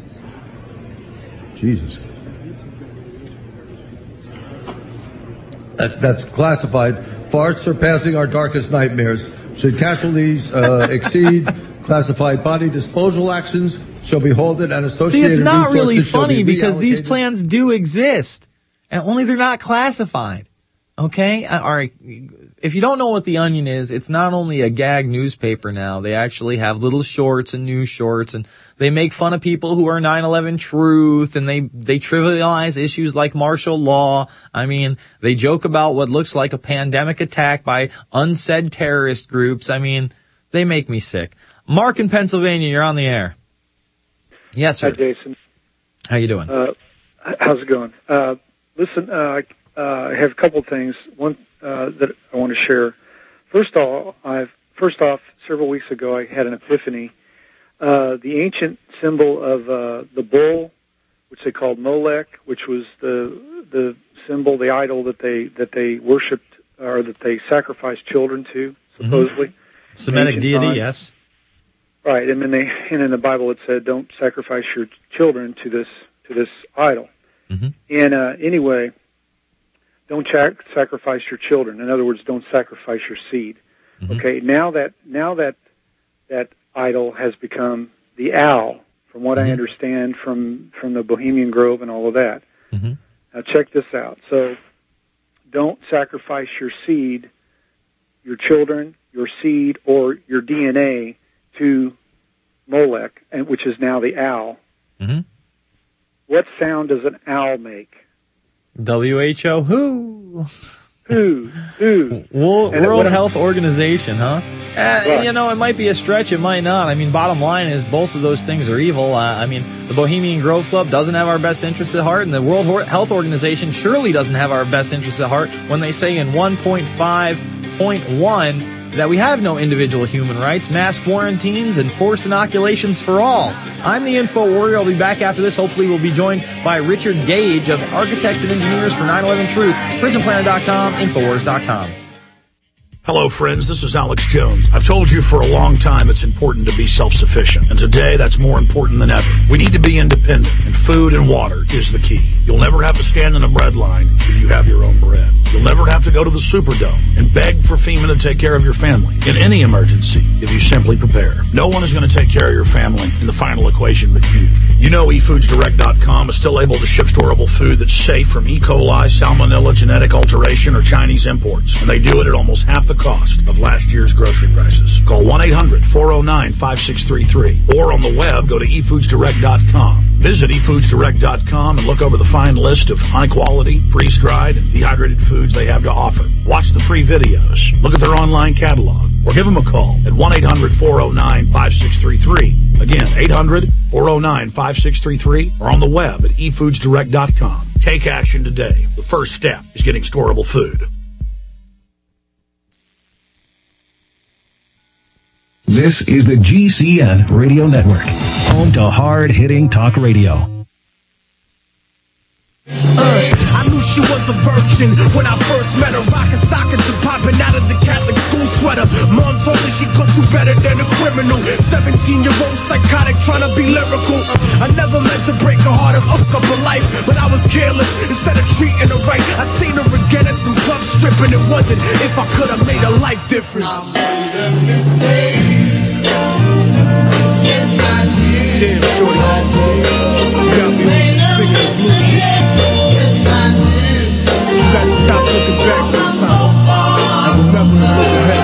that's classified, far surpassing our darkest nightmares. Should casualties exceed classified body disposal actions, shall be halted and associated resources. See, it's not really funny because these reallocated. plans do exist, and only they're not classified. Okay? All right. If you don't know what The Onion is, it's not only a gag newspaper now. They actually have little shorts and news shorts, and they make fun of people who are 9/11 truth, and they trivialize issues like martial law. I mean, they joke about what looks like a pandemic attack by unsaid terrorist groups. I mean, they make me sick. Mark in Pennsylvania, you're on the air. Yes, sir. Hi, Jason. How you doing? How's it going? Listen, I have a couple of things. One that I want to share. First off, several weeks ago, I had an epiphany. The ancient symbol of the bull, which they called Molech, which was the symbol, the idol that they worshipped or that they sacrificed children to, supposedly. Mm-hmm. Semitic deity, yes. Right, and in the Bible it said, "Don't sacrifice your children to this idol." Mm-hmm. And anyway, don't sacrifice your children. In other words, don't sacrifice your seed. Mm-hmm. Okay, now that idol has become the owl from what I understand from the Bohemian Grove and all of that. Mm-hmm. Now check this out. So don't sacrifice your seed, your children, your seed, or your DNA to Molech, which is now the owl. Mm-hmm. What sound does an owl make? WHO, who? Who? World Health Organization, huh? Right. You know, it might be a stretch, it might not. I mean, bottom line is both of those things are evil. I mean, the Bohemian Grove Club doesn't have our best interests at heart, and the World Health Organization surely doesn't have our best interests at heart when they say in 1.5.1 that we have no individual human rights, mass quarantines, and forced inoculations for all. I'm the Info Warrior. I'll be back after this. Hopefully we'll be joined by Richard Gage of Architects and Engineers for 9/11 Truth, PrisonPlanet.com, Infowars.com. Hello, friends. This is Alex Jones. I've told you for a long time it's important to be self-sufficient, and today that's more important than ever. We need to be independent, and food and water is the key. You'll never have to stand in a bread line if you have your own bread. You'll never have to go to the Superdome and beg for FEMA to take care of your family in any emergency if you simply prepare. No one is going to take care of your family in the final equation but you. You know eFoodsDirect.com is still able to ship storable food that's safe from E. coli, salmonella, genetic alteration, or Chinese imports, and they do it at almost half the cost of last year's grocery prices. Call 1-800-409-5633 or on the web, go to eFoodsDirect.com. Visit eFoodsDirect.com and look over the fine list of high-quality, freeze-dried, and dehydrated foods they have to offer. Watch the free videos, look at their online catalog, or give them a call at 1-800-409-5633. Again, 800-409-5633 or on the web at eFoodsDirect.com. Take action today. The first step is getting storable food. This is the GCN Radio Network, home to hard-hitting talk radio. I knew she was a virgin when I first met her. Rockin' stockings and popping out of the Catholic school sweater. Mom told her she could do better than a criminal. 17-year-old psychotic trying to be lyrical. I never meant to break her heart and hook up her life, but I was careless instead of treating her right. I seen her again at some club stripping and wondered if I could have made her life different. I made a mistake. Yes, I did. Damn, shorty. You got me on some singing and flute and shit. Yes, I did. You gotta stop looking back one time and remember to look ahead.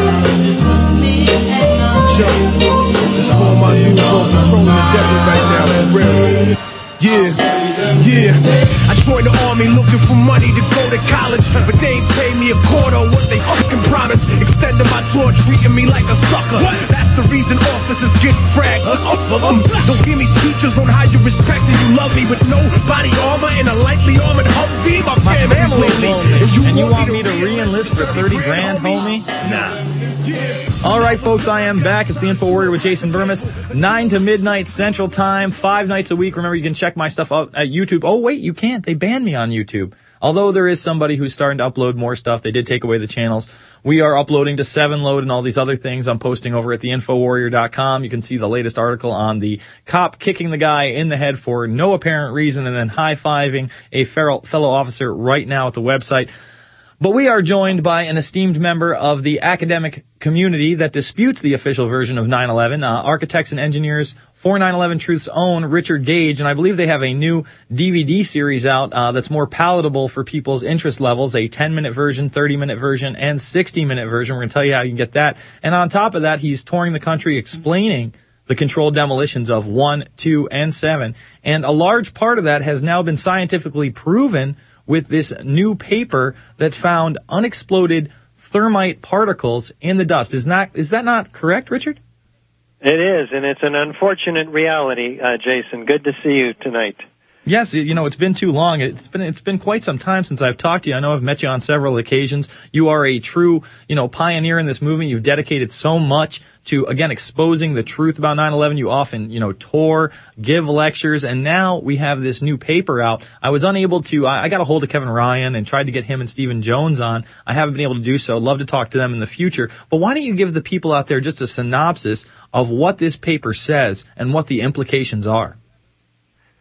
Joe, that's all my dudes on patrolling the desert right now, for real. Yeah. I joined the army looking for money to go to college, but they ain't paid me a quarter of what they fucking promised. Extending my tour, treating me like a sucker. That's the reason officers get fragged. Don't give me speeches on how you respect and you love me with no body armor and a lightly armored Humvee. My family's lonely, and you want me to re-enlist for 30 grand, homie? Nah. All right, folks, I am back. It's the Info Warrior with Jason Vermis, 9 to midnight Central Time, 5 nights a week. Remember, you can check my stuff out at YouTube. Oh, wait, you can't. They banned me on YouTube. Although there is somebody who's starting to upload more stuff. They did take away the channels. We are uploading to 7Load and all these other things I'm posting over at theinfowarrior.com. You can see the latest article on the cop kicking the guy in the head for no apparent reason and then high-fiving a fellow officer right now at the website. But we are joined by an esteemed member of the academic community that disputes the official version of 9/11, Architects and Engineers for 9/11 Truth's own Richard Gage, and I believe they have a new DVD series out that's more palatable for people's interest levels, a 10-minute version, 30-minute version, and 60-minute version. We're going to tell you how you can get that. And on top of that, he's touring the country explaining the controlled demolitions of 1, 2, and 7, and a large part of that has now been scientifically proven with this new paper that found unexploded thermite particles in the dust. Is that not correct, Richard? It is, and it's an unfortunate reality, Jason. Good to see you tonight. Yes, it's been too long. It's been quite some time since I've talked to you. I know I've met you on several occasions. You are a true, pioneer in this movement. You've dedicated so much to, again, exposing the truth about 9/11. You often, tour, give lectures, and now we have this new paper out. I was unable to, I got a hold of Kevin Ryan and tried to get him and Stephen Jones on. I haven't been able to do so. Love to talk to them in the future. But why don't you give the people out there just a synopsis of what this paper says and what the implications are?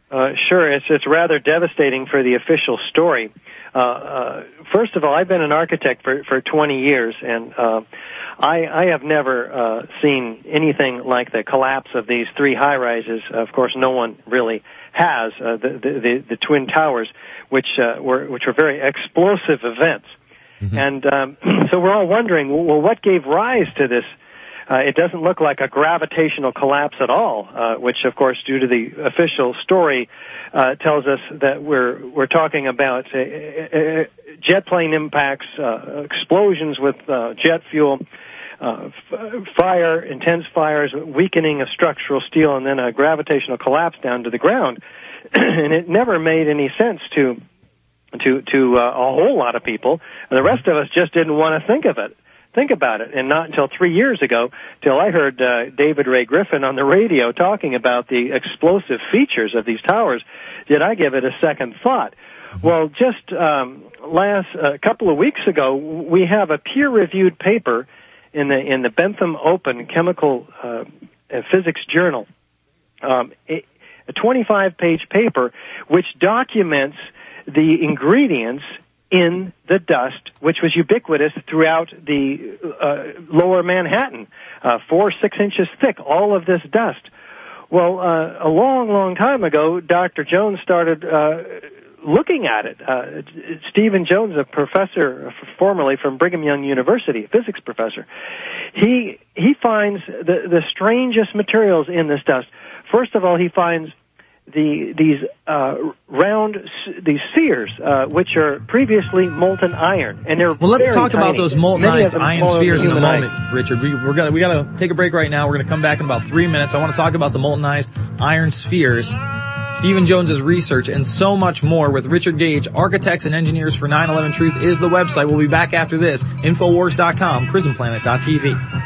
Sure. It's rather devastating for the official story. First of all, I've been an architect for 20 years, and I have never seen anything like the collapse of these three high-rises. Of course, no one really has. The Twin Towers, which were very explosive events. Mm-hmm. And so we're all wondering, well, what gave rise to this? It doesn't look like a gravitational collapse at all, which, of course, due to the official story, tells us that we're talking about jet plane impacts, explosions with jet fuel, fire, intense fires, weakening of structural steel, and then a gravitational collapse down to the ground. And it never made any sense to a whole lot of people. And the rest of us just didn't want to think about it. And not until 3 years ago, till I heard David Ray Griffin on the radio talking about the explosive features of these towers, did I give it a second thought. Well, just a couple of weeks ago, we have a peer-reviewed paper in the Bentham Open Chemical Physics Journal, a 25-page paper which documents the ingredients in the dust, which was ubiquitous throughout the lower Manhattan, 4-6 inches thick, all of this dust. Well, a long, long time ago, Dr. Jones started looking at it. Stephen Jones, a professor formerly from Brigham Young University, a physics professor, he finds the strangest materials in this dust. First of all, he finds these spheres, which are previously molten iron, and they're let's talk tiny. about those moltenized iron spheres in a moment, Richard. We gotta take a break right now. We're gonna come back in about 3 minutes. I want to talk about the moltenized iron spheres, Stephen Jones's research, and so much more with Richard Gage. Architects and Engineers for 9/11 Truth is the website. We'll be back after this. Infowars.com, PrisonPlanet.tv.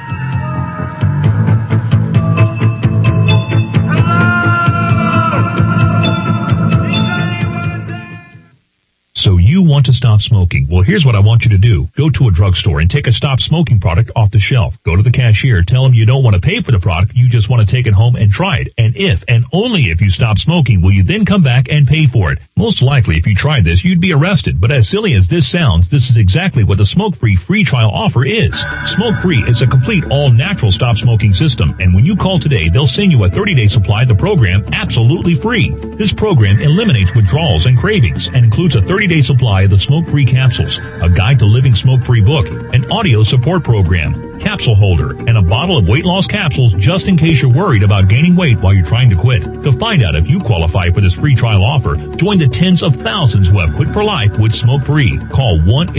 So you want to stop smoking? Well, here's what I want you to do. Go to a drugstore and take a stop smoking product off the shelf. Go to the cashier. Tell them you don't want to pay for the product. You just want to take it home and try it. And if, and only if you stop smoking, will you then come back and pay for it. Most likely, if you tried this, you'd be arrested. But as silly as this sounds, this is exactly what the Smoke-Free free trial offer is. Smoke-Free is a complete all-natural stop smoking system. And when you call today, they'll send you a 30-day supply of the program absolutely free. This program eliminates withdrawals and cravings and includes a 30-day supply of the Smoke-Free capsules, a guide to living smoke-free book, an audio support program, capsule holder, and a bottle of weight loss capsules just in case you're worried about gaining weight while you're trying to quit. To find out if you qualify for this free trial offer, join the tens of thousands who have quit for life with Smoke-Free. Call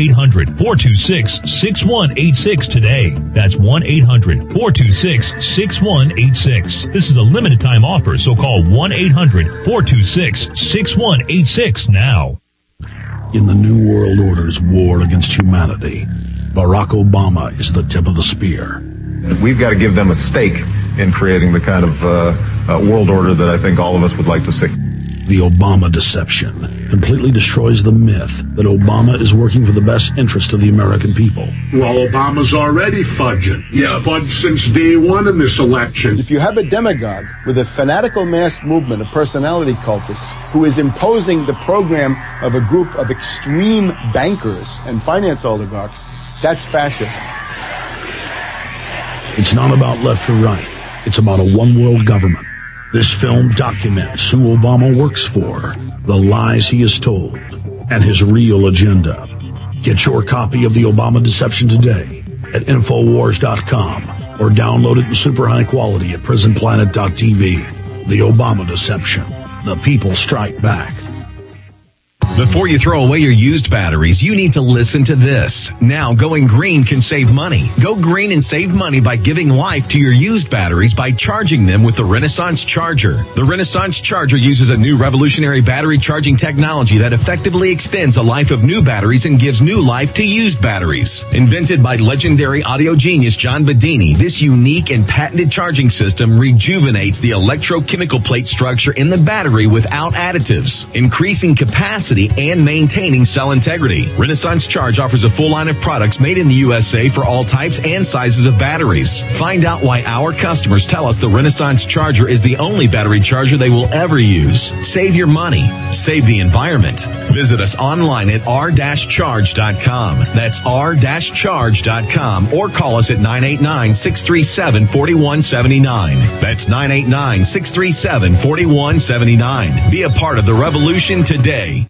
1-800-426-6186 today. That's 1-800-426-6186. This is a limited time offer, so call 1-800-426-6186 now. In the New World Order's war against humanity, Barack Obama is the tip of the spear. We've got to give them a stake in creating the kind of world order that I think all of us would like to see. The Obama deception completely destroys the myth that Obama is working for the best interest of the American people. Well, Obama's already fudging. He's fudged since day one in this election. If you have a demagogue with a fanatical mass movement of personality cultists who is imposing the program of a group of extreme bankers and finance oligarchs, that's fascism. It's not about left or right. It's about a one-world government. This film documents who Obama works for, the lies he has told, and his real agenda. Get your copy of The Obama Deception today at Infowars.com or download it in super high quality at PrisonPlanet.tv. The Obama Deception. The people strike back. Before you throw away your used batteries, you need to listen to this. Now, going green can save money. Go green and save money by giving life to your used batteries by charging them with the Renaissance Charger. The Renaissance Charger uses a new revolutionary battery charging technology that effectively extends the life of new batteries and gives new life to used batteries. Invented by legendary audio genius John Bedini, this unique and patented charging system rejuvenates the electrochemical plate structure in the battery without additives, increasing capacity and maintaining cell integrity. Renaissance Charge offers a full line of products made in the USA for all types and sizes of batteries. Find out why our customers tell us the Renaissance Charger is the only battery charger they will ever use. Save your money. Save the environment. Visit us online at r-charge.com. That's r-charge.com, or call us at 989-637-4179. That's 989-637-4179. Be a part of the revolution today.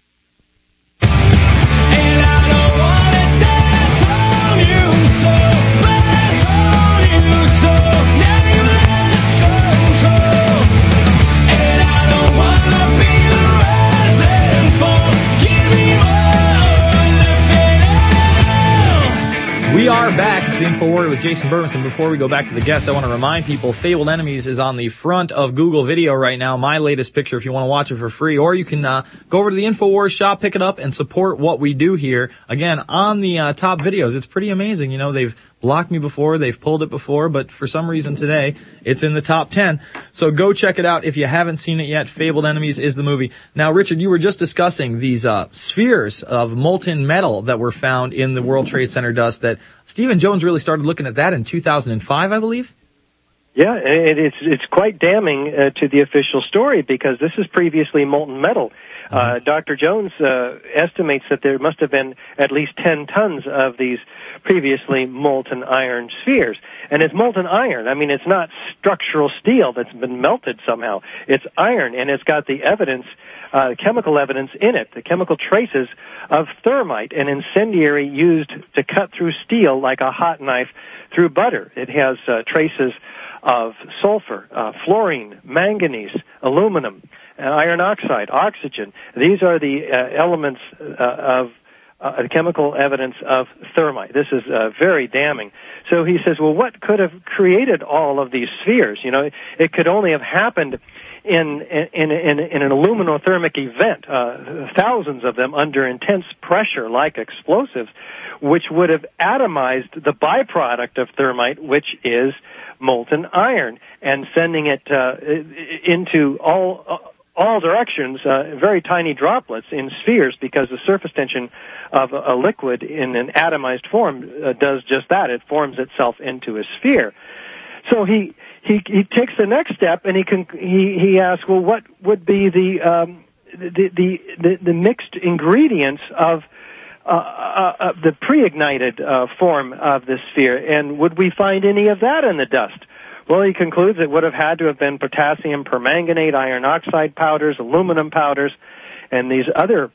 We are back. It's the InfoWarrior with Jason Bermanson. Before we go back to the guest, I want to remind people, Fabled Enemies is on the front of Google Video right now, my latest picture, if you want to watch it for free. Or you can go over to the InfoWars shop, pick it up, and support what we do here. Again, on the top videos, it's pretty amazing. You know, they've blocked me before, they've pulled it before, but for some reason today, it's in the top 10. So go check it out if you haven't seen it yet. Fabled Enemies is the movie. Now, Richard, you were just discussing these spheres of molten metal that were found in the World Trade Center dust, that Stephen Jones really started looking at that in 2005, I believe? Yeah, it's quite damning to the official story, because this is previously molten metal. Dr. Jones estimates that there must have been at least 10 tons of these previously molten iron spheres. And it's molten iron. I mean, it's not structural steel that's been melted somehow. It's iron, and it's got the evidence, chemical evidence in it, the chemical traces of thermite, an incendiary used to cut through steel like a hot knife through butter. It has traces of sulfur, fluorine, manganese, aluminum, iron oxide, oxygen. These are the elements of chemical evidence of thermite. This is very damning. So he says, well, what could have created all of these spheres? You know, it could only have happened in an aluminothermic event, thousands of them under intense pressure like explosives, which would have atomized the byproduct of thermite, which is molten iron, and sending it into all directions, very tiny droplets in spheres, because the surface tension of a liquid in an atomized form does just that. It forms itself into a sphere. So he takes the next step, and he asks, well, what would be the mixed ingredients of the pre-ignited form of the sphere, and would we find any of that in the dust? Well, he concludes it would have had to have been potassium permanganate, iron oxide powders, aluminum powders, and these other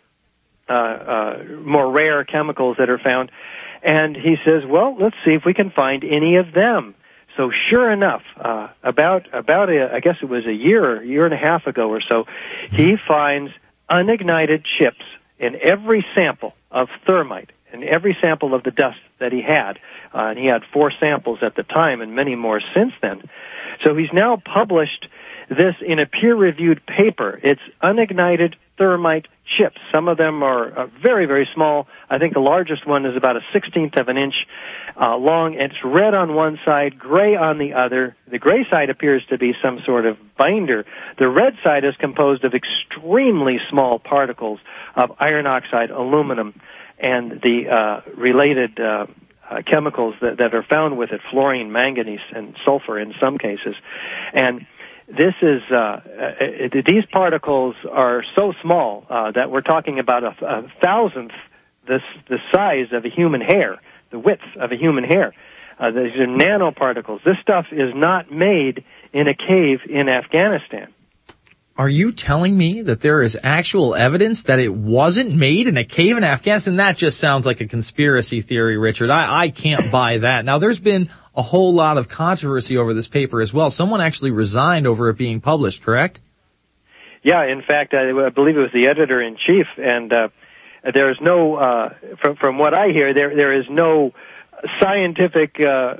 more rare chemicals that are found. And he says, well, let's see if we can find any of them. So sure enough, about I guess it was a year and a half ago or so, he finds unignited chips in every sample of thermite, in every sample of the dust that he had. And he had 4 samples at the time and many more since then. So he's now published this in a peer-reviewed paper. It's unignited thermite chips. Some of them are very, very small. I think the largest one is about a 1/16 of an inch long. It's red on one side, gray on the other. The gray side appears to be some sort of binder. The red side is composed of extremely small particles of iron oxide, aluminum, and the related chemicals that are found with it, fluorine, manganese, and sulfur in some cases. And this is these particles are so small that we're talking about a thousandth the size of a human hair, the width of a human hair. These are nanoparticles. This stuff is not made in a cave in Afghanistan. Are you telling me that there is actual evidence that it wasn't made in a cave in Afghanistan? That just sounds like a conspiracy theory, Richard. I can't buy that. Now, there's been a whole lot of controversy over this paper as well. Someone actually resigned over it being published, correct? Yeah, in fact, I believe it was the editor-in-chief, and there is no, from what I hear, there is no scientific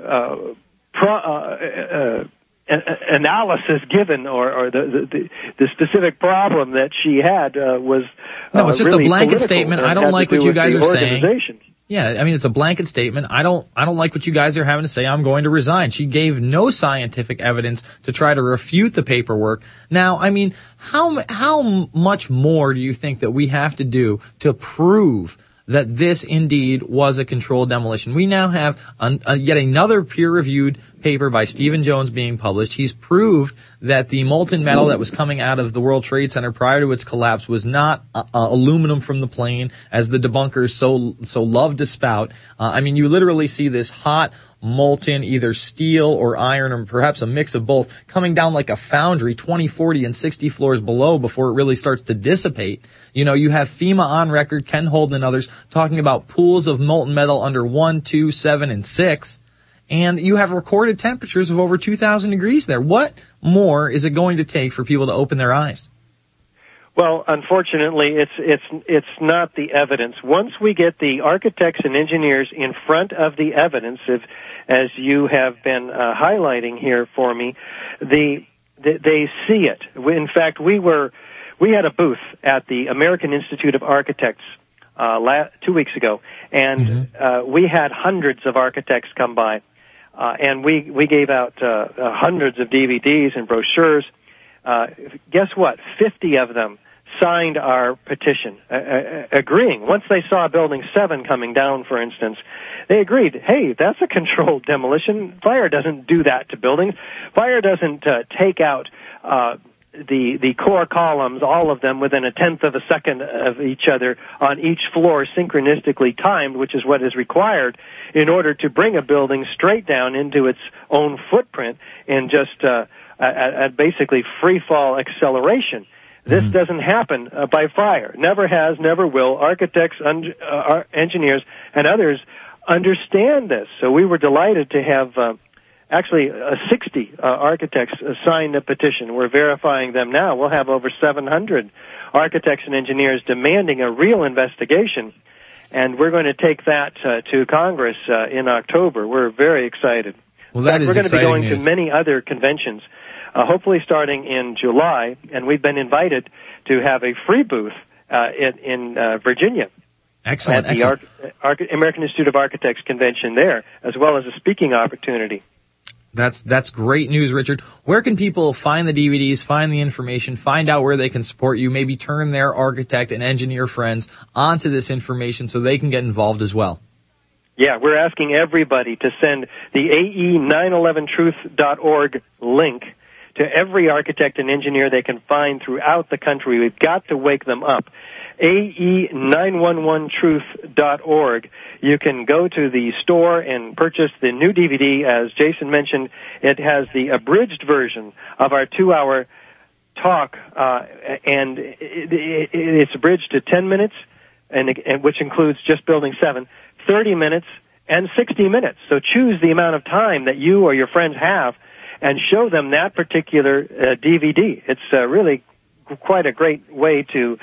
analysis given, or the specific problem that she had was no, it's just really a blanket political, statement. I don't like what you guys are saying. Yeah, I mean, it's a blanket statement. I don't like what you guys are having to say. I'm going to resign. She gave no scientific evidence to try to refute the paperwork. Now, I mean, how much more do you think that we have to do to prove that this indeed was a controlled demolition? We now have yet another peer-reviewed paper by Stephen Jones being published. He's proved that the molten metal that was coming out of the World Trade Center prior to its collapse was not aluminum from the plane, as the debunkers so love to spout. I mean, you literally see this hot, molten, either steel or iron, or perhaps a mix of both, coming down like a foundry 20, 40, and 60 floors below before it really starts to dissipate. You know, you have FEMA on record, Ken Holden and others, talking about pools of molten metal under 1, 2, 7, and 6. And you have recorded temperatures of over 2,000 degrees there. What more is it going to take for people to open their eyes? Well, unfortunately, it's not the evidence. Once we get the architects and engineers in front of the evidence, as you have been highlighting here for me, they see it. In fact, we had a booth at the American Institute of Architects 2 weeks ago, and we had hundreds of architects come by, and we gave out hundreds of DVDs and brochures. Guess what? 50 of them signed our petition, agreeing. Once they saw Building 7 coming down, for instance, they agreed, hey, that's a controlled demolition. Fire doesn't do that to buildings. Fire doesn't take out the core columns, all of them, within a tenth of a second of each other on each floor, synchronistically timed, which is what is required in order to bring a building straight down into its own footprint in just at basically free fall acceleration. This doesn't happen by fire. Never has, never will. Architects, engineers, and others understand this. So we were delighted to have actually 60 architects sign the petition. We're verifying them now. We'll have over 700 architects and engineers demanding a real investigation. And we're going to take that to Congress in October. We're very excited. Well, that is exciting. We're going to be going news. to many other conventions. Hopefully starting in July, and we've been invited to have a free booth in Virginia. Excellent. At the American Institute of Architects convention there, as well as a speaking opportunity. That's great news, Richard. Where can people find the DVDs, find the information, find out where they can support you, maybe turn their architect and engineer friends onto this information so they can get involved as well? Yeah, we're asking everybody to send the AE911truth.org link to every architect and engineer they can find throughout the country. We've got to wake them up. AE911truth.org. You can go to the store and purchase the new DVD. As Jason mentioned, it has the abridged version of our 2-hour talk, and it's abridged to 10 minutes, and which includes just Building 7, 30 minutes, and 60 minutes. So choose the amount of time that you or your friends have and show them that particular DVD. It's really quite a great way to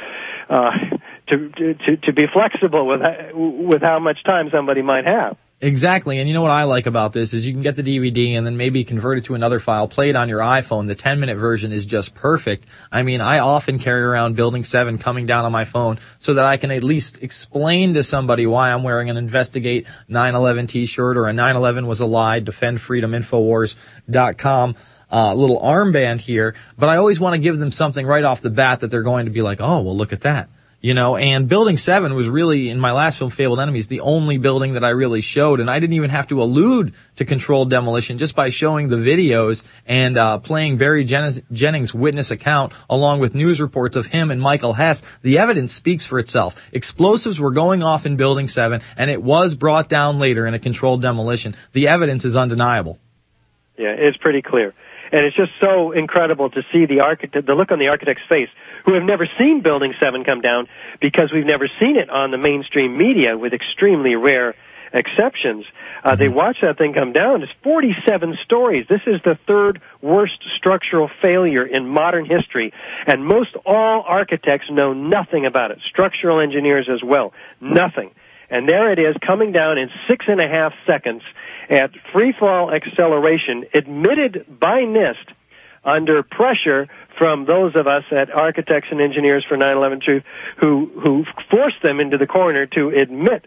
be flexible with how much time somebody might have. Exactly. And you know what I like about this is you can get the DVD and then maybe convert it to another file, play it on your iPhone. The 10-minute version is just perfect. I mean, I often carry around Building 7 coming down on my phone so that I can at least explain to somebody why I'm wearing an Investigate 9/11 t-shirt or a 9/11 was a lie, Defend Freedom, Infowars.com little armband here. But I always want to give them something right off the bat that they're going to be like, oh, well, look at that. You know, and Building 7 was really, in my last film, Fabled Enemies, the only building that I really showed, and I didn't even have to allude to controlled demolition just by showing the videos and playing Barry Jennings' witness account along with news reports of him and Michael Hess. The evidence speaks for itself. Explosives were going off in Building 7, and it was brought down later in a controlled demolition. The evidence is undeniable. Yeah, it's pretty clear. And it's just so incredible to see the look on the architect's face, who have never seen Building 7 come down because we've never seen it on the mainstream media, with extremely rare exceptions. They watch that thing come down. It's 47 stories. This is the third worst structural failure in modern history. And most all architects know nothing about it. Structural engineers as well. Nothing. And there it is, coming down in 6.5 seconds at free fall acceleration, admitted by NIST under pressure from those of us at Architects and Engineers for 9/11 Truth who forced them into the corner to admit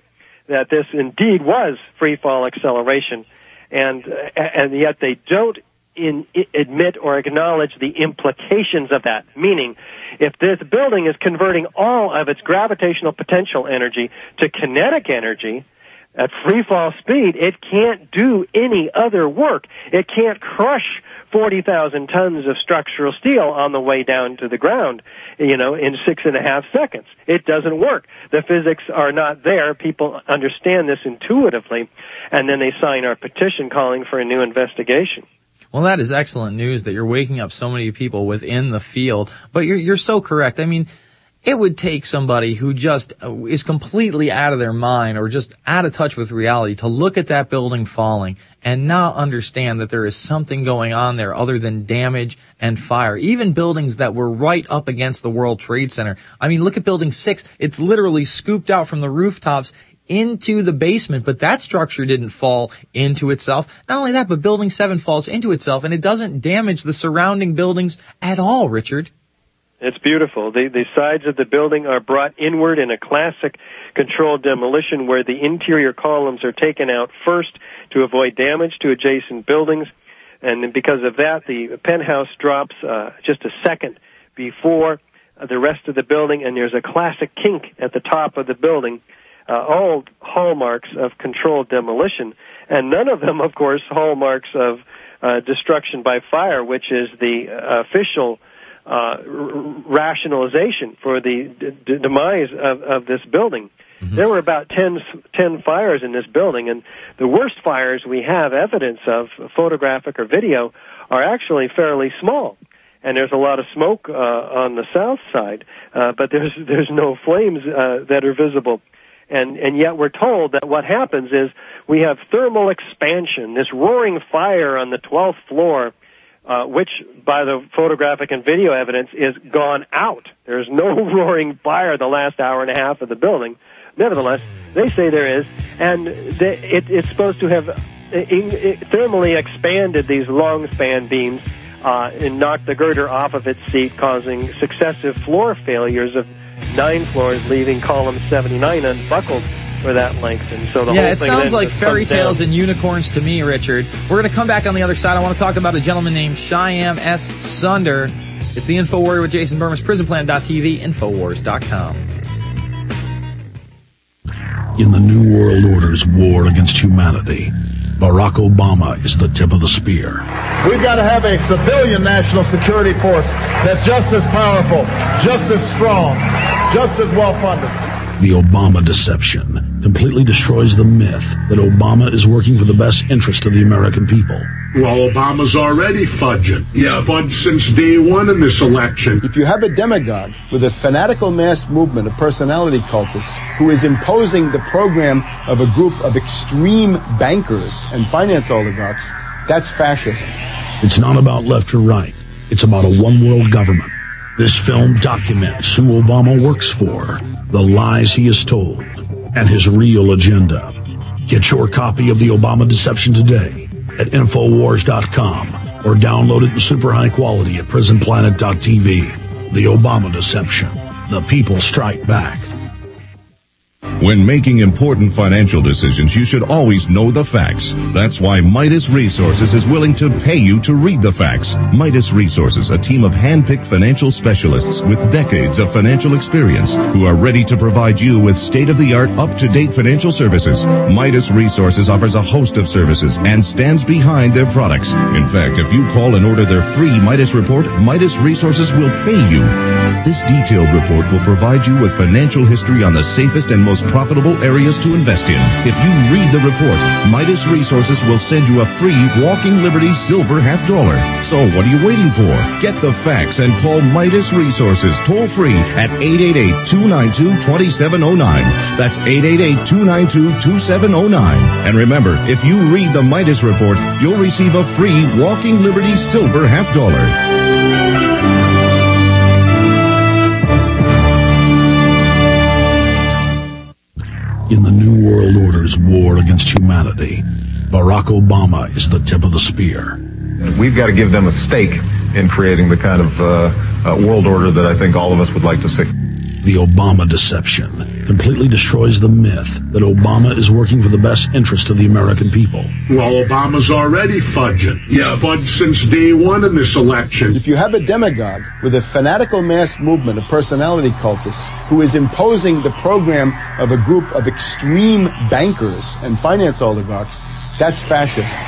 that this indeed was free fall acceleration, and yet they don't admit or acknowledge the implications of that. Meaning, if this building is converting all of its gravitational potential energy to kinetic energy at free fall speed, it can't do any other work. It can't crush 40,000 tons of structural steel on the way down to the ground, in 6.5 seconds. It doesn't work. The physics are not there. People understand this intuitively, and then they sign our petition calling for a new investigation. Well, that is excellent news that you're waking up so many people within the field. But you're so correct. I mean, it would take somebody who just is completely out of their mind or just out of touch with reality to look at that building falling and not understand that there is something going on there other than damage and fire. Even buildings that were right up against the World Trade Center. I mean, look at Building 6. It's literally scooped out from the rooftops into the basement, but that structure didn't fall into itself. Not only that, but Building 7 falls into itself, and it doesn't damage the surrounding buildings at all, Richard. It's beautiful. The sides of the building are brought inward in a classic controlled demolition where the interior columns are taken out first to avoid damage to adjacent buildings, and because of that, the penthouse drops just a second before the rest of the building, and there's a classic kink at the top of the building. All hallmarks of controlled demolition, and none of them, of course, hallmarks of destruction by fire, which is the official rationalization for the demise of this building. Mm-hmm. There were about 10 fires in this building, and the worst fires we have evidence of, photographic or video, are actually fairly small. And there's a lot of smoke on the south side, but there's no flames that are visible. And yet we're told that what happens is we have thermal expansion, this roaring fire on the 12th floor, which by the photographic and video evidence is gone out. There's no roaring fire the last hour and a half of the building. Nevertheless, they say there is, and it's supposed to have thermally expanded these long span beams and knocked the girder off of its seat, causing successive floor failures of 9 floors, leaving column 79 unbuckled for that length. And so the whole thing it sounds like fairy tales and unicorns to me, Richard. We're going to come back on the other side. I want to talk about a gentleman named Shyam S. Sunder. It's the Info Warrior with Jason Burmis, PrisonPlan.tv, Infowars.com. In the New World Order's war against humanity, Barack Obama is the tip of the spear. We've got to have a civilian national security force that's just as powerful, just as strong, just as well-funded. The Obama deception completely destroys the myth that Obama is working for the best interest of the American people. Well, Obama's already fudging. He's fudged since day one in this election. If you have a demagogue with a fanatical mass movement of personality cultists who is imposing the program of a group of extreme bankers and finance oligarchs, that's fascism. It's not about left or right. It's about a one-world government. This film documents who Obama works for, the lies he has told, and his real agenda. Get your copy of The Obama Deception today at Infowars.com or download it in super high quality at PrisonPlanet.tv. The Obama Deception. The people strike back. When making important financial decisions, you should always know the facts. That's why Midas Resources is willing to pay you to read the facts. Midas Resources, a team of hand-picked financial specialists with decades of financial experience who are ready to provide you with state-of-the-art, up-to-date financial services. Midas Resources offers a host of services and stands behind their products. In fact, if you call and order their free Midas report, Midas Resources will pay you. This detailed report will provide you with financial history on the safest and most profitable areas to invest in. If you read the report, Midas Resources will send you a free Walking Liberty silver $50. So what are you waiting for? Get the facts and call Midas Resources toll free at 888-292-2709. That's 888-292-2709. And remember, if you read the Midas report, you'll receive a free Walking Liberty silver $50. In the New World Order's war against humanity, Barack Obama is the tip of the spear. We've got to give them a stake in creating the kind of world order that I think all of us would like to see. The Obama Deception completely destroys the myth that Obama is working for the best interest of the American people. Well, Obama's already fudging. He's fudged since day one in this election. If you have a demagogue with a fanatical mass movement of personality cultists who is imposing the program of a group of extreme bankers and finance oligarchs, that's fascism.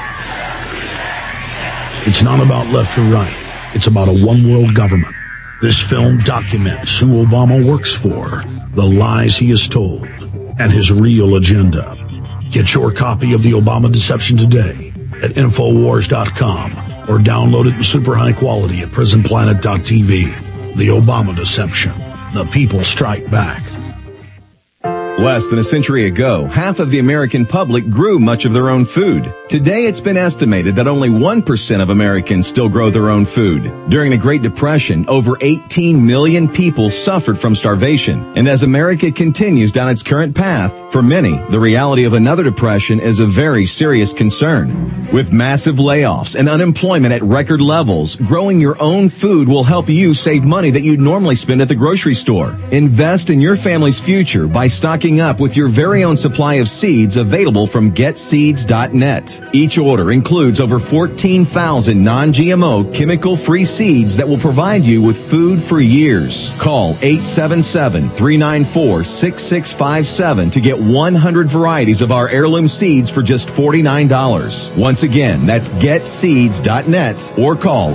It's not about left or right. It's about a one-world government. This film documents who Obama works for, the lies he has told, and his real agenda. Get your copy of The Obama Deception today at Infowars.com or download it in super high quality at PrisonPlanet.tv. The Obama Deception. The people strike back. Less than a century ago, half of the American public grew much of their own food. Today, it's been estimated that only 1% of Americans still grow their own food. During the Great Depression, over 18 million people suffered from starvation. And as America continues down its current path, for many, the reality of another depression is a very serious concern. With massive layoffs and unemployment at record levels, growing your own food will help you save money that you'd normally spend at the grocery store. Invest in your family's future by stocking up with your very own supply of seeds available from getseeds.net. Each order includes over 14,000 non-GMO chemical-free seeds that will provide you with food for years. Call 877-394-6657 to get 100 varieties of our heirloom seeds for just $49. Once again, that's getseeds.net or call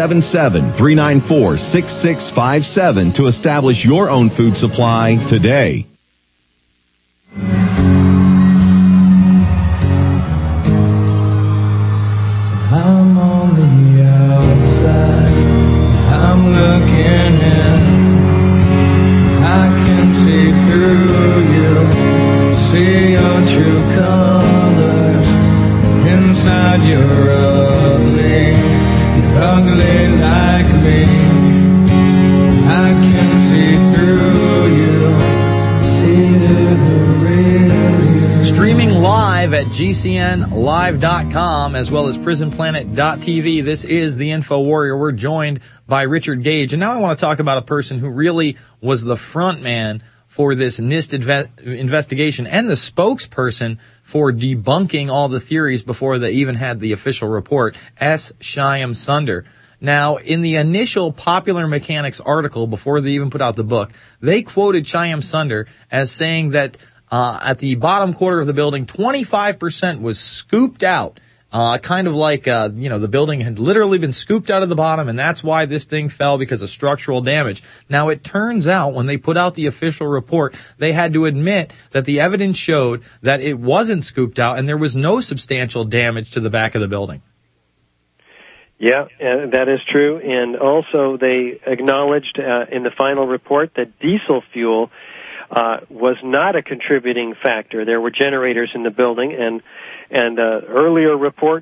877-394-6657 to establish your own food supply today. I'm on the outside, I'm looking in, I can see through you, see your true colors, inside you're ugly like me, I can see through you, see the real you. Streaming live at GCNlive.com as well as PrisonPlanet.tv. This is the Info Warrior. We're joined by Richard Gage. And now I want to talk about a person who really was the front man for this NIST investigation and the spokesperson for debunking all the theories before they even had the official report, S. Shyam Sunder. Now, in the initial Popular Mechanics article, before they even put out the book, they quoted Shyam Sunder as saying that at the bottom quarter of the building, 25% was scooped out, kind of like, the building had literally been scooped out of the bottom, and that's why this thing fell, because of structural damage. Now, it turns out when they put out the official report, they had to admit that the evidence showed that it wasn't scooped out and there was no substantial damage to the back of the building. Yeah, that is true. And also they acknowledged in the final report that diesel fuel was not a contributing factor. There were generators in the building, and earlier reports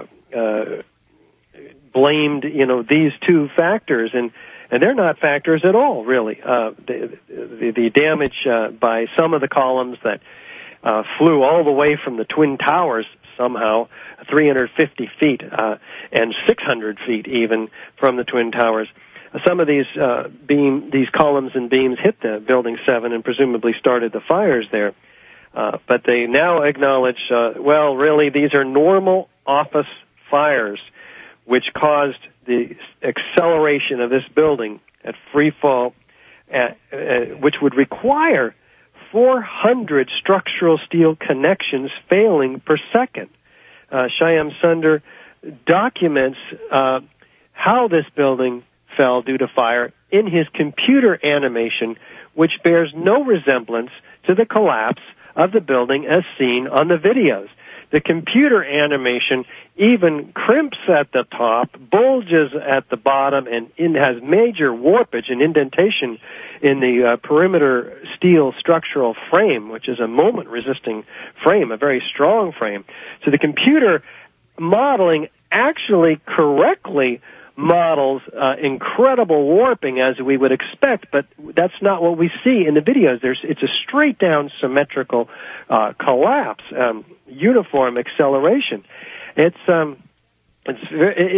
blamed these two factors, and they're not factors at all, really. The damage by some of the columns that flew all the way from the Twin Towers somehow 350 feet and 600 feet even from the Twin Towers. Some of these these columns and beams hit the Building 7 and presumably started the fires there. But they now acknowledge, really, these are normal office fires which caused the acceleration of this building at free fall, which would require 400 structural steel connections failing per second. Shyam Sunder documents how this building fell due to fire in his computer animation, which bears no resemblance to the collapse of the building as seen on the videos. The computer animation even crimps at the top, bulges at the bottom, and has major warpage and indentation in the perimeter steel structural frame, which is a moment-resisting frame, a very strong frame. So the computer modeling actually correctly models incredible warping as we would expect, but that's not what we see in the videos. It's a straight-down symmetrical collapse, uniform acceleration. In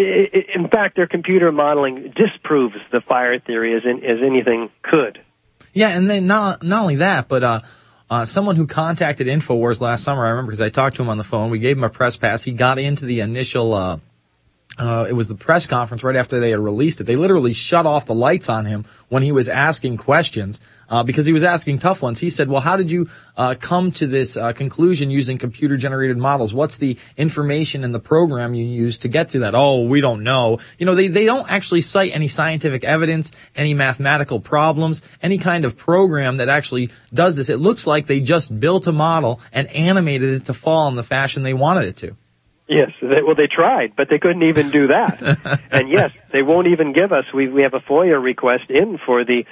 fact, their computer modeling disproves the fire theory as anything could. Yeah, and then not only that, but someone who contacted InfoWars last summer, I remember because I talked to him on the phone. We gave him a press pass. He got into the initial it was the press conference right after they had released it. They literally shut off the lights on him when he was asking questions because he was asking tough ones. He said, well, how did you come to this conclusion using computer-generated models? What's the information in the program you used to get to that? Oh, we don't know. You know, they don't actually cite any scientific evidence, any mathematical problems, any kind of program that actually does this. It looks like they just built a model and animated it to fall in the fashion they wanted it to. Yes, they tried, but they couldn't even do that. And yes, they won't even give us. We have a FOIA request in for the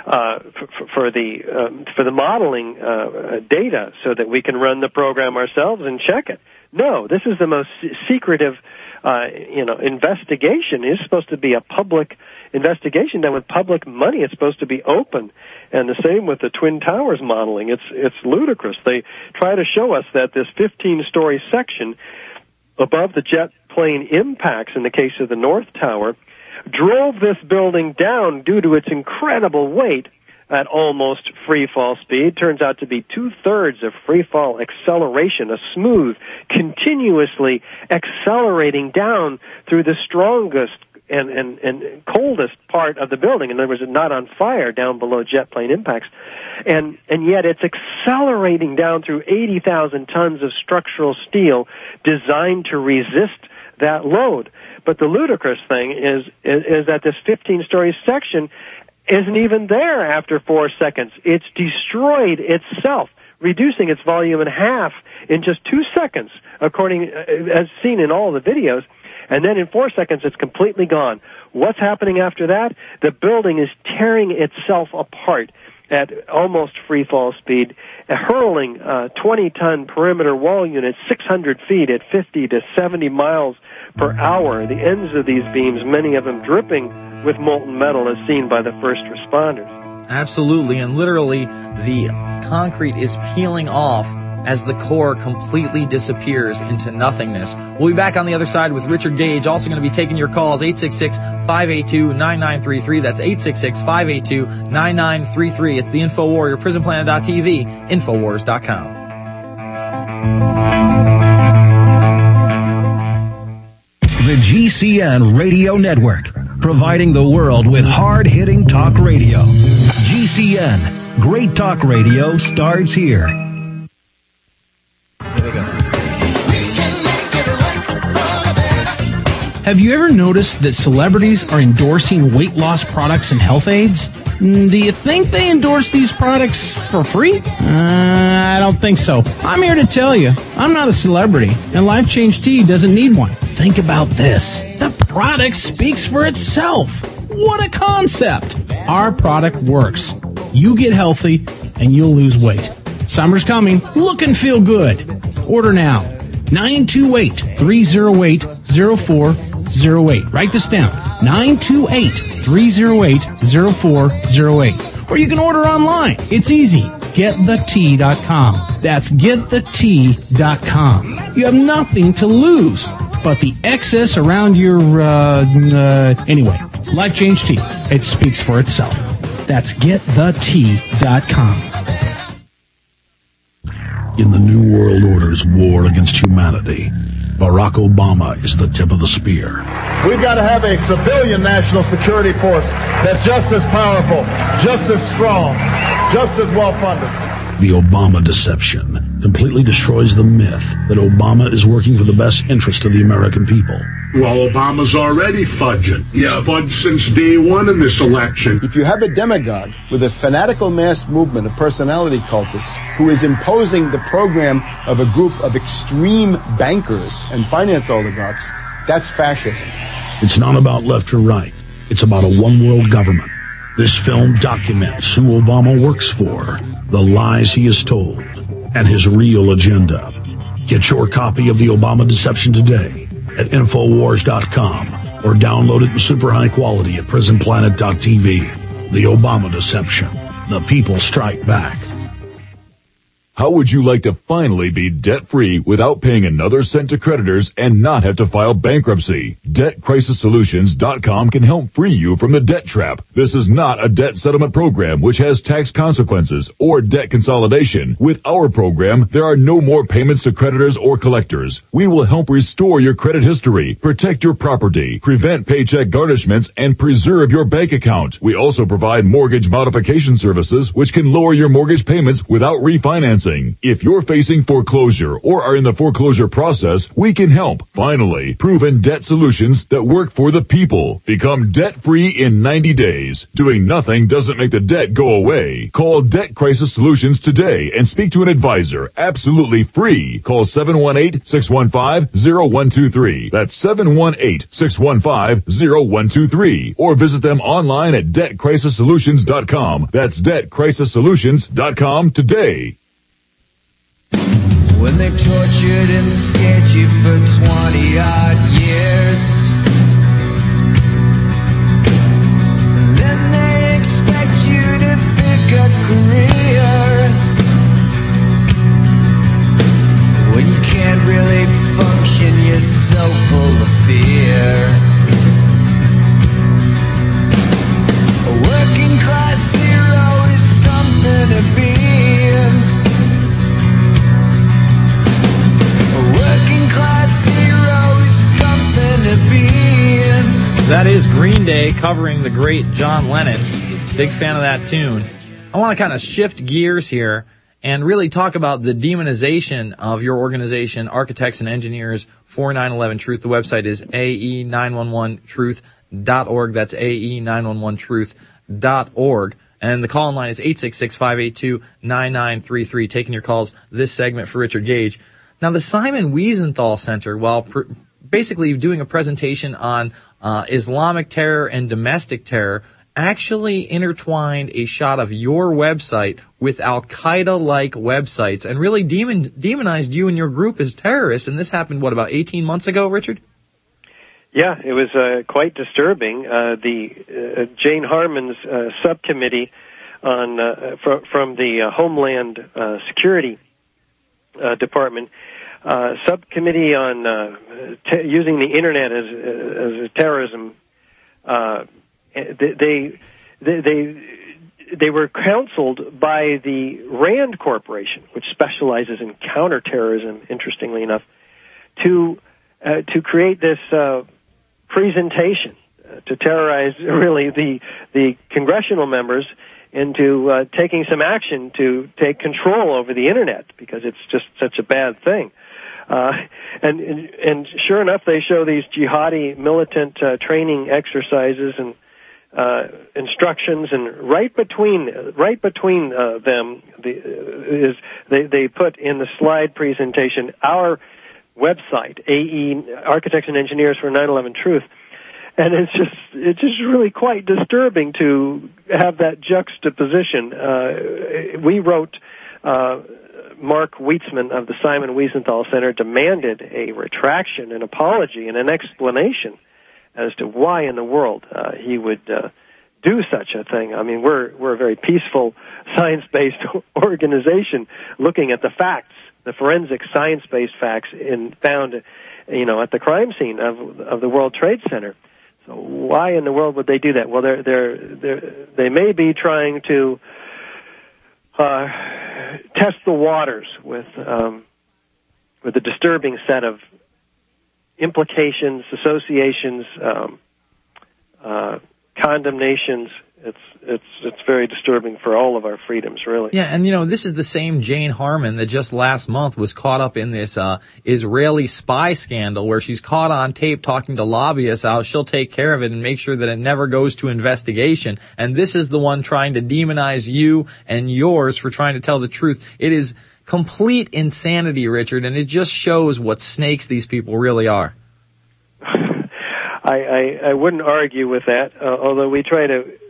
modeling data so that we can run the program ourselves and check it. No, this is the most secretive, investigation. It's supposed to be a public investigation done with public money. It's supposed to be open. And the same with the Twin Towers modeling. It's ludicrous. They try to show us that this 15-story section above the jet plane impacts, in the case of the North Tower, drove this building down due to its incredible weight at almost free fall speed. Turns out to be 2/3 of free fall acceleration, a smooth, continuously accelerating down through the strongest and coldest part of the building. In other words, it's not on fire down below jet plane impacts. And yet it's accelerating down through 80,000 tons of structural steel designed to resist that load. But the ludicrous thing is that this 15-story section isn't even there after 4 seconds. It's destroyed itself, reducing its volume in half in just 2 seconds, according as seen in all the videos. And then in 4 seconds, it's completely gone. What's happening after that? The building is tearing itself apart at almost free fall speed, hurling 20-ton perimeter wall units 600 feet at 50 to 70 miles per hour. The ends of these beams, many of them dripping with molten metal, as seen by the first responders. Absolutely, and literally the concrete is peeling off as the core completely disappears into nothingness. We'll be back on the other side with Richard Gage, also going to be taking your calls, 866-582-9933. That's 866-582-9933. It's the Info Warrior, PrisonPlanet.tv, Infowars.com. The GCN Radio Network, providing the world with hard-hitting talk radio. GCN, great talk radio starts here. Have you ever noticed that celebrities are endorsing weight loss products and health aids? Do you think they endorse these products for free? I don't think so. I'm here to tell you, I'm not a celebrity, and Life Change Tea doesn't need one. Think about this. The product speaks for itself. What a concept. Our product works. You get healthy, and you'll lose weight. Summer's coming. Look and feel good. Order now. 928-308-0408. Write this down. 928-308-0408. Or you can order online. It's easy. GetTheT.com. That's GetTheT.com. You have nothing to lose but the excess around your, anyway. Life Change Tea. It speaks for itself. That's GetTheT.com. In the New World Order's war against humanity, Barack Obama is the tip of the spear. We've got to have a civilian national security force that's just as powerful, just as strong, just as well-funded. The Obama deception completely destroys the myth that Obama is working for the best interest of the American people. Well, Obama's already fudging. He's fudged since day one in this election. If you have a demagogue with a fanatical mass movement of personality cultists who is imposing the program of a group of extreme bankers and finance oligarchs, that's fascism. It's not about left or right. It's about a one-world government. This film documents who Obama works for, the lies he has told, and his real agenda. Get your copy of The Obama Deception today at Infowars.com or download it in super high quality at PrisonPlanet.tv. The Obama Deception. The people strike back. How would you like to finally be debt-free without paying another cent to creditors and not have to file bankruptcy? DebtCrisisSolutions.com can help free you from the debt trap. This is not a debt settlement program which has tax consequences or debt consolidation. With our program, there are no more payments to creditors or collectors. We will help restore your credit history, protect your property, prevent paycheck garnishments, and preserve your bank account. We also provide mortgage modification services which can lower your mortgage payments without refinancing. If you're facing foreclosure or are in the foreclosure process, we can help. Finally, proven debt solutions that work for the people. Become debt-free in 90 days. Doing nothing doesn't make the debt go away. Call Debt Crisis Solutions today and speak to an advisor. Absolutely free. Call 718-615-0123. That's 718-615-0123. Or visit them online at DebtCrisisSolutions.com. That's DebtCrisisSolutions.com today. When they tortured and scared you for 20-odd years, then they expect you to pick a career when you can't really function, you're so full of fear. A working class hero is something to be. That is Green Day covering the great John Lennon. Big fan of that tune. I want to kind of shift gears here and really talk about the demonization of your organization, Architects and Engineers for 9/11 Truth. The website is ae911truth.org. That's ae911truth.org. And the call-in line is 866-582-9933. Taking your calls this segment for Richard Gage. Now, the Simon Wiesenthal Center, while basically doing a presentation on Islamic terror and domestic terror, actually intertwined a shot of your website with Al-Qaeda-like websites and really demonized you and your group as terrorists. And this happened, about 18 months ago, Richard? Yeah, it was quite disturbing. The Jane Harmon's subcommittee on from the Homeland Security Department, subcommittee on using the internet as a terrorism. They were counseled by the Rand Corporation, which specializes in counterterrorism. Interestingly enough, to create this presentation to terrorize really the congressional members into taking some action to take control over the internet, because it's just such a bad thing. And sure enough, they show these jihadi militant training exercises and instructions, and right between them they put in the slide presentation our website, AE Architects and Engineers for 9/11 Truth. And it's just really quite disturbing to have that juxtaposition. We wrote, Mark Weitzman of the Simon Wiesenthal Center demanded a retraction, an apology, and an explanation as to why in the world he would do such a thing. I mean, we're a very peaceful, science-based organization looking at the facts, the forensic science-based facts found, at the crime scene of the World Trade Center. So why in the world would they do that? Well, they may be trying to test the waters with a disturbing set of implications, associations, condemnations. It's very disturbing for all of our freedoms, really. Yeah, and this is the same Jane Harmon that just last month was caught up in this Israeli spy scandal where she's caught on tape talking to lobbyists how she'll take care of it and make sure that it never goes to investigation. And this is the one trying to demonize you and yours for trying to tell the truth. It is complete insanity, Richard, and it just shows what snakes these people really are. I wouldn't argue with that, although we try to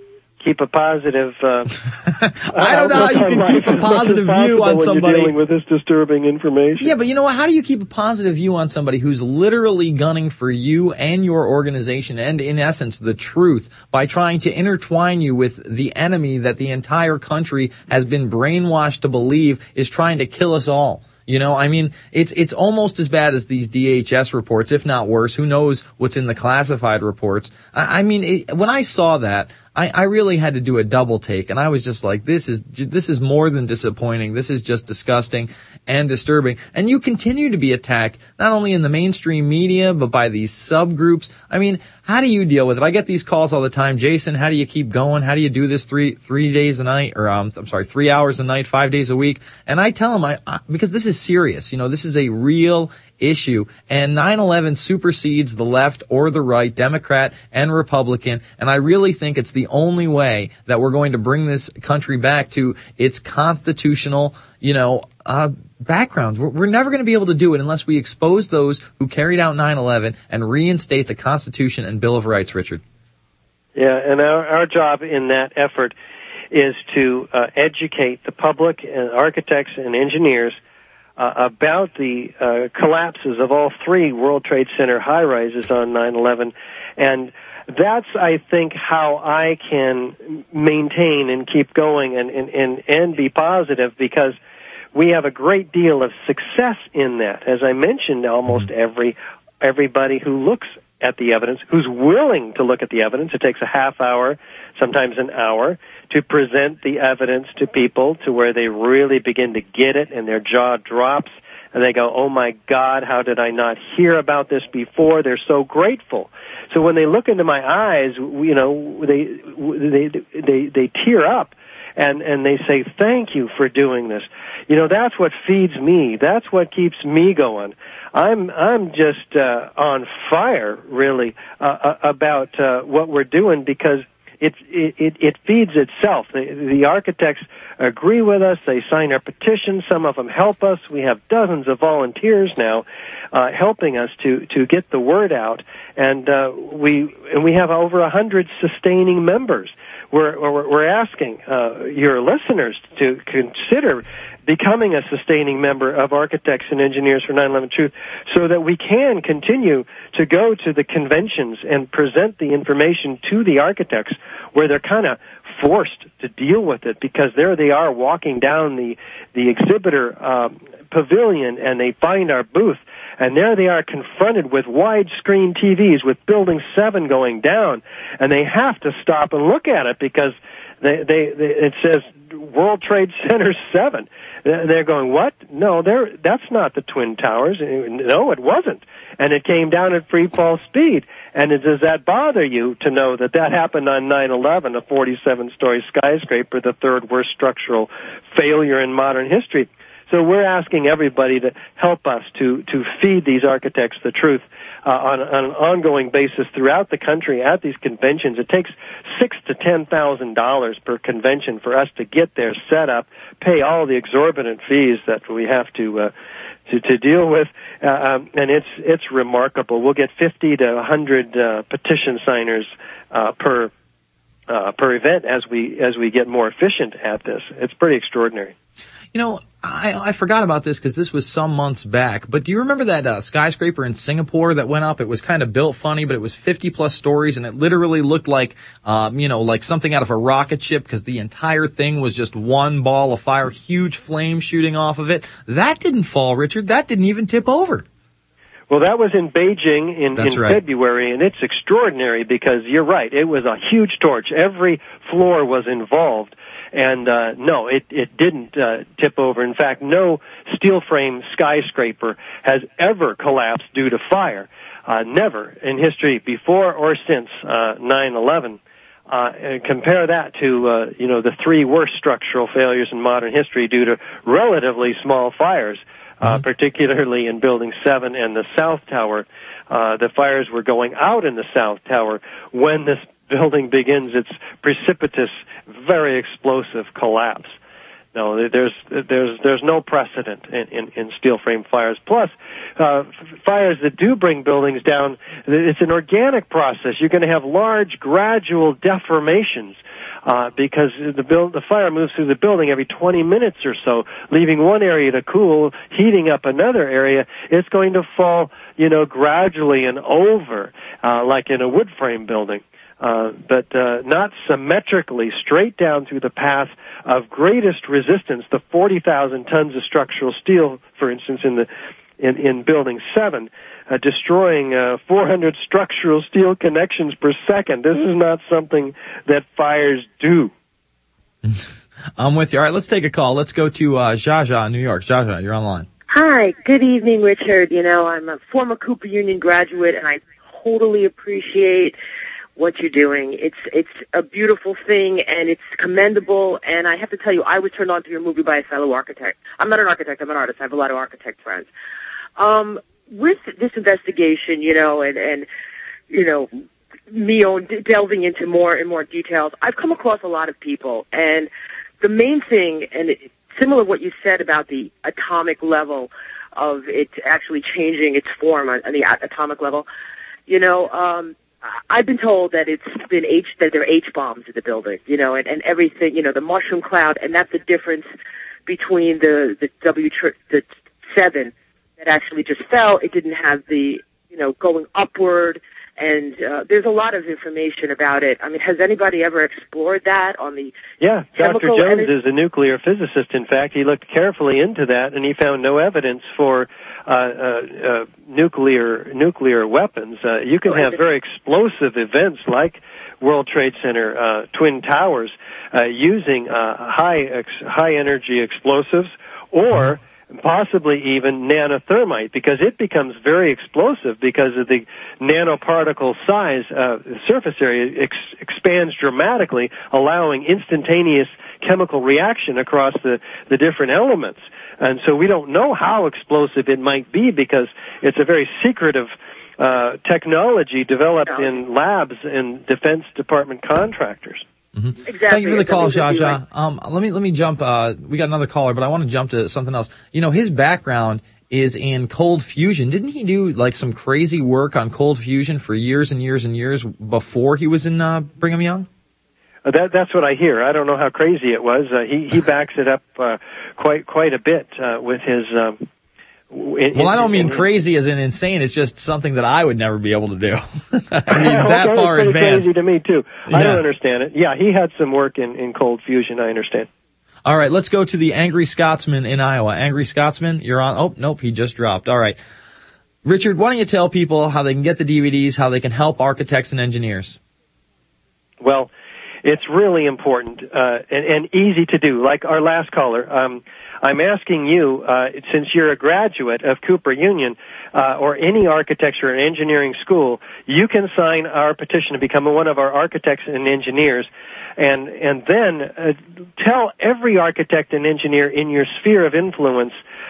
keep a positive. I don't know how you can keep a positive view on somebody when you're dealing with this disturbing information. Yeah, but you know what? How do you keep a positive view on somebody who's literally gunning for you and your organization and, in essence, the truth by trying to intertwine you with the enemy that the entire country has been brainwashed to believe is trying to kill us all? You know, I mean, it's almost as bad as these DHS reports, if not worse. Who knows what's in the classified reports? I mean, when I saw that, I really had to do a double take, and I was just like, this is more than disappointing. This is just disgusting and disturbing. And you continue to be attacked, not only in the mainstream media, but by these subgroups. I mean, how do you deal with it? I get these calls all the time. Jason, how do you keep going? How do you do this three days a night, or 3 hours a night, 5 days a week? And I tell them, because this is serious. You know, this is a real issue, and 9/11 supersedes the left or the right, Democrat and Republican, and I really think it's the only way that we're going to bring this country back to its constitutional, background. We're never going to be able to do it unless we expose those who carried out 9/11 and reinstate the Constitution and Bill of Rights, Richard. Yeah, and our job in that effort is to educate the public and architects and engineers about the collapses of all three World Trade Center high-rises on 9/11. And that's, I think, how I can maintain and keep going and be positive, because we have a great deal of success in that. As I mentioned, almost everybody who looks at the evidence, who's willing to look at the evidence, it takes a half hour, sometimes an hour, to present the evidence to people to where they really begin to get it and their jaw drops and they go, oh my God, how did I not hear about this before? They're so grateful. So when they look into my eyes, they tear up and they say, thank you for doing this. That's what feeds me. That's what keeps me going. I'm just on fire, really, about what we're doing, because it feeds itself. The architects agree with us. They sign our petitions. Some of them help us. We have dozens of volunteers now helping us to get the word out, and we have over 100 sustaining members. We're asking your listeners to consider becoming a sustaining member of Architects and Engineers for 9/11 Truth, so that we can continue to go to the conventions and present the information to the architects, where they're kind of forced to deal with it, because there they are walking down the exhibitor pavilion, and they find our booth, and there they are confronted with widescreen TVs with Building 7 going down, and they have to stop and look at it, because it says World Trade Center 7. They're going, what? No, that's not the Twin Towers. No, it wasn't. And it came down at free fall speed. And does that bother you to know that happened on 9/11, a 47-story skyscraper, the third worst structural failure in modern history? So we're asking everybody to help us to feed these architects the truth on an ongoing basis throughout the country at these conventions. It takes $6,000 to $10,000 per convention for us to get there, set up, pay all the exorbitant fees that we have to deal with, and it's remarkable. We'll get 50 to 100 petition signers per event as we get more efficient at this. It's pretty extraordinary. I forgot about this because this was some months back, but do you remember that skyscraper in Singapore that went up? It was kind of built funny, but it was 50-plus stories, and it literally looked like, like something out of a rocket ship, because the entire thing was just one ball of fire, huge flame shooting off of it. That didn't fall, Richard. That didn't even tip over. Well, that was in Beijing in February, and it's extraordinary because you're right. It was a huge torch. Every floor was involved. And no, it didn't tip over. In fact, no steel frame skyscraper has ever collapsed due to fire. Never in history, before or since 9/11. Compare that to the three worst structural failures in modern history due to relatively small fires, particularly in Building 7 and the South Tower. The fires were going out in the South Tower when this building begins its precipitous, very explosive collapse. No, there's no precedent in steel frame fires. Plus, fires that do bring buildings down, it's an organic process. You're going to have large, gradual deformations. because the fire moves through the building every 20 minutes or so, leaving one area to cool, heating up another area. It's going to fall, gradually and over, like in a wood frame building. But not symmetrically, straight down through the path of greatest resistance, the 40,000 tons of structural steel, for instance, in Building 7, destroying 400 structural steel connections per second. This is not something that fires do. I'm with you. All right, let's take a call. Let's go to Jaja in New York. Jaja, you're online. Hi, good evening, Richard. I'm a former Cooper Union graduate, and I totally appreciate what you're doing. It's a beautiful thing, and it's commendable, and I have to tell you, I was turned on to your movie by a fellow architect. I'm not an architect, I'm an artist. I have a lot of architect friends. With this investigation, and me delving into more and more details, I've come across a lot of people, and the main thing, and similar to what you said about the atomic level of it actually changing its form on the atomic level, I've been told that that there are H-bombs in the building, and everything, the mushroom cloud, and that's the difference between the 7 that actually just fell. It didn't have the, going upward, and there's a lot of information about it. I mean, has anybody ever explored that on the Dr. Jones is a nuclear physicist. In fact, he looked carefully into that, and he found no evidence for nuclear weapons. You can have very explosive events like World Trade Center Twin Towers using high energy explosives, or possibly even nanothermite, because it becomes very explosive because of the nanoparticle size. The surface area expands dramatically, allowing instantaneous chemical reaction across the different elements. And so we don't know how explosive it might be, because it's a very secretive technology developed in labs and Defense Department contractors. Mm-hmm. Exactly. Thank you for the call, Jaja. Let me jump. We got another caller, but I want to jump to something else. His background is in cold fusion. Didn't he do some crazy work on cold fusion for years and years and years before he was in Brigham Young? That's what I hear. I don't know how crazy it was. He backs it up quite a bit with his. I don't mean crazy as in insane. It's just something that I would never be able to do. I mean, that far advanced. Crazy to me too. I don't understand it. Yeah, he had some work in cold fusion. I understand. All right, let's go to the Angry Scotsman in Iowa. Angry Scotsman, you're on. Oh, nope, he just dropped. All right. Richard, why don't you tell people how they can get the DVDs, how they can help architects and engineers? Well, it's really important and easy to do. Like our last caller, I'm asking you, since you're a graduate of Cooper Union or any architecture and engineering school, you can sign our petition to become one of our architects and engineers, and then tell every architect and engineer in your sphere of influence.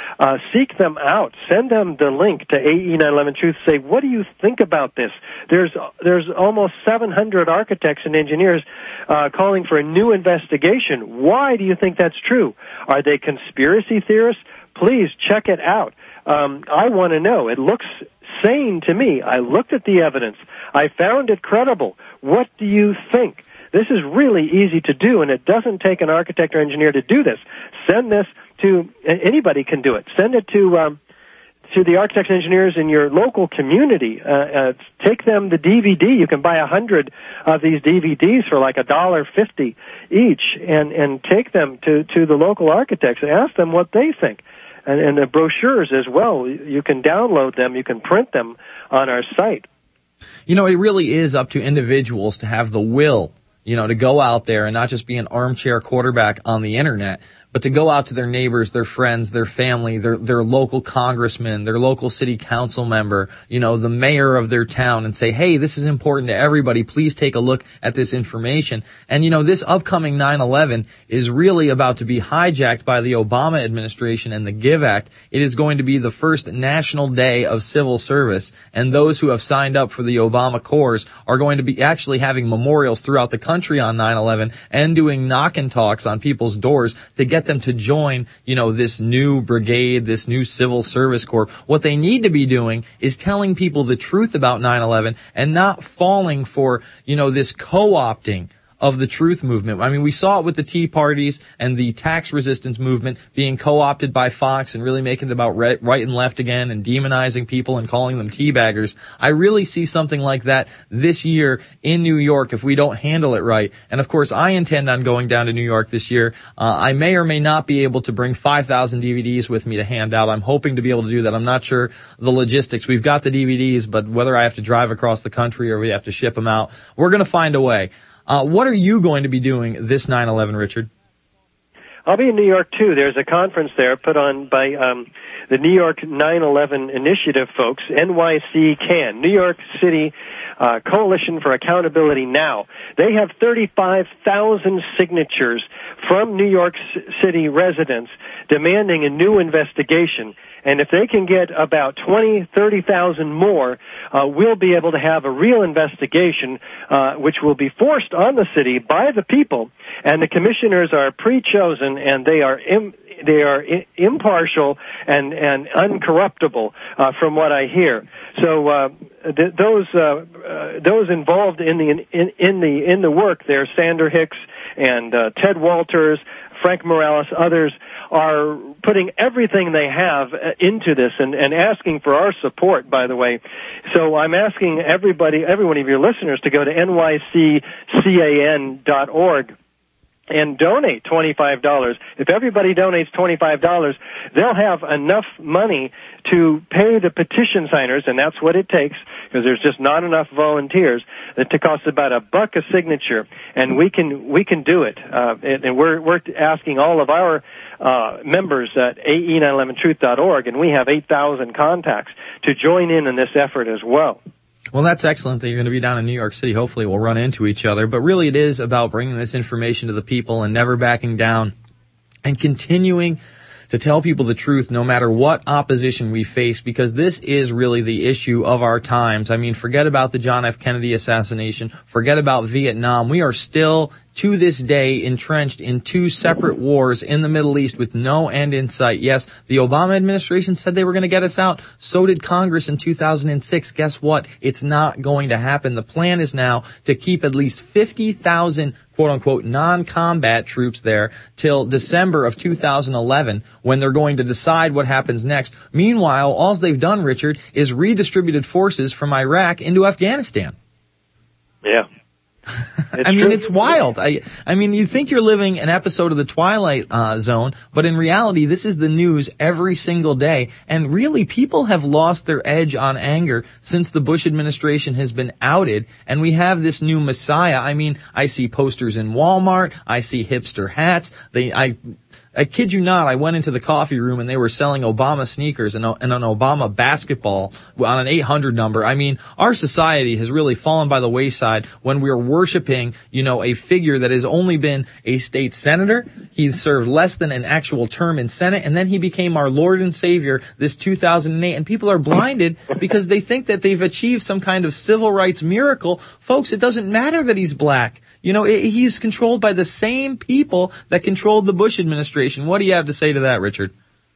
Seek them out. Send them the link to AE 911 Truth. Say, what do you think about this? There's almost 700 architects and engineers calling for a new investigation. Why do you think that's true? Are they conspiracy theorists? Please check it out. I want to know. It looks sane to me. I looked at the evidence. I found it credible. What do you think? This is really easy to do, and it doesn't take an architect or engineer to do this. Send this to, anybody can do it. Send it to the architects and engineers in your local community. Take them the DVD. You can buy 100 of these DVDs for like $1.50 each, and take them to the local architects and ask them what they think. And the brochures as well. You can download them. You can print them on our site. It really is up to individuals to have the will, to go out there and not just be an armchair quarterback on the internet, but to go out to their neighbors, their friends, their family, their local congressman, their local city council member, the mayor of their town, and say, hey, this is important to everybody. Please take a look at this information. And, this upcoming 9/11 is really about to be hijacked by the Obama administration and the GIVE Act. It is going to be the first national day of civil service, and those who have signed up for the Obama Corps are going to be actually having memorials throughout the country on 9/11 and doing knock-and talks on people's doors to get them to join, this new brigade, this new civil service corps. What they need to be doing is telling people the truth about 9/11 and not falling for, this co-opting of the truth movement. I mean, we saw it with the Tea Parties and the tax resistance movement being co-opted by Fox and really making it about right and left again and demonizing people and calling them teabaggers. I really see something like that this year in New York if we don't handle it right. And of course, I intend on going down to New York this year. I may or may not be able to bring 5,000 DVDs with me to hand out. I'm hoping to be able to do that. I'm not sure the logistics. We've got the DVDs, but whether I have to drive across the country or we have to ship them out, we're going to find a way. What are you going to be doing this 9/11, Richard? I'll be in New York, too. There's a conference there put on by the New York 9/11 Initiative folks, NYC CAN, New York City Coalition for Accountability Now. They have 35,000 signatures from New York City residents demanding a new investigation. And if they can get about 30,000 more, we'll be able to have a real investigation, which will be forced on the city by the people. And the commissioners are pre-chosen, and they are impartial and uncorruptible, from what I hear. So those involved in the work there, Sander Hicks and Ted Walters, Frank Morales, others, are putting everything they have into this and asking for our support, by the way. So I'm asking every one of your listeners to go to nyccan.org and donate $25. If everybody donates $25, they'll have enough money to pay the petition signers, and that's what it takes, because there's just not enough volunteers, to cost about $1 a signature, and we can do it. And we're asking all of our members at AE911truth.org, and we have 8,000 contacts to join in this effort as well. Well, that's excellent that you're going to be down in New York City. Hopefully we'll run into each other. But really it is about bringing this information to the people and never backing down and continuing to tell people the truth no matter what opposition we face, because this is really the issue of our times. I mean, forget about the John F. Kennedy assassination. Forget about Vietnam. We are still, to this day, entrenched in two separate wars in the Middle East with no end in sight. Yes, the Obama administration said they were going to get us out. So did Congress in 2006. Guess what? It's not going to happen. The plan is now to keep at least 50,000 quote-unquote non-combat troops there till December of 2011, when they're going to decide what happens next. Meanwhile, all they've done, Richard, is redistributed forces from Iraq into Afghanistan. Yeah. I mean, it's wild. I mean, you think you're living an episode of the Twilight Zone, but in reality, this is the news every single day. And really, people have lost their edge on anger since the Bush administration has been outed, and we have this new messiah. I mean, I see posters in Walmart. I see hipster hats. I kid you not, I went into the coffee room and they were selling Obama sneakers and an Obama basketball on an 800 number. I mean, our society has really fallen by the wayside when we're worshiping, a figure that has only been a state senator. He served less than an actual term in Senate, and then he became our Lord and Savior this 2008. And people are blinded because they think that they've achieved some kind of civil rights miracle. Folks, it doesn't matter that he's black. He's controlled by the same people that controlled the Bush administration. What do you have to say to that, Richard?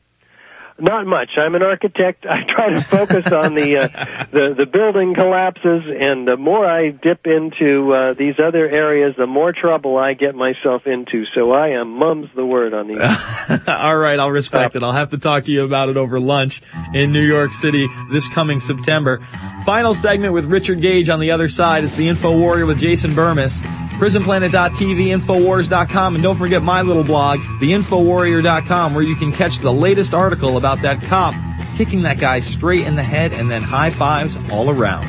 Not much. I'm an architect. I try to focus on the building collapses, and the more I dip into these other areas, the more trouble I get myself into. So I am mum's the word on these. All right, I'll respect it. I'll have to talk to you about it over lunch in New York City this coming September. Final segment with Richard Gage on the other side. It's the Info Warrior with Jason Burmis. PrisonPlanet.tv, Infowars.com, and don't forget my little blog, theinfowarrior.com, where you can catch the latest article about that cop kicking that guy straight in the head and then high fives all around.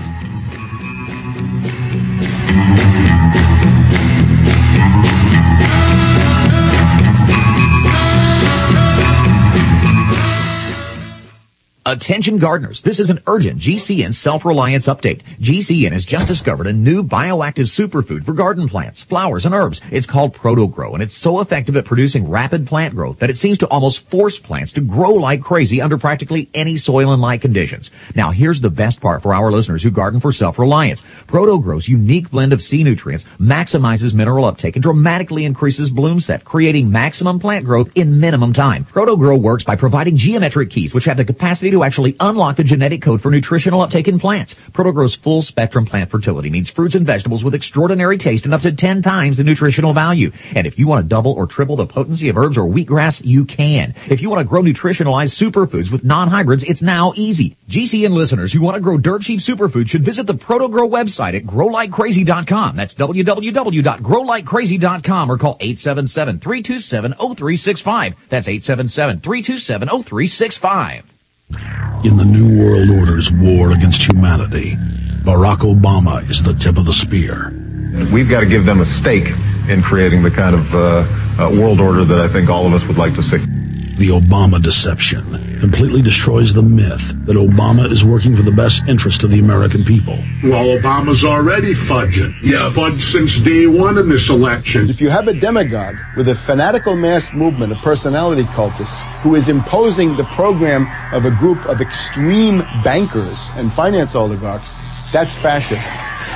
Attention gardeners, this is an urgent GCN self-reliance update. GCN has just discovered a new bioactive superfood for garden plants, flowers, and herbs. It's called ProtoGrow, and it's so effective at producing rapid plant growth that it seems to almost force plants to grow like crazy under practically any soil and light conditions. Now, here's the best part for our listeners who garden for self-reliance. ProtoGrow's unique blend of C nutrients maximizes mineral uptake and dramatically increases bloom set, creating maximum plant growth in minimum time. ProtoGrow works by providing geometric keys which have the capacity to to actually unlock the genetic code for nutritional uptake in plants. ProtoGrow's full spectrum plant fertility means fruits and vegetables with extraordinary taste and up to 10 times the nutritional value. And if you want to double or triple the potency of herbs or wheatgrass, you can. If you want to grow nutritionalized superfoods with non-hybrids, it's now easy. GCN listeners who want to grow dirt cheap superfoods should visit the ProtoGrow website at growlikecrazy.com. That's www.growlikecrazy.com or call 877-327-0365. That's 877-327-0365. In the New World Order's war against humanity, Barack Obama is the tip of the spear. We've got to give them a stake in creating the kind of world order that I think all of us would like to see. The Obama deception completely destroys the myth that Obama is working for the best interest of the American people. Well, Obama's already fudging. He's fudged since day one in this election. If you have a demagogue with a fanatical mass movement of personality cultists who is imposing the program of a group of extreme bankers and finance oligarchs, that's fascism.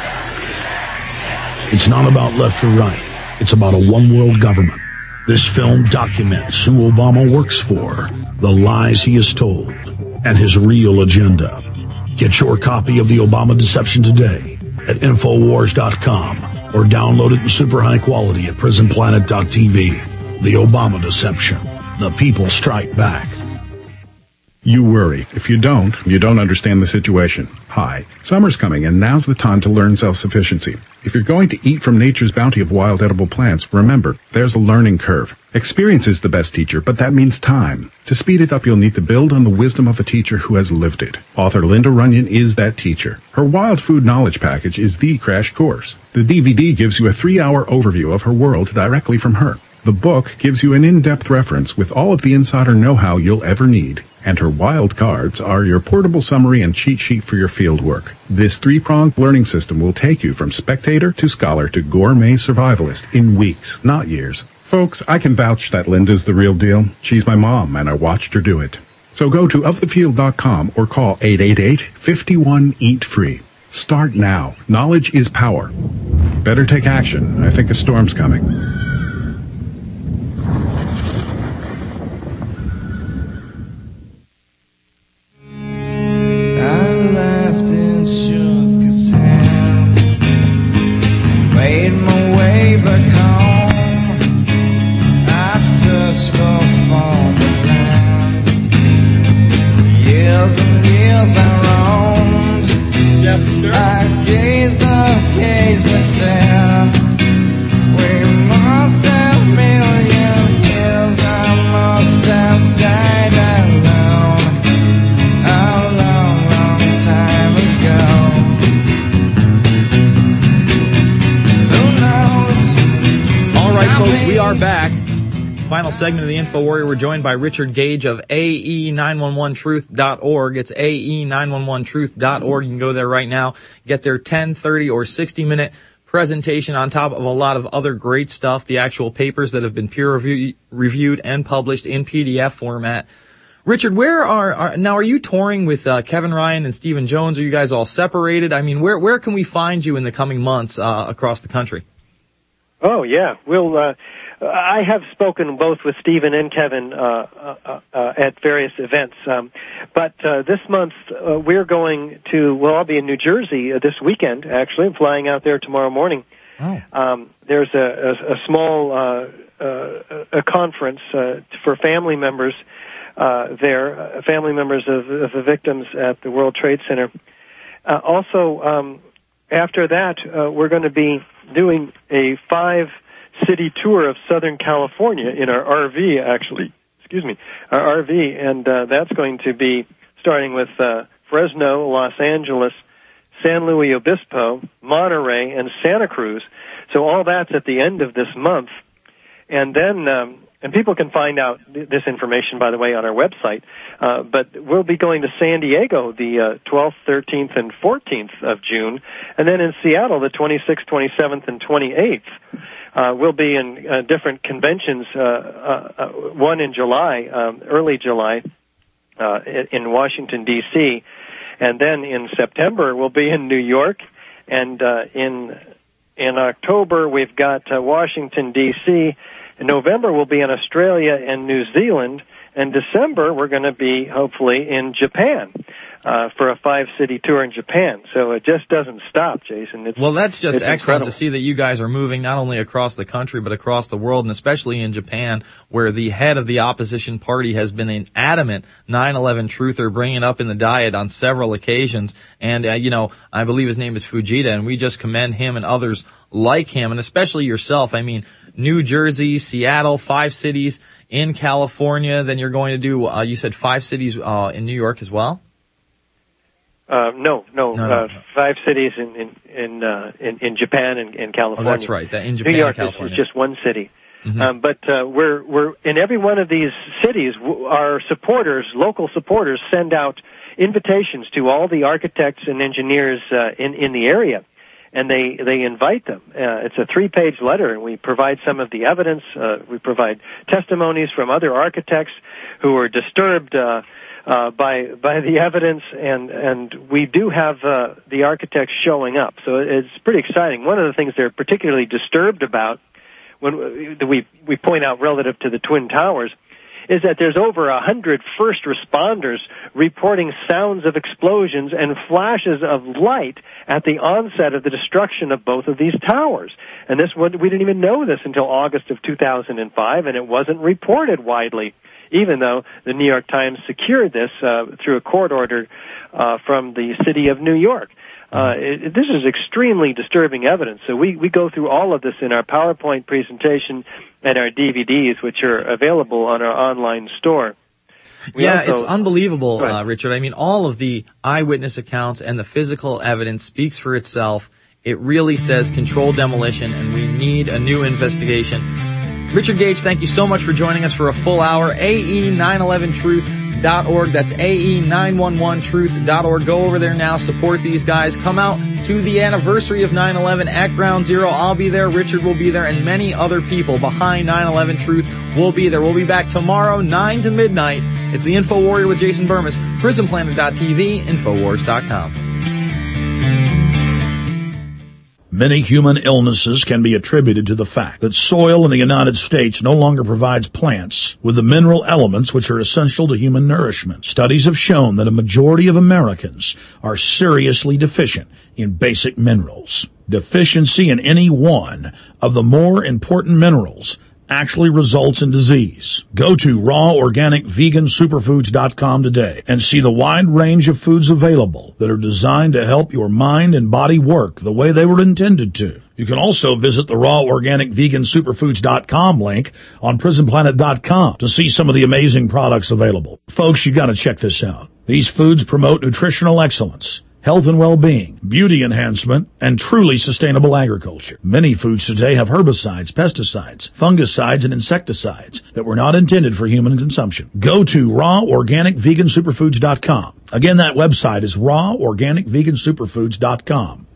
It's not about left or right. It's about a one-world government. This film documents who Obama works for, the lies he has told, and his real agenda. Get your copy of The Obama Deception today at Infowars.com or download it in super high quality at PrisonPlanet.tv. The Obama Deception. The people strike back. You worry. If you don't understand the situation. Hi, summer's coming and now's the time to learn self-sufficiency. If you're going to eat from nature's bounty of wild edible plants, remember, there's a learning curve. Experience is the best teacher, but that means time. To speed it up, you'll need to build on the wisdom of a teacher who has lived it. Author Linda Runyon is that teacher. Her Wild Food Knowledge Package is the crash course. The DVD gives you a 3-hour overview of her world directly from her. The book gives you an in-depth reference with all of the insider know-how you'll ever need. And her wild cards are your portable summary and cheat sheet for your field work. This 3-pronged learning system will take you from spectator to scholar to gourmet survivalist in weeks, not years. Folks, I can vouch that Linda's the real deal. She's my mom, and I watched her do it. So go to ofthefield.com or call 888-51-EAT-FREE. Start now. Knowledge is power. Better take action. I think a storm's coming. Segment of the Info Warrior. We're joined by Richard Gage of AE911truth.org. It's AE911truth.org. You can go there right now, get their 10, 30, or 60-minute presentation on top of a lot of other great stuff, the actual papers that have been peer reviewed and published in PDF format. Richard, where are you touring with Kevin Ryan and Stephen Jones? Are you guys all separated? I mean, where can we find you in the coming months across the country? Oh, yeah. I have spoken both with Stephen and Kevin at various events. But this month we're going to, I'll be in New Jersey this weekend, actually. I'm flying out there tomorrow morning. Oh. There's a small a conference for family members there, family members of the victims at the World Trade Center. Also, after that, we're going to be doing a 5-city tour of Southern California in our RV, actually. Our RV, and that's going to be starting with Fresno, Los Angeles, San Luis Obispo, Monterey, and Santa Cruz. So all that's at the end of this month. And then, and people can find out this information, by the way, on our website. But we'll be going to San Diego the 12th, 13th, and 14th of June. And then in Seattle, the 26th, 27th, and 28th. We'll be in different conventions, one in July, early July, in Washington, D.C., and then in September we'll be in New York, and in October we've got Washington, D.C., in November we'll be in Australia and New Zealand, And December, we're going to be, hopefully, in Japan for a 5-city tour in Japan. So it just doesn't stop, Jason. Well, that's just excellent incredible to see that you guys are moving not only across the country, but across the world, and especially in Japan, where the head of the opposition party has been an adamant 9/11 truther, bringing it up in the Diet on several occasions. And, I believe his name is Fujita, and we just commend him and others like him, and especially yourself. I mean, New Jersey, Seattle, 5 cities in California. Then you're going to do, you said 5 cities in New York as well? No. 5 cities in Japan and California. Oh, that's right. In Japan New York and California is just one city. Mm-hmm. But we're in every one of these cities. Our supporters, local supporters, send out invitations to all the architects and engineers in the area, and they invite them. It's a 3-page letter, and we provide some of the evidence. We provide testimonies from other architects who are disturbed by the evidence, and we do have the architects showing up. So it's pretty exciting. One of the things they're particularly disturbed about, when we point out relative to the Twin Towers, is that there's over 100 first responders reporting sounds of explosions and flashes of light at the onset of the destruction of both of these towers. And we didn't even know this until August of 2005, and it wasn't reported widely, even though the New York Times secured this through a court order from the city of New York. This is extremely disturbing evidence. So we go through all of this in our PowerPoint presentation and our DVDs, which are available on our online store. It's unbelievable, Richard. I mean, all of the eyewitness accounts and the physical evidence speaks for itself. It really says controlled demolition, and we need a new investigation. Richard Gage, thank you so much for joining us for a full hour. AE911truth.org. That's AE911truth.org. Go over there now. Support these guys. Come out to the anniversary of 9/11 at Ground Zero. I'll be there. Richard will be there. And many other people behind 9/11 Truth will be there. We'll be back tomorrow, 9 to midnight. It's the Info Warrior with Jason Burmis. PrisonPlanet.tv, Infowars.com. Many human illnesses can be attributed to the fact that soil in the United States no longer provides plants with the mineral elements which are essential to human nourishment. Studies have shown that a majority of Americans are seriously deficient in basic minerals. Deficiency in any one of the more important minerals actually results in disease. Go to raworganicvegansuperfoods.com today and see the wide range of foods available that are designed to help your mind and body work the way they were intended to. You can also visit the raworganicvegansuperfoods.com link on prisonplanet.com to see some of the amazing products available. Folks, you got to check this out. These foods promote nutritional excellence, health and well-being, beauty enhancement, and truly sustainable agriculture. Many foods today have herbicides, pesticides, fungicides, and insecticides that were not intended for human consumption. Go to raworganicvegansuperfoods.com. Again, that website is raworganicvegansuperfoods.com.